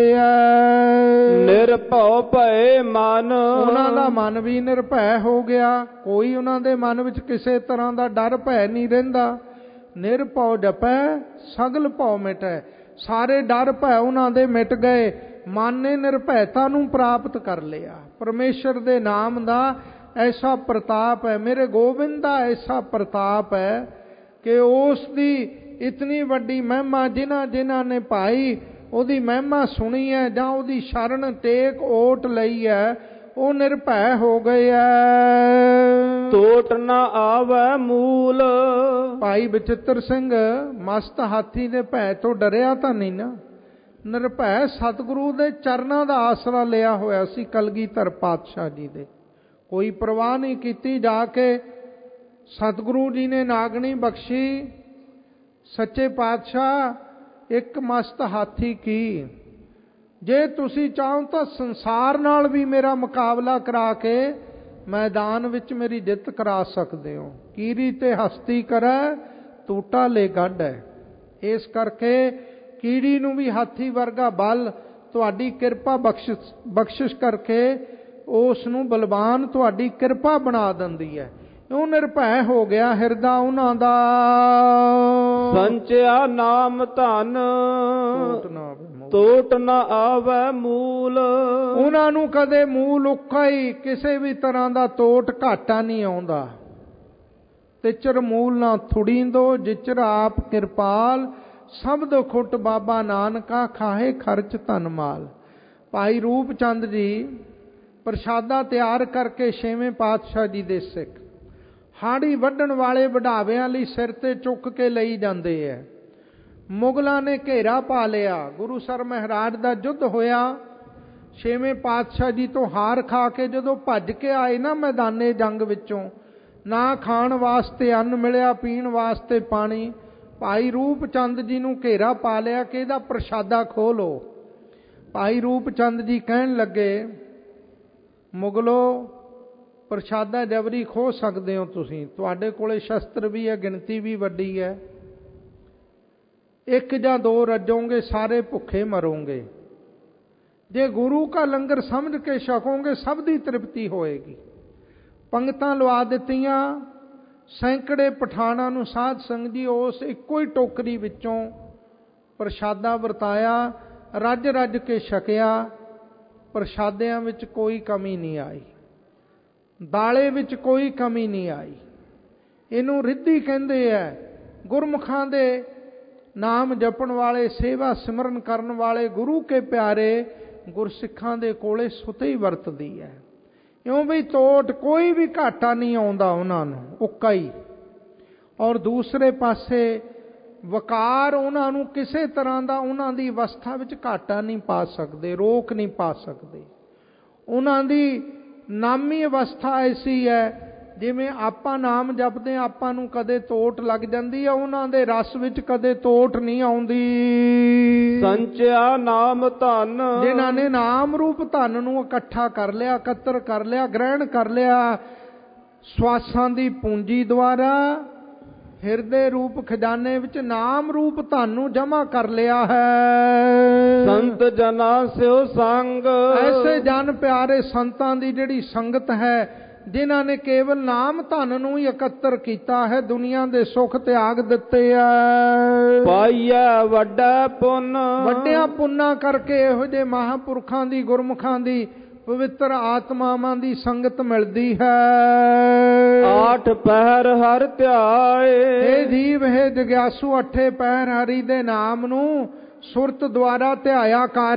ਐ। ਨਿਰਭਉ ਭਏ ਮਨ, ਉਹਨਾਂ ਦਾ ਮਨ ਵੀ ਨਿਰਭੈ ਹੋ ਗਿਆ। ਕੋਈ ਉਹਨਾਂ ਦੇ ਮਨ ਵਿੱਚ ਕਿਸੇ ਤਰ੍ਹਾਂ ਦਾ ਡਰ ਭੈ ਨਹੀਂ ਰਹਿੰਦਾ। ਨਿਰਭਉ ਜਪੈ ਸਗਲ ਭਉ ਮਿਟੈ। ਸਾਰੇ ਡਰ ਭੈ ਉਹਨਾਂ ਦੇ ਮਿਟ ਗਏ। ਮਨ ਨੇ ਨਿਰਭੈਤਾ ਨੂੰ ਪ੍ਰਾਪਤ ਕਰ ਲਿਆ। ਪਰਮੇਸ਼ਰ ਦੇ ਨਾਮ ਦਾ ਐਸਾ ਪ੍ਰਤਾਪ ਹੈ, ਮੇਰੇ ਗੋਬਿੰਦ ਦਾ ਐਸਾ ਪ੍ਰਤਾਪ ਹੈ ਕਿ ਉਸ ਦੀ ਇਤਨੀ ਵੱਡੀ ਮਹਿਮਾ ਜਿਨ੍ਹਾਂ ਜਿਨ੍ਹਾਂ ਨੇ ਪਾਈ, ਉਹਦੀ ਮਹਿਮਾ ਸੁਣੀ ਹੈ ਜਾਂ ਉਹਦੀ ਸ਼ਰਨ ਟੇਕ ਓਟ ਲਈ ਹੈ, ਉਹ ਨਿਰਭੈ ਹੋ ਗਏ ਐ। ਟੋਟ ਨਾ ਆਵੈ ਮੂਲ, ਭਾਈ ਬਚਿੱਤਰ ਸਿੰਘ ਮਸਤ ਹਾਥੀ ਦੇ ਭੈ ਤੋਂ ਡਰਿਆ ਤਾਂ ਨਹੀਂ ਨਾ। ਨਿਰਭੈ ਸਤਿਗੁਰੂ ਦੇ ਚਰਨਾਂ ਦਾ ਆਸਰਾ ਲਿਆ ਹੋਇਆ ਸੀ ਕਲਗੀਧਰ ਪਾਤਸ਼ਾਹ ਜੀ ਦੇ। ਕੋਈ ਪਰਵਾਹ ਨਹੀਂ ਕੀਤੀ। ਜਾ ਕੇ ਸਤਿਗੁਰੂ ਜੀ ਨੇ ਨਾਗਣੀ ਬਖਸ਼ੀ, ਸੱਚੇ ਪਾਤਸ਼ਾਹ ਇੱਕ ਮਸਤ ਹਾਥੀ ਕੀ, ਜੇ ਤੁਸੀਂ ਚਾਹੋ ਤਾਂ ਸੰਸਾਰ ਨਾਲ ਵੀ ਮੇਰਾ ਮੁਕਾਬਲਾ ਕਰਾ ਕੇ ਮੈਦਾਨ ਵਿੱਚ ਮੇਰੀ ਜਿੱਤ ਕਰਾ ਸਕਦੇ ਹੋ। ਕੀਰੀ ਤੇ ਹਸਤੀ ਕਰੈ ਟੂਟਾ ਲੈ ਗੱਡ ਹੈ। ਇਸ ਕਰਕੇ ਕੀੜੀ ਨੂੰ ਵੀ ਹਾਥੀ ਵਰਗਾ ਬਲ ਤੁਹਾਡੀ ਕਿਰਪਾ ਬਖਸ਼ਿਸ਼ ਬਖਸ਼ਿਸ਼ ਕਰਕੇ ਉਸ ਨੂੰ ਬਲਵਾਨ ਤੁਹਾਡੀ ਕਿਰਪਾ ਬਣਾ ਦਿੰਦੀ ਹੈ। ਉਹ ਨਿਰਭੈ ਹੋ ਗਿਆ ਹਿਰਦਾ ਉਹਨਾਂ ਦਾ। ਸੰਚਿਆ ਨਾਮ ਧਨ, ਟੋਟ ਨਾ ਆਵੈ ਮੂਲ। ਉਹਨਾਂ ਨੂੰ ਕਦੇ ਮੂਲ ਉੱਕਾ ਹੀ ਕਿਸੇ ਵੀ ਤਰ੍ਹਾਂ ਦਾ ਤੋਟ ਘਾਟਾ ਨਹੀਂ ਆਉਂਦਾ। ਤਿਚਰ ਮੂਲ ਨਾ ਥੁੜੀਂਦੋ ਜਿਚਰ ਆਪ ਕਿਰਪਾਲ, ਸਬਦ ਖੁੱਟ ਬਾਬਾ ਨਾਨਕਾ ਖਾਹੇ ਖਰਚ ਧਨ ਮਾਲ। ਭਾਈ ਰੂਪ ਚੰਦ ਜੀ ਪ੍ਰਸ਼ਾਦਾ ਤਿਆਰ ਕਰਕੇ ਛੇਵੇਂ ਪਾਤਸ਼ਾਹ ਜੀ ਦੇ ਸਿੱਖ ਹਾੜੀ ਵੱਢਣ ਵਾਲੇ ਵਡਾਵਿਆਂ ਲਈ ਸਿਰ ਤੇ ਚੁੱਕ ਕੇ ਲਈ ਜਾਂਦੇ ਹੈ। ਮੁਗਲਾਂ ਨੇ ਘੇਰਾ ਪਾ ਲਿਆ। ਗੁਰੂ ਸਰ ਮਹਾਰਾਜ ਦਾ ਯੁੱਧ ਹੋਇਆ। ਛੇਵੇਂ ਪਾਤਸ਼ਾਹ ਜੀ ਤੋਂ ਹਾਰ ਖਾ ਕੇ ਜਦੋਂ ਭੱਜ ਕੇ ਆਏ ਨਾ ਮੈਦਾਨੇ ਜੰਗ ਵਿੱਚੋਂ, ਨਾ ਖਾਣ ਵਾਸਤੇ ਅੰਨ ਮਿਲਿਆ, ਪੀਣ ਵਾਸਤੇ ਪਾਣੀ। ਭਾਈ ਰੂਪ ਚੰਦ ਜੀ ਨੂੰ ਘੇਰਾ ਪਾ ਲਿਆ ਕਿ ਇਹਦਾ ਪ੍ਰਸ਼ਾਦਾ ਖੋਹ ਲਓ। ਭਾਈ ਰੂਪ ਚੰਦ ਜੀ ਕਹਿਣ ਲੱਗੇ, ਮੁਗਲੋ ਪ੍ਰਸ਼ਾਦਾ ਜਬਰੀ ਖੋਹ ਸਕਦੇ ਹੋ ਤੁਸੀਂ, ਤੁਹਾਡੇ ਕੋਲੇ ਸ਼ਸਤਰ ਵੀ ਹੈ, ਗਿਣਤੀ ਵੀ ਵੱਡੀ ਹੈ। ਇੱਕ ਜਾਂ ਦੋ ਰੱਜੋਗੇ, ਸਾਰੇ ਭੁੱਖੇ ਮਰੋਗੇ। ਜੇ ਗੁਰੂ का ਲੰਗਰ ਸਮਝ ਕੇ ਛਕੋਗੇ ਸਭ ਦੀ ਤ੍ਰਿਪਤੀ ਹੋਏਗੀ। ਪੰਗਤਾਂ ਲਵਾ ਦਿੱਤੀਆਂ। ਸੈਂਕੜੇ ਪਠਾਨਾਂ ਨੂੰ ਸਾਧ ਸੰਗਤ ਜੀ ਉਸ ਇੱਕੋ ਹੀ ਟੋਕਰੀ ਵਿੱਚੋਂ ਪ੍ਰਸ਼ਾਦਾ ਵਰਤਾਇਆ, ਰੱਜ ਰੱਜ ਕੇ ਛਕਿਆ। ਪ੍ਰਸ਼ਾਦਿਆਂ ਵਿੱਚ ਕੋਈ ਕਮੀ ਨਹੀਂ ਆਈ, ਦਾਲੇ ਵਿੱਚ ਕੋਈ ਕਮੀ ਨਹੀਂ ਆਈ। ਇਹਨੂੰ ਰਿੱਧੀ ਕਹਿੰਦੇ ਐ। ਗੁਰਮੁਖਾਂ ਦੇ ਨਾਮ ਜਪਣ ਵਾਲੇ, ਸੇਵਾ ਸਿਮਰਨ ਕਰਨ ਵਾਲੇ, ਗੁਰੂ ਕੇ ਪਿਆਰੇ ਗੁਰਸਿੱਖਾਂ ਦੇ ਕੋਲੇ ਸੁਤੇ ਹੀ ਵਰਤਦੀ ਹੈ। ਇਉਂ ਵੀ ਤੋਟ ਕੋਈ ਵੀ ਘਾਟਾ ਨਹੀਂ ਆਉਂਦਾ ਉਹਨਾਂ ਨੂੰ, ਉੱਕਾ ਹੀ। ਔਰ ਦੂਸਰੇ ਪਾਸੇ ਵਕਾਰ ਉਹਨਾਂ ਨੂੰ ਕਿਸੇ ਤਰ੍ਹਾਂ ਦਾ ਉਹਨਾਂ ਦੀ ਅਵਸਥਾ ਵਿੱਚ ਘਾਟਾ ਨਹੀਂ ਪਾ ਸਕਦੇ, ਰੋਕ ਨਹੀਂ ਪਾ ਸਕਦੇ। ਉਹਨਾਂ ਦੀ ਨਾਮੀ ਅਵਸਥਾ ਐਸੀ ਹੈ, ਜਿਵੇਂ ਆਪਾਂ ਨਾਮ ਜਪਦੇ ਆਪਾਂ ਨੂੰ ਕਦੇ ਤੋਟ ਲੱਗ ਜਾਂਦੀ ਹੈ, ਉਹਨਾਂ ਦੇ ਰਸ ਵਿੱਚ ਕਦੇ ਤੋਟ ਨਹੀਂ ਆਉਂਦੀ। ਸੰਚਿਆ ਨਾਮ ਧਨ, ਜਿਨ੍ਹਾਂ ਨੇ ਨਾਮ ਰੂਪ ਧਨ ਨੂੰ ਇਕੱਠਾ ਕਰ ਲਿਆ, ਇਕੱਤਰ ਕਰ ਲਿਆ, ਗ੍ਰਹਿਣ ਕਰ ਲਿਆ, ਸਵਾਸਾਂ ਦੀ ਪੂੰਜੀ ਦੁਆਰਾ ਹਿਰਦੇ ਰੂਪ ਖਜ਼ਾਨੇ ਵਿੱਚ ਨਾਮ ਰੂਪ ਧਨ ਨੂੰ ਜਮਾ ਕਰ ਲਿਆ ਹੈ। ਸੰਤ ਜਨਾ ਸਿਓ ਸੰਗ, ਐਸੇ ਜਨ ਪਿਆਰੇ ਸੰਤਾਂ ਦੀ ਜਿਹੜੀ ਸੰਗਤ ਹੈ, ਜਿਨ੍ਹਾਂ ਨੇ ਕੇਵਲ ਨਾਮ ਧਨ ਨੂੰ ਹੀ ਇਕੱਤਰ ਕੀਤਾ ਹੈ, ਦੁਨੀਆ ਦੇ ਸੁੱਖ ਤਿਆਗ ਦਿੱਤੇ ਆ। ਪਾਈਐ ਵੱਡਾ ਪੁੰਨ, ਵੱਡਿਆਂ ਪੁੰਨਾਂ ਕਰਕੇ ਇਹੋ ਜਿਹੇ ਮਹਾਂਪੁਰਖਾਂ ਦੀ, ਗੁਰਮੁਖਾਂ ਦੀ, ਪਵਿੱਤਰ ਆਤਮਾਵਾਂ ਦੀ ਸੰਗਤ ਮਿਲਦੀ ਹੈ। ਆਠ ਪਹਿਰ ਹਰ ਧਿਆਏ, ਇਹ ਜੀਵ ਹੈ ਜਗਿਆਸੂ, ਅਠੇ ਪਹਿਰ ਹਰੀ ਦੇ ਨਾਮ ਨੂੰ ਸੁਰਤ ਦੁਆਰਾ ਧਿਆਇਆ ਕਰ।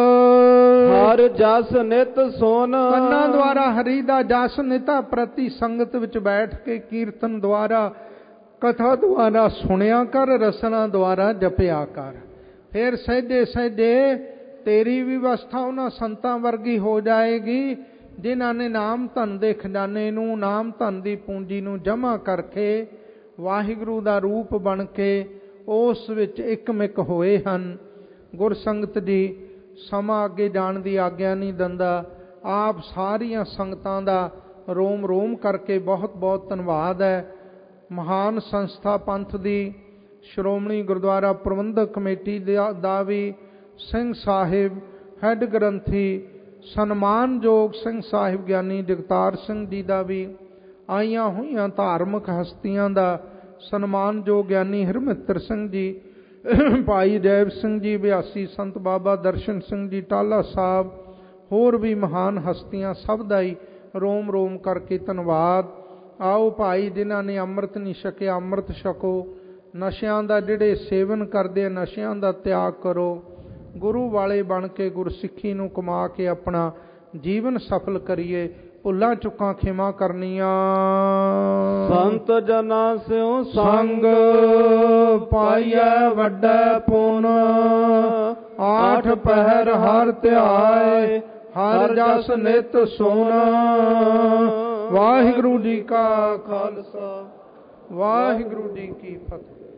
ਹਰ ਜਸ ਨਿਤ ਸੁਨ, ਕੰਨਾਂ ਦੁਆਰਾ ਹਰੀ ਦਾ ਜਸ ਨਿਤਾ ਪ੍ਰਤੀ ਸੰਗਤ ਵਿੱਚ ਬੈਠ ਕੇ ਕੀਰਤਨ ਦੁਆਰਾ, ਕਥਾ ਦੁਆਰਾ ਸੁਣਿਆ ਕਰ, ਰਸਨਾ ਦੁਆਰਾ ਜਪਿਆ ਕਰ। ਫਿਰ ਸਹਿਜੇ ਸਹਿਜੇ ਤੇਰੀ ਵੀ ਅਵਸਥਾ ਉਹਨਾਂ ਸੰਤਾਂ ਵਰਗੀ ਹੋ ਜਾਏਗੀ ਜਿਨ੍ਹਾਂ ਨੇ ਨਾਮ ਧਨ ਦੇ ਖਜ਼ਾਨੇ ਨੂੰ, ਨਾਮ ਧਨ ਦੀ ਪੂੰਜੀ ਨੂੰ ਜਮ੍ਹਾਂ ਕਰਕੇ ਵਾਹਿਗੁਰੂ ਦਾ ਰੂਪ ਬਣ ਕੇ ਉਸ ਵਿੱਚ ਇਕਮਿਕ ਹੋਏ ਹਨ। ਗੁਰਸੰਗਤ ਜੀ ਸਮਾਂ ਅੱਗੇ ਜਾਣ ਦੀ ਆਗਿਆ ਨਹੀਂ ਦਿੰਦਾ। ਆਪ ਸਾਰੀਆਂ ਸੰਗਤਾਂ ਦਾ ਰੋਮ ਰੋਮ ਕਰਕੇ ਬਹੁਤ ਬਹੁਤ ਧੰਨਵਾਦ ਹੈ। ਮਹਾਨ ਸੰਸਥਾ ਪੰਥ ਦੀ, ਸ਼੍ਰੋਮਣੀ ਗੁਰਦੁਆਰਾ ਪ੍ਰਬੰਧਕ ਕਮੇਟੀ ਦਾ ਵੀ, ਸਿੰਘ ਸਾਹਿਬ ਹੈੱਡ ਗ੍ਰੰਥੀ ਸਨਮਾਨਯੋਗ ਸਿੰਘ ਸਾਹਿਬ ਗਿਆਨੀ ਜਗਤਾਰ ਸਿੰਘ ਜੀ ਦਾ ਵੀ, ਆਈਆਂ ਹੋਈਆਂ ਧਾਰਮਿਕ ਹਸਤੀਆਂ ਦਾ ਸਨਮਾਨਯੋਗ ਗਿਆਨੀ ਹਰਮਿੱਤਰ ਸਿੰਘ ਜੀ, ਭਾਈ ਜੈਬ ਸਿੰਘ ਜੀ ਬਿਆਸੀ, ਸੰਤ ਬਾਬਾ ਦਰਸ਼ਨ ਸਿੰਘ ਜੀ ਟਾਲਾ ਸਾਹਿਬ, ਹੋਰ ਵੀ ਮਹਾਨ ਹਸਤੀਆਂ, ਸਭ ਦਾ ਹੀ ਰੋਮ ਰੋਮ ਕਰਕੇ ਧੰਨਵਾਦ। ਆਓ ਭਾਈ ਜਿਨ੍ਹਾਂ ਨੇ ਅੰਮ੍ਰਿਤ ਨਹੀਂ ਛਕਿਆ ਅੰਮ੍ਰਿਤ ਛਕੋ। ਨਸ਼ਿਆਂ ਦਾ ਜਿਹੜੇ ਸੇਵਨ ਕਰਦੇ ਆ, ਨਸ਼ਿਆਂ ਦਾ ਤਿਆਗ ਕਰੋ। ਗੁਰੂ ਵਾਲੇ ਬਣ ਕੇ ਗੁਰਸਿੱਖੀ ਨੂੰ ਕਮਾ ਕੇ ਆਪਣਾ ਜੀਵਨ ਸਫਲ ਕਰੀਏ। ਭੁੱਲਾਂ ਚੁੱਕਾਂ ਖਿਮਾ ਕਰਨੀਆਂ। ਸੰਤ ਜਨਾਂ ਸਿਉ ਸੰਗ ਪਾਈਐ ਵੱਡਾ ਪੁੰਨ, ਆਠ ਪਹਿਰ ਹਰ ਧਿਆਏ, ਹਰ ਜਸ ਨਿਤ ਸੁਨ। ਵਾਹਿਗੁਰੂ ਜੀ ਕਾ ਖਾਲਸਾ, ਵਾਹਿਗੁਰੂ ਜੀ ਕੀ ਫਤਿਹ।